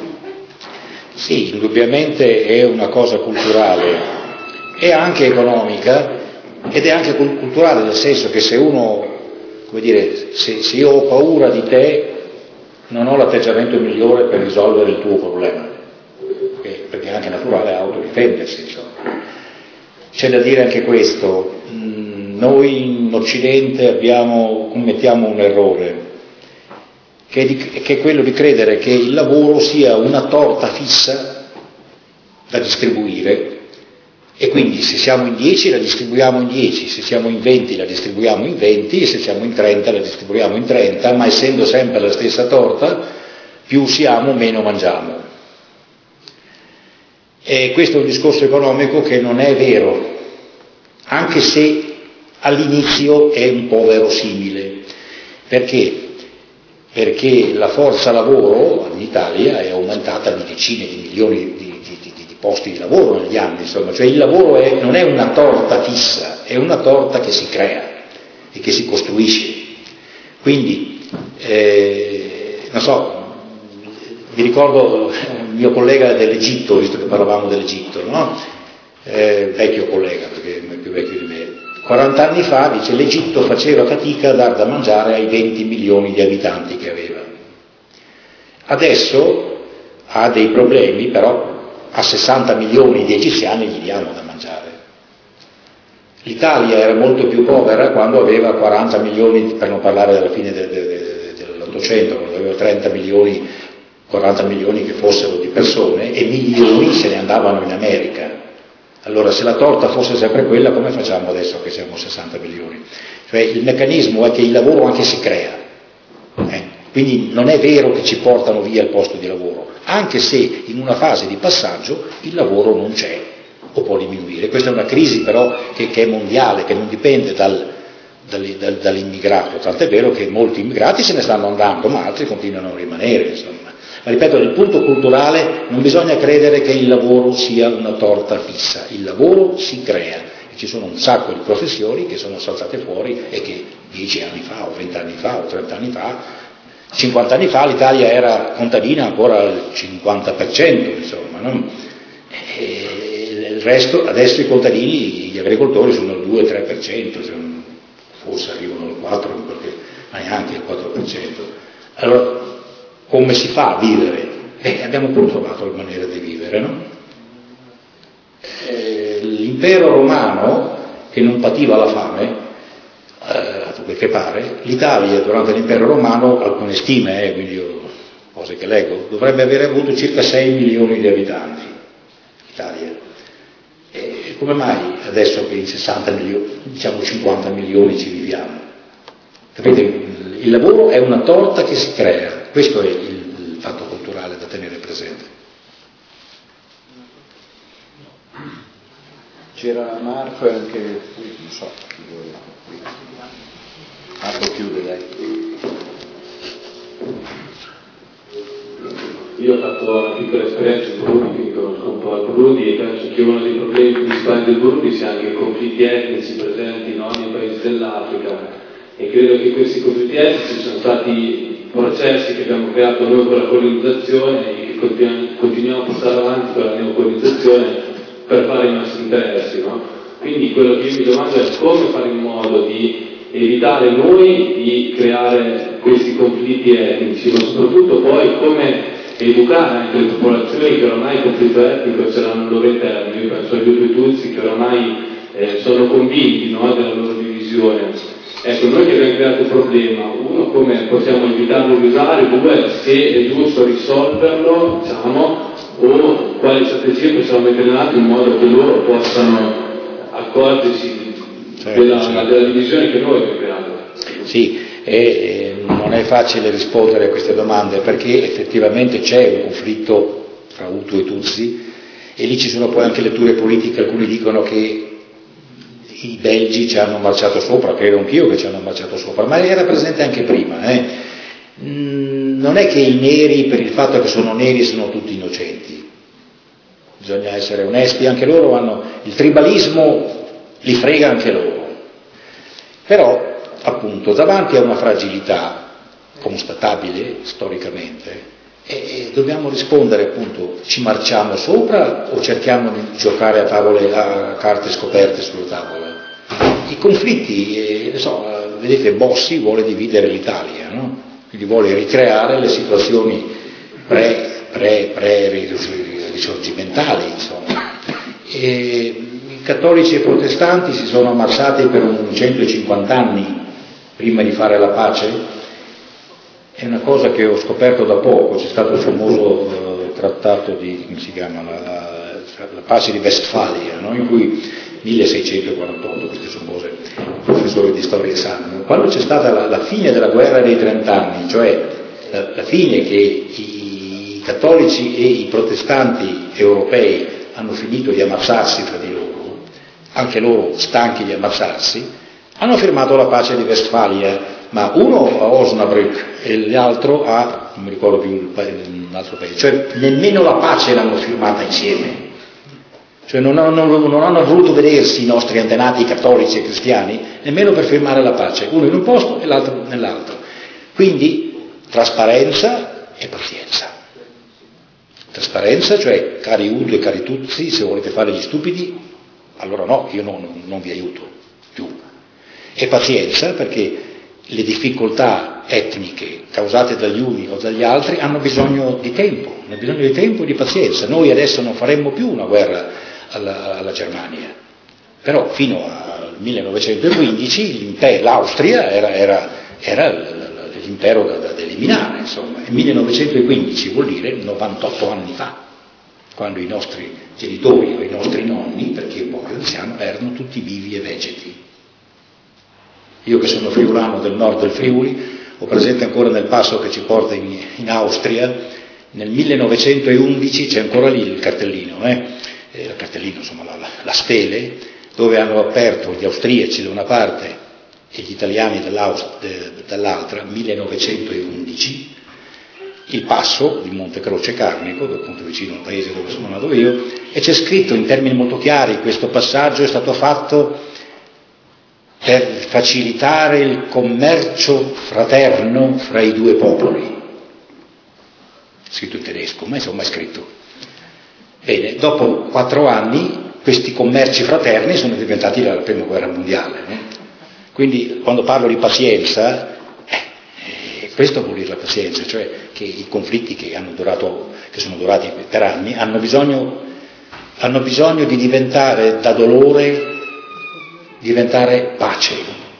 Sì, indubbiamente è una cosa culturale. È anche economica ed è anche culturale, nel senso che se uno, come dire, se, se io ho paura di te, non ho l'atteggiamento migliore per risolvere il tuo problema, perché, perché è anche naturale autodifendersi, insomma. C'è da dire anche questo, noi in Occidente abbiamo, commettiamo un errore, che è, di, che è quello di credere che il lavoro sia una torta fissa da distribuire. E quindi se siamo in dieci la distribuiamo in dieci, se siamo in venti la distribuiamo in venti, e se siamo in trenta la distribuiamo in trenta, ma essendo sempre la stessa torta, più siamo meno mangiamo. E questo è un discorso economico che non è vero, anche se all'inizio è un po' verosimile. Perché? Perché la forza lavoro in Italia è aumentata di decine di milioni di, di, di, di posti di lavoro negli anni, insomma, cioè il lavoro è, non è una torta fissa, è una torta che si crea e che si costruisce. Quindi, eh, non so, mi ricordo il mio collega dell'Egitto, visto che parlavamo dell'Egitto, no? Eh, vecchio collega, perché è più vecchio di me, quaranta anni fa, dice, l'Egitto faceva fatica a dar da mangiare ai venti milioni di abitanti che aveva. Adesso ha dei problemi, però a sessanta milioni di egiziani gli diamo da mangiare. L'Italia era molto più povera quando aveva quaranta milioni, per non parlare della fine del, del, dell'Ottocento, quando aveva trenta milioni, quaranta milioni che fossero di persone, e milioni se ne andavano in America. Allora, se la torta fosse sempre quella, come facciamo adesso che siamo sessanta milioni? Cioè, il meccanismo è che il lavoro anche si crea, eh? Quindi non è vero che ci portano via il posto di lavoro, anche se in una fase di passaggio il lavoro non c'è o può diminuire. Questa è una crisi però che, che è mondiale, che non dipende dal, dal, dal, dall'immigrato, tant'è vero che molti immigrati se ne stanno andando, ma altri continuano a rimanere, insomma. Ma ripeto, nel punto culturale non bisogna credere che il lavoro sia una torta fissa, il lavoro si crea e ci sono un sacco di professioni che sono saltate fuori e che dieci anni fa o venti anni fa o trenta anni fa, cinquanta anni fa l'Italia era contadina ancora al cinquanta per cento, insomma, no? E il resto, adesso i contadini, gli agricoltori sono al due tre per cento, forse arrivano al quattro per cento, ma neanche il quattro per cento. Allora, come si fa a vivere? Eh, abbiamo pure trovato la maniera di vivere, no? Eh, l'impero romano, che non pativa la fame, eh, quel che pare, l'Italia durante l'impero romano, alcune stime, eh, quindi io, cose che leggo, dovrebbe avere avuto circa sei milioni di abitanti, l'Italia. E come mai adesso che in sessanta milioni, diciamo cinquanta milioni ci viviamo? Capite? Il lavoro è una torta che si crea. Questo è il, il fatto culturale da tenere presente.
C'era Marco e anche, non so, Marco chiude dai.
Io ho fatto una piccola esperienza in Burundi, quindi conosco un po' il Burundi e penso che uno dei problemi principali del Burundi sia anche i conflitti etnici presenti in ogni paese dell'Africa, e credo che questi conflitti etnici sono stati processi che abbiamo creato noi con la colonizzazione e che continuiamo, continuiamo a portare avanti con la neocolonizzazione per fare i nostri interessi, no? Quindi quello che io mi domando è come fare in modo di evitare noi di creare questi conflitti etnici, ma soprattutto poi come educare anche le popolazioni che oramai il conflitto etnico ce l'hanno al loro interno. Io penso agli Hutu e Tutsi che oramai eh, sono convinti, no, della loro divisione. Ecco, noi che abbiamo creato il problema, uno, come possiamo evitarlo di usare, due, se è giusto risolverlo, diciamo, o quali strategie possiamo mettere in atto in modo che loro possano accorgersi certo, della, certo. della divisione che noi abbiamo creato.
Sì, e, e non è facile rispondere a queste domande perché effettivamente c'è un conflitto tra Hutu e Tutsi e lì ci sono poi anche letture politiche, alcuni dicono che i belgi ci hanno marciato sopra, credo anch'io che ci hanno marciato sopra, ma era presente anche prima. Eh. Non è che i neri, per il fatto che sono neri, sono tutti innocenti. Bisogna essere onesti, anche loro hanno, il tribalismo li frega anche loro. Però, appunto, davanti a una fragilità constatabile storicamente, e dobbiamo rispondere, appunto, ci marciamo sopra o cerchiamo di giocare a tavole, a carte scoperte sulle tavole? I conflitti, eh, so, vedete, Bossi vuole dividere l'Italia, no? Quindi vuole ricreare le situazioni pre, pre, pre risorgimentali, insomma. E i cattolici e i protestanti si sono ammazzati per un centocinquanta anni prima di fare la pace. È una cosa che ho scoperto da poco, c'è stato il famoso eh, trattato di, come si chiama, la, la, la pace di Westfalia, no? In cui milleseicentoquarantotto, queste sono cose che i professori di storia sanno, quando c'è stata la, la fine della guerra dei trent'anni, cioè la, la fine che i, i cattolici e i protestanti europei hanno finito di ammazzarsi tra di loro, anche loro stanchi di ammazzarsi, hanno firmato la pace di Westfalia, ma uno a Osnabrück e l'altro a, non mi ricordo più un altro paese, cioè nemmeno la pace l'hanno firmata insieme, cioè non hanno, non hanno voluto vedersi i nostri antenati cattolici e cristiani nemmeno per firmare la pace, uno in un posto e l'altro nell'altro. Quindi trasparenza e pazienza. Trasparenza, cioè cari Hutu e cari Tutsi, se volete fare gli stupidi, allora no, io non, non vi aiuto più. E pazienza, perché le difficoltà etniche causate dagli uni o dagli altri hanno bisogno di tempo, hanno bisogno di tempo e di pazienza. Noi adesso non faremmo più una guerra alla, alla Germania, però fino al millenovecentoquindici l'Austria era, era, era l'impero da, da eliminare, insomma, e millenovecentoquindici vuol dire novantotto anni fa, quando i nostri genitori o i nostri nonni, perché un po' più anziano, erano tutti vivi e vegeti. Io che sono friulano del nord del Friuli, ho presente ancora nel passo che ci porta in, in Austria, nel millenovecentoundici c'è ancora lì il cartellino, eh? Eh, il cartellino, insomma la, la, la stele, dove hanno aperto gli austriaci da una parte e gli italiani dall'altra, millenovecentoundici, il passo di Montecroce Carnico, appunto vicino al paese dove sono nato io, e c'è scritto in termini molto chiari: questo passaggio è stato fatto per facilitare il commercio fraterno fra i due popoli. Scritto in tedesco, ma insomma è scritto. Bene, dopo quattro anni questi commerci fraterni sono diventati la prima guerra mondiale. No? Quindi quando parlo di pazienza, eh, questo vuol dire la pazienza, cioè che i conflitti che hanno durato, che sono durati per anni, hanno bisogno, hanno bisogno di diventare da dolore, diventare pace.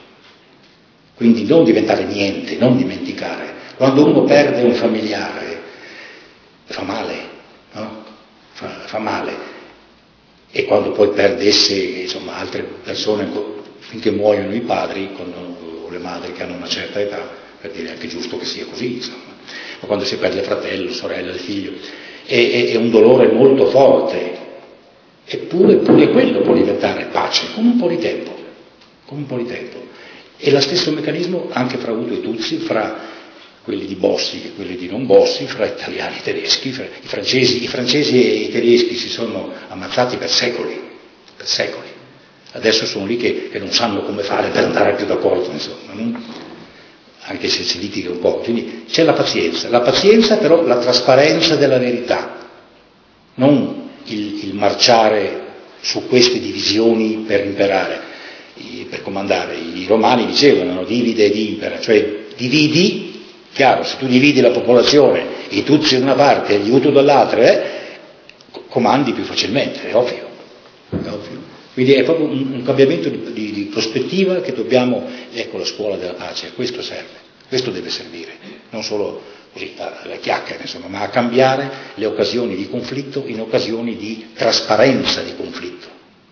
Quindi non diventare niente, non dimenticare. Quando uno perde un familiare, fa male, no? Fa, fa male. E quando poi perde esse, insomma, altre persone, finché muoiono i padri con, o le madri che hanno una certa età, per dire anche giusto che sia così, insomma. Ma quando si perde il fratello, sorella, il figlio, è, è, è un dolore molto forte. Eppure pure quello può diventare pace, con un po' di tempo, con un po' di tempo. E lo stesso meccanismo anche fra Hutu e Tutsi, fra quelli di Bossi e quelli di non Bossi, fra italiani e tedeschi, fra i francesi, i francesi e i tedeschi si sono ammazzati per secoli, per secoli. Adesso sono lì che, che non sanno come fare per andare più d'accordo, insomma, non? Anche se si litiga un po'. Quindi c'è la pazienza, la pazienza però la trasparenza della verità, non il, il marciare su queste divisioni per imperare, per comandare. I romani dicevano, no? Divide ed impera, cioè dividi. Chiaro, se tu dividi la popolazione, i Tutsi da una parte e gli Hutu dall'altra, eh, comandi più facilmente, è ovvio, è ovvio. Quindi è proprio un, un cambiamento di, di, di prospettiva che dobbiamo, ecco la scuola della pace, a questo serve, questo deve servire, non solo così la, la chiacchiera, insomma, ma a cambiare le occasioni di conflitto in occasioni di trasparenza di conflitto.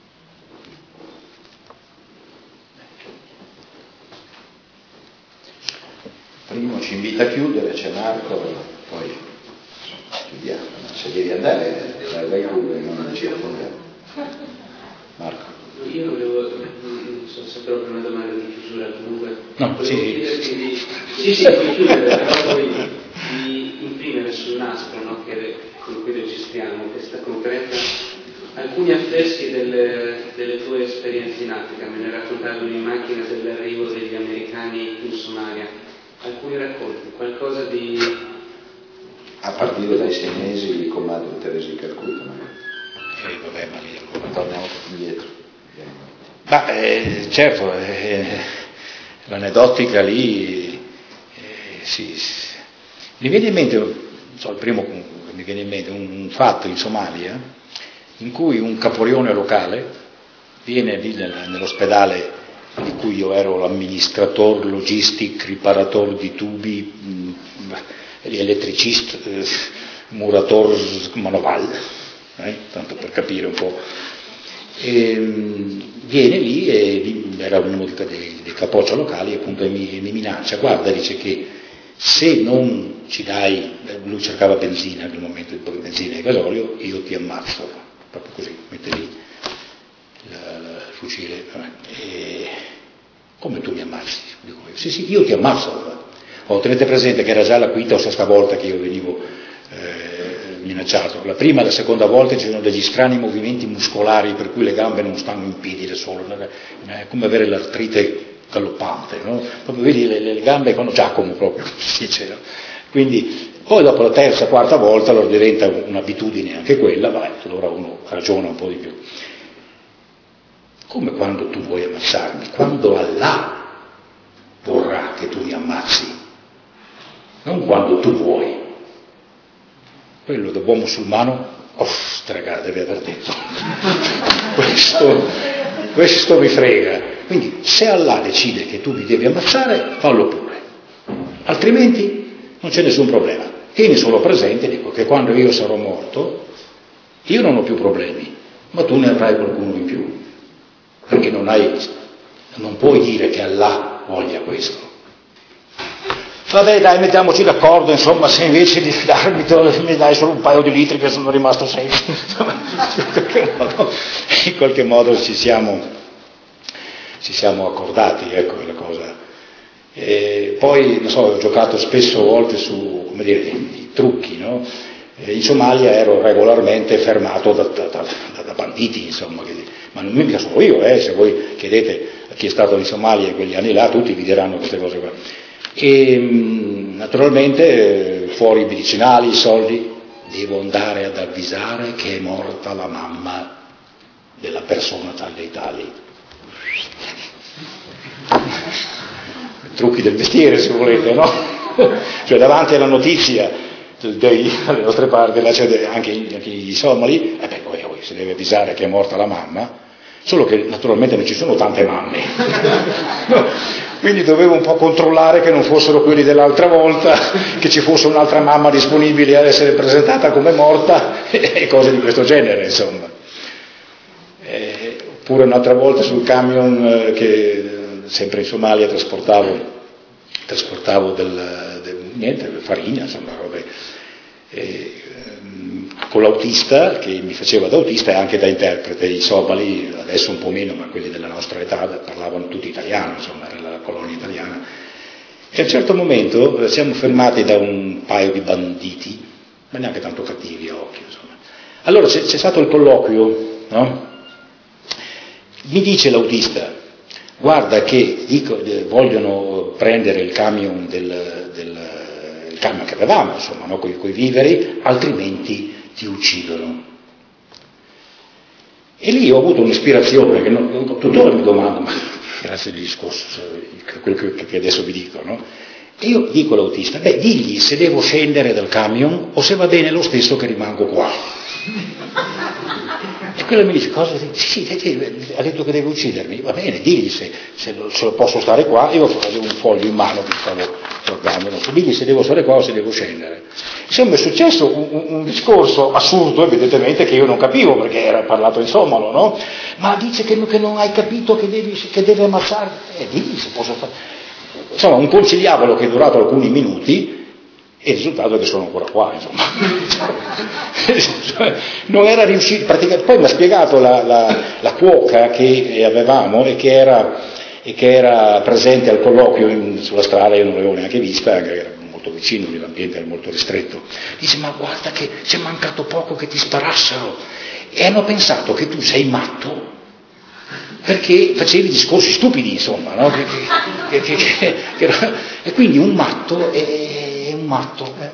Primo ci invita a chiudere, c'è Marco, poi chiudiamo. Se devi andare, vai pure, non ci rispondiamo. Marco.
Io volevo, non so se proprio una domanda di chiusura comunque.
No, sì.
Di, sì, sì, puoi chiudere, però poi di imprimere sul nastro, no, che, con cui registriamo questa conferenza, alcuni affreschi delle, delle tue esperienze in Africa. Me ne raccontavano in macchina dell'arrivo degli americani in Somalia. Alcuni racconti, qualcosa di...
A partire dai sei mesi di comando di Teresa di Calcutta, magari.
Eh, vabbè, ma lì allora
torniamo indietro.
Ma eh, certo, eh, l'aneddotica lì, eh, sì, sì. Mi viene in mente, non so, il primo che mi viene in mente, un, un fatto in Somalia, in cui un caporione locale viene lì nell'ospedale di cui io ero l'amministrator, logistic, riparatore di tubi, mh, elettricista, eh, murator manoval, eh, tanto per capire un po'. E, mh, viene lì e era uno dei, dei capoccia locali, appunto, e mi, mi minaccia, guarda, dice che se non ci dai, lui cercava benzina nel momento di benzina e gasolio, io ti ammazzo, proprio così, mette lì la, la, il fucile. E, come tu mi ammazzi? Dico io, sì sì, io ti ammazzo. Oh, tenete presente che era già la quinta o sesta volta che io venivo eh, minacciato. La prima e la seconda volta ci sono degli strani movimenti muscolari per cui le gambe non stanno in piedi da solo, è come avere l'artrite galoppante, no? Proprio vedi le, le gambe con Giacomo proprio, si dice, no? Quindi poi dopo la terza, quarta volta allora diventa un'abitudine anche quella, vabbè, allora uno ragiona un po' di più. Come quando tu vuoi ammazzarmi, quando Allah vorrà che tu mi ammazzi, non quando tu vuoi. Quello da buon musulmano, oh, strega, deve aver detto, questo, questo mi frega. Quindi se Allah decide che tu mi devi ammazzare, fallo pure, altrimenti non c'è nessun problema. Tieni solo presente, dico, che quando io sarò morto, Io non ho più problemi, ma tu ne avrai qualcuno in più, perché non hai, non puoi dire che Allah voglia questo. Vabbè, dai, mettiamoci d'accordo, insomma, se invece di darmi mi dai solo un paio di litri che sono rimasto senza. in, qualche modo, in qualche modo ci siamo, ci siamo accordati, ecco la cosa. E poi, non so, ho giocato spesso volte su, come dire, i trucchi, no? E in Somalia ero regolarmente fermato da, da, da, da banditi, insomma, che, ma non mica solo io, eh, se voi chiedete a chi è stato in Somalia in quegli anni là, tutti vi diranno queste cose qua. E naturalmente fuori i medicinali, i soldi, devo andare ad avvisare che è morta la mamma della persona tal dei tali. Trucchi del mestiere, se volete, no? Cioè davanti alla notizia dei, dalle nostre parti, là c'è anche, anche i somali, eh beh, poi, poi si deve avvisare che è morta la mamma, solo che naturalmente non ci sono tante mamme. No? Quindi dovevo un po' controllare che non fossero quelli dell'altra volta, che ci fosse un'altra mamma disponibile ad essere presentata come morta e cose di questo genere, insomma. Eh, oppure un'altra volta sul camion eh, che sempre in Somalia trasportavo, trasportavo del, del, niente, farina, insomma, vabbè. E, con l'autista che mi faceva da autista e anche da interprete. I somali adesso un po' meno, ma quelli della nostra età parlavano tutti italiano, insomma era la colonia italiana, e a un certo momento siamo fermati da un paio di banditi, ma neanche tanto cattivi a occhio, insomma. Allora c'è, c'è stato il colloquio, no? Mi dice l'autista: guarda che dico, vogliono prendere il camion del, del il camion che avevamo, insomma, no? con i viveri, altrimenti ti uccidono. E lì ho avuto un'ispirazione che non, tuttora mi domando, ma grazie al discorso, quello che, che adesso vi dico, no? E io dico all'autista: beh, digli se devo scendere dal camion o se va bene lo stesso che rimango qua. E quello mi dice: cosa? Sì, sì, sì, ha detto che deve uccidermi, va bene, digli se, se, lo, se lo posso stare qua. Io avevo un foglio in mano che stavo guardando, non so, digli se devo stare qua o se devo scendere. Insomma, è successo un, un, un discorso assurdo, evidentemente, che io non capivo perché era parlato in somalo, no? Ma dice che, che non hai capito che, devi, che deve ammazzare, eh, digli se posso fare. Insomma, un conciliabolo che è durato alcuni minuti. E il risultato è che sono ancora qua, insomma. Non era riuscito, praticamente. Poi mi ha spiegato la, la, la cuoca che avevamo e che era, e che era presente al colloquio in, sulla strada, io non l'avevo neanche vista, che era molto vicino, l'ambiente era molto ristretto. Dice: ma guarda che c'è mancato poco che ti sparassero, e hanno pensato che tu sei matto perché facevi discorsi stupidi, insomma, no? che, che, che, che, che, e quindi un matto è un matto, eh.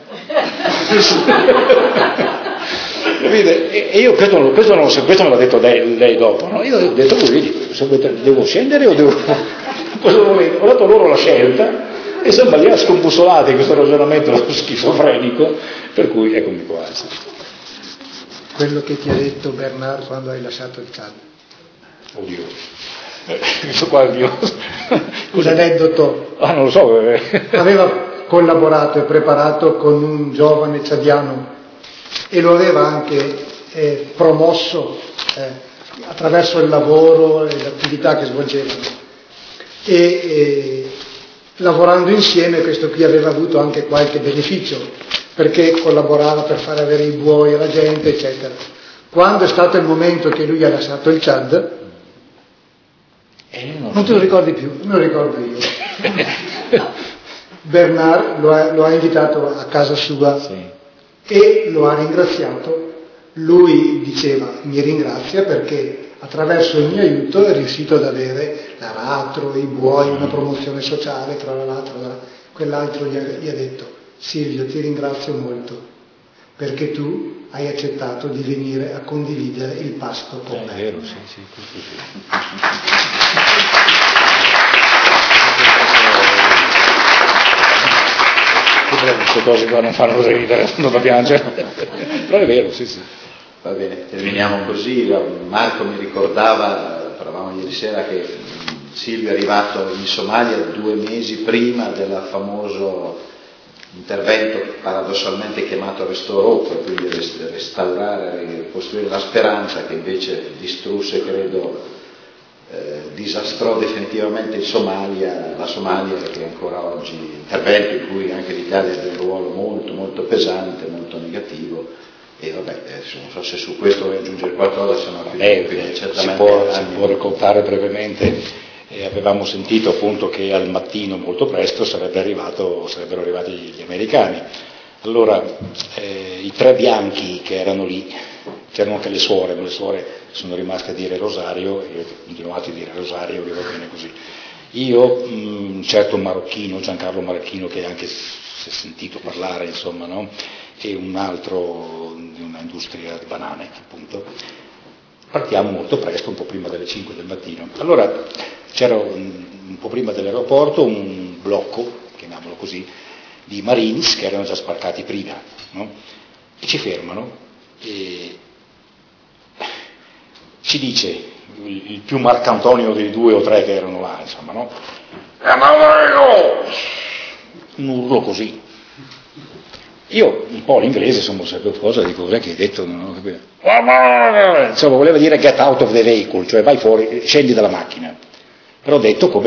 e, e io questo, questo, non, questo me l'ha detto lei, lei dopo, no? Io ho detto: vedi, devo scendere o devo in questo momento ho dato loro la scelta e insomma li ha scombussolati in questo ragionamento schizofrenico, per cui eccomi qua. Sì.
Quello che ti ha detto Bernard quando hai lasciato il Chad.
Oddio, questo qua è il mio
l'aneddoto.
Ah, non lo so.
Aveva collaborato e preparato con un giovane ciadiano e lo aveva anche eh, promosso eh, attraverso il lavoro e le attività che svolgevano, e eh, lavorando insieme questo qui aveva avuto anche qualche beneficio perché collaborava per fare avere i buoi alla gente, eccetera. Quando è stato il momento che lui ha lasciato il Chad,
eh, non,
non te lo ricordi più, me lo ricordo io. Bernard lo ha, lo ha invitato a casa sua, sì, e lo ha ringraziato. Lui diceva: mi ringrazia perché attraverso il mio aiuto è riuscito ad avere l'aratro, i buoi, una promozione sociale, tra l'altro. Quell'altro gli ha, gli ha detto: Silvio, ti ringrazio molto perché tu hai accettato di venire a condividere il pasto con me.
È vero, sì, sì, sì, sì. Queste cose qua non fanno ridere, non da piangere, però è vero, sì, sì.
Va bene, terminiamo così. Marco mi ricordava, parlavamo ieri sera, che Silvio è arrivato in Somalia due mesi prima del famoso intervento paradossalmente chiamato Restore Hope, quindi restaurare, costruire la speranza, che invece distrusse, credo, eh, disastrò definitivamente il Somalia, la Somalia, che ancora oggi, intervento in cui anche l'Italia ha un ruolo molto molto pesante, molto negativo. E vabbè, adesso non so se su questo vuoi aggiungere qualcosa, se no
eh, certamente si può, si può raccontare brevemente. E avevamo sentito appunto che al mattino molto presto sarebbe arrivato, sarebbero arrivati gli americani. Allora eh, i tre bianchi che erano lì, c'erano anche le suore, ma le suore sono rimaste a dire rosario e ho continuato a dire rosario, che va bene così. Io, un certo marocchino, Giancarlo Marocchino, che anche si è sentito parlare, insomma, no? E un altro di una industria di banane, appunto. Partiamo molto presto, un po' prima delle cinque del mattino. Allora c'era un, un po' prima dell'aeroporto un blocco, chiamiamolo così, di Marines che erano già sbarcati prima, no? E ci fermano e ci dice il, il più marcantonio dei due o tre che erano là, insomma, no? Un urlo così. Io un po' l'inglese, insomma, sapevo cosa, dico, cos'è che hai detto? Non ho capito. Insomma, voleva dire get out of the vehicle, cioè vai fuori, scendi dalla macchina. Però ho detto come,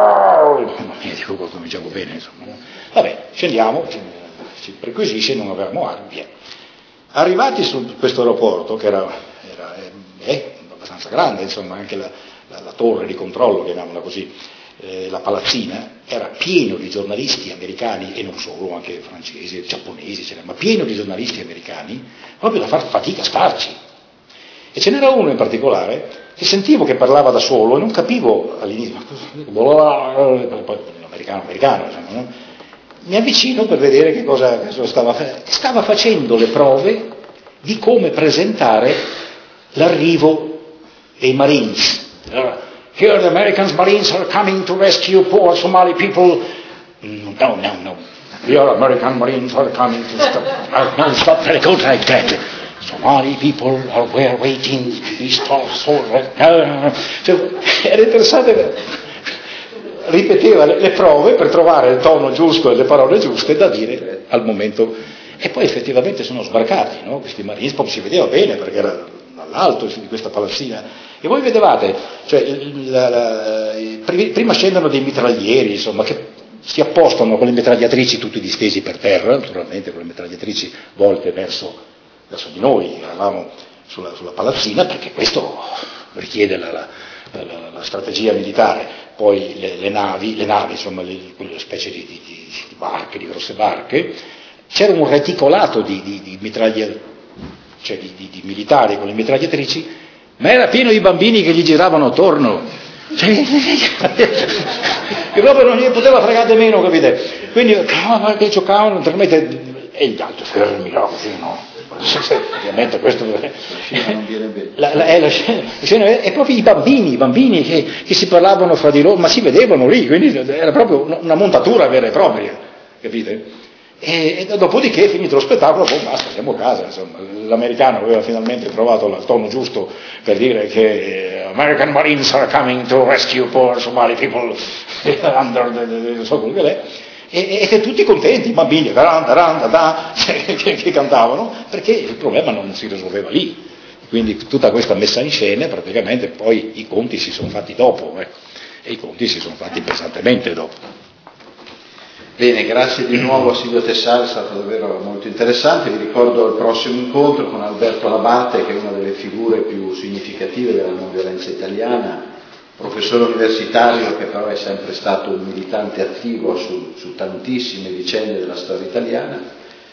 dico, cominciamo bene, insomma. Vabbè, scendiamo, ci perquisisce, non avevamo armi, via. Arrivati su questo aeroporto, che era, era eh, abbastanza grande, insomma, anche la, la, la torre di controllo, chiamiamola così, eh, la palazzina, era pieno di giornalisti americani, e non solo, anche francesi, giapponesi, c'era, ma pieno di giornalisti americani, proprio da far fatica a starci. E ce n'era uno in particolare che sentivo che parlava da solo e non capivo all'inizio, l'americano, americano, insomma, no? Mi avvicino per vedere che cosa, cosa stava facendo. Stava facendo le prove di come presentare l'arrivo dei Marines. Here the American Marines are coming to rescue poor Somali people. No, no, no. Here American Marines are coming to stop. No, stop, very good, like that. Somali people are were waiting. East also. Cioè, era interessante. Ripeteva le, le prove per trovare il tono giusto e le parole giuste da dire al momento. E poi effettivamente sono sbarcati, no? Questi Marines, poi si vedeva bene perché era dall'alto di questa palazzina. E voi vedevate, cioè, la, la, prima scendono dei mitraglieri, insomma, che si appostano con le mitragliatrici tutti distesi per terra, naturalmente con le mitragliatrici volte verso, verso di noi, eravamo sulla, sulla palazzina, perché questo richiede la, la, la, la strategia militare. Poi le, le navi, le navi, insomma, le, quelle specie di, di, di barche, di grosse barche, c'era un reticolato di, di, di mitraglia, cioè di, di, di militari con le mitragliatrici, ma era pieno di bambini che gli giravano attorno, cioè, che proprio non gli poteva fregare meno, capite? Quindi oh, che giocavano, naturalmente, e gli altri fermi, no, così, no. Ovviamente questo non viene bene. La, la, la, scena, è proprio i bambini, i bambini che, che si parlavano fra di loro, ma si vedevano lì, quindi era proprio una montatura vera e propria, capite? E, e dopodiché, finito lo spettacolo, poi basta, andiamo a casa, insomma. L'americano aveva finalmente trovato il tono giusto per dire che American Marines are coming to rescue poor Somali people under the, non so quello che è, e, e tutti contenti, i bambini da, da, da, da, che, che cantavano, perché il problema non si risolveva lì. Quindi tutta questa messa in scena, praticamente poi i conti si sono fatti dopo, ecco, e i conti si sono fatti pesantemente dopo.
Bene, grazie di nuovo a Silvio Tessari, è stato davvero molto interessante. Vi ricordo il prossimo incontro con Alberto Labate, che è una delle figure più significative della non violenza italiana, professore universitario che però è sempre stato un militante attivo su, su tantissime vicende della storia italiana.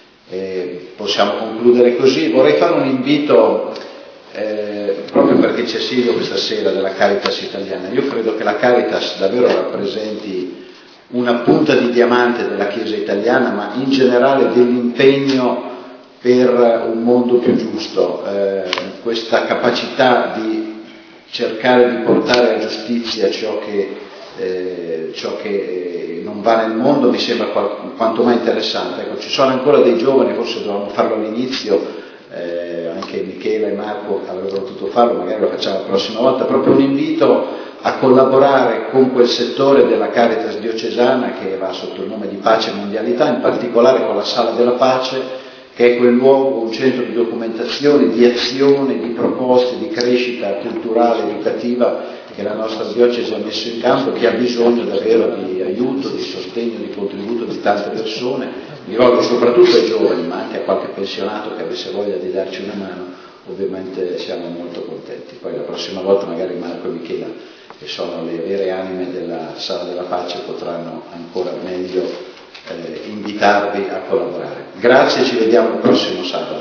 E possiamo concludere così. Vorrei fare un invito, eh, proprio perché c'è Silvio questa sera, della Caritas italiana. Io credo che la Caritas davvero rappresenti una punta di diamante della Chiesa italiana, ma in generale dell'impegno per un mondo più giusto, eh, questa capacità di cercare di portare a giustizia ciò che, eh, ciò che non va nel mondo mi sembra qual- quanto mai interessante. Ecco, ci sono ancora dei giovani, forse dovevamo farlo all'inizio, eh, anche Michela e Marco avrebbero potuto farlo, magari lo facciamo la prossima volta, proprio un invito a collaborare con quel settore della Caritas diocesana che va sotto il nome di Pace e Mondialità, in particolare con la Sala della Pace, che è quel luogo, un centro di documentazione, di azione, di proposte, di crescita culturale e educativa che la nostra diocesi ha messo in campo, che ha bisogno davvero di aiuto, di sostegno, di contributo di tante persone. Mi rivolgo soprattutto ai giovani, ma anche a qualche pensionato che avesse voglia di darci una mano. Ovviamente siamo molto contenti. Poi la prossima volta magari Marco e Michela, che sono le vere anime della Sala della Pace, potranno ancora meglio eh, invitarvi a collaborare. Grazie, ci vediamo il prossimo sabato.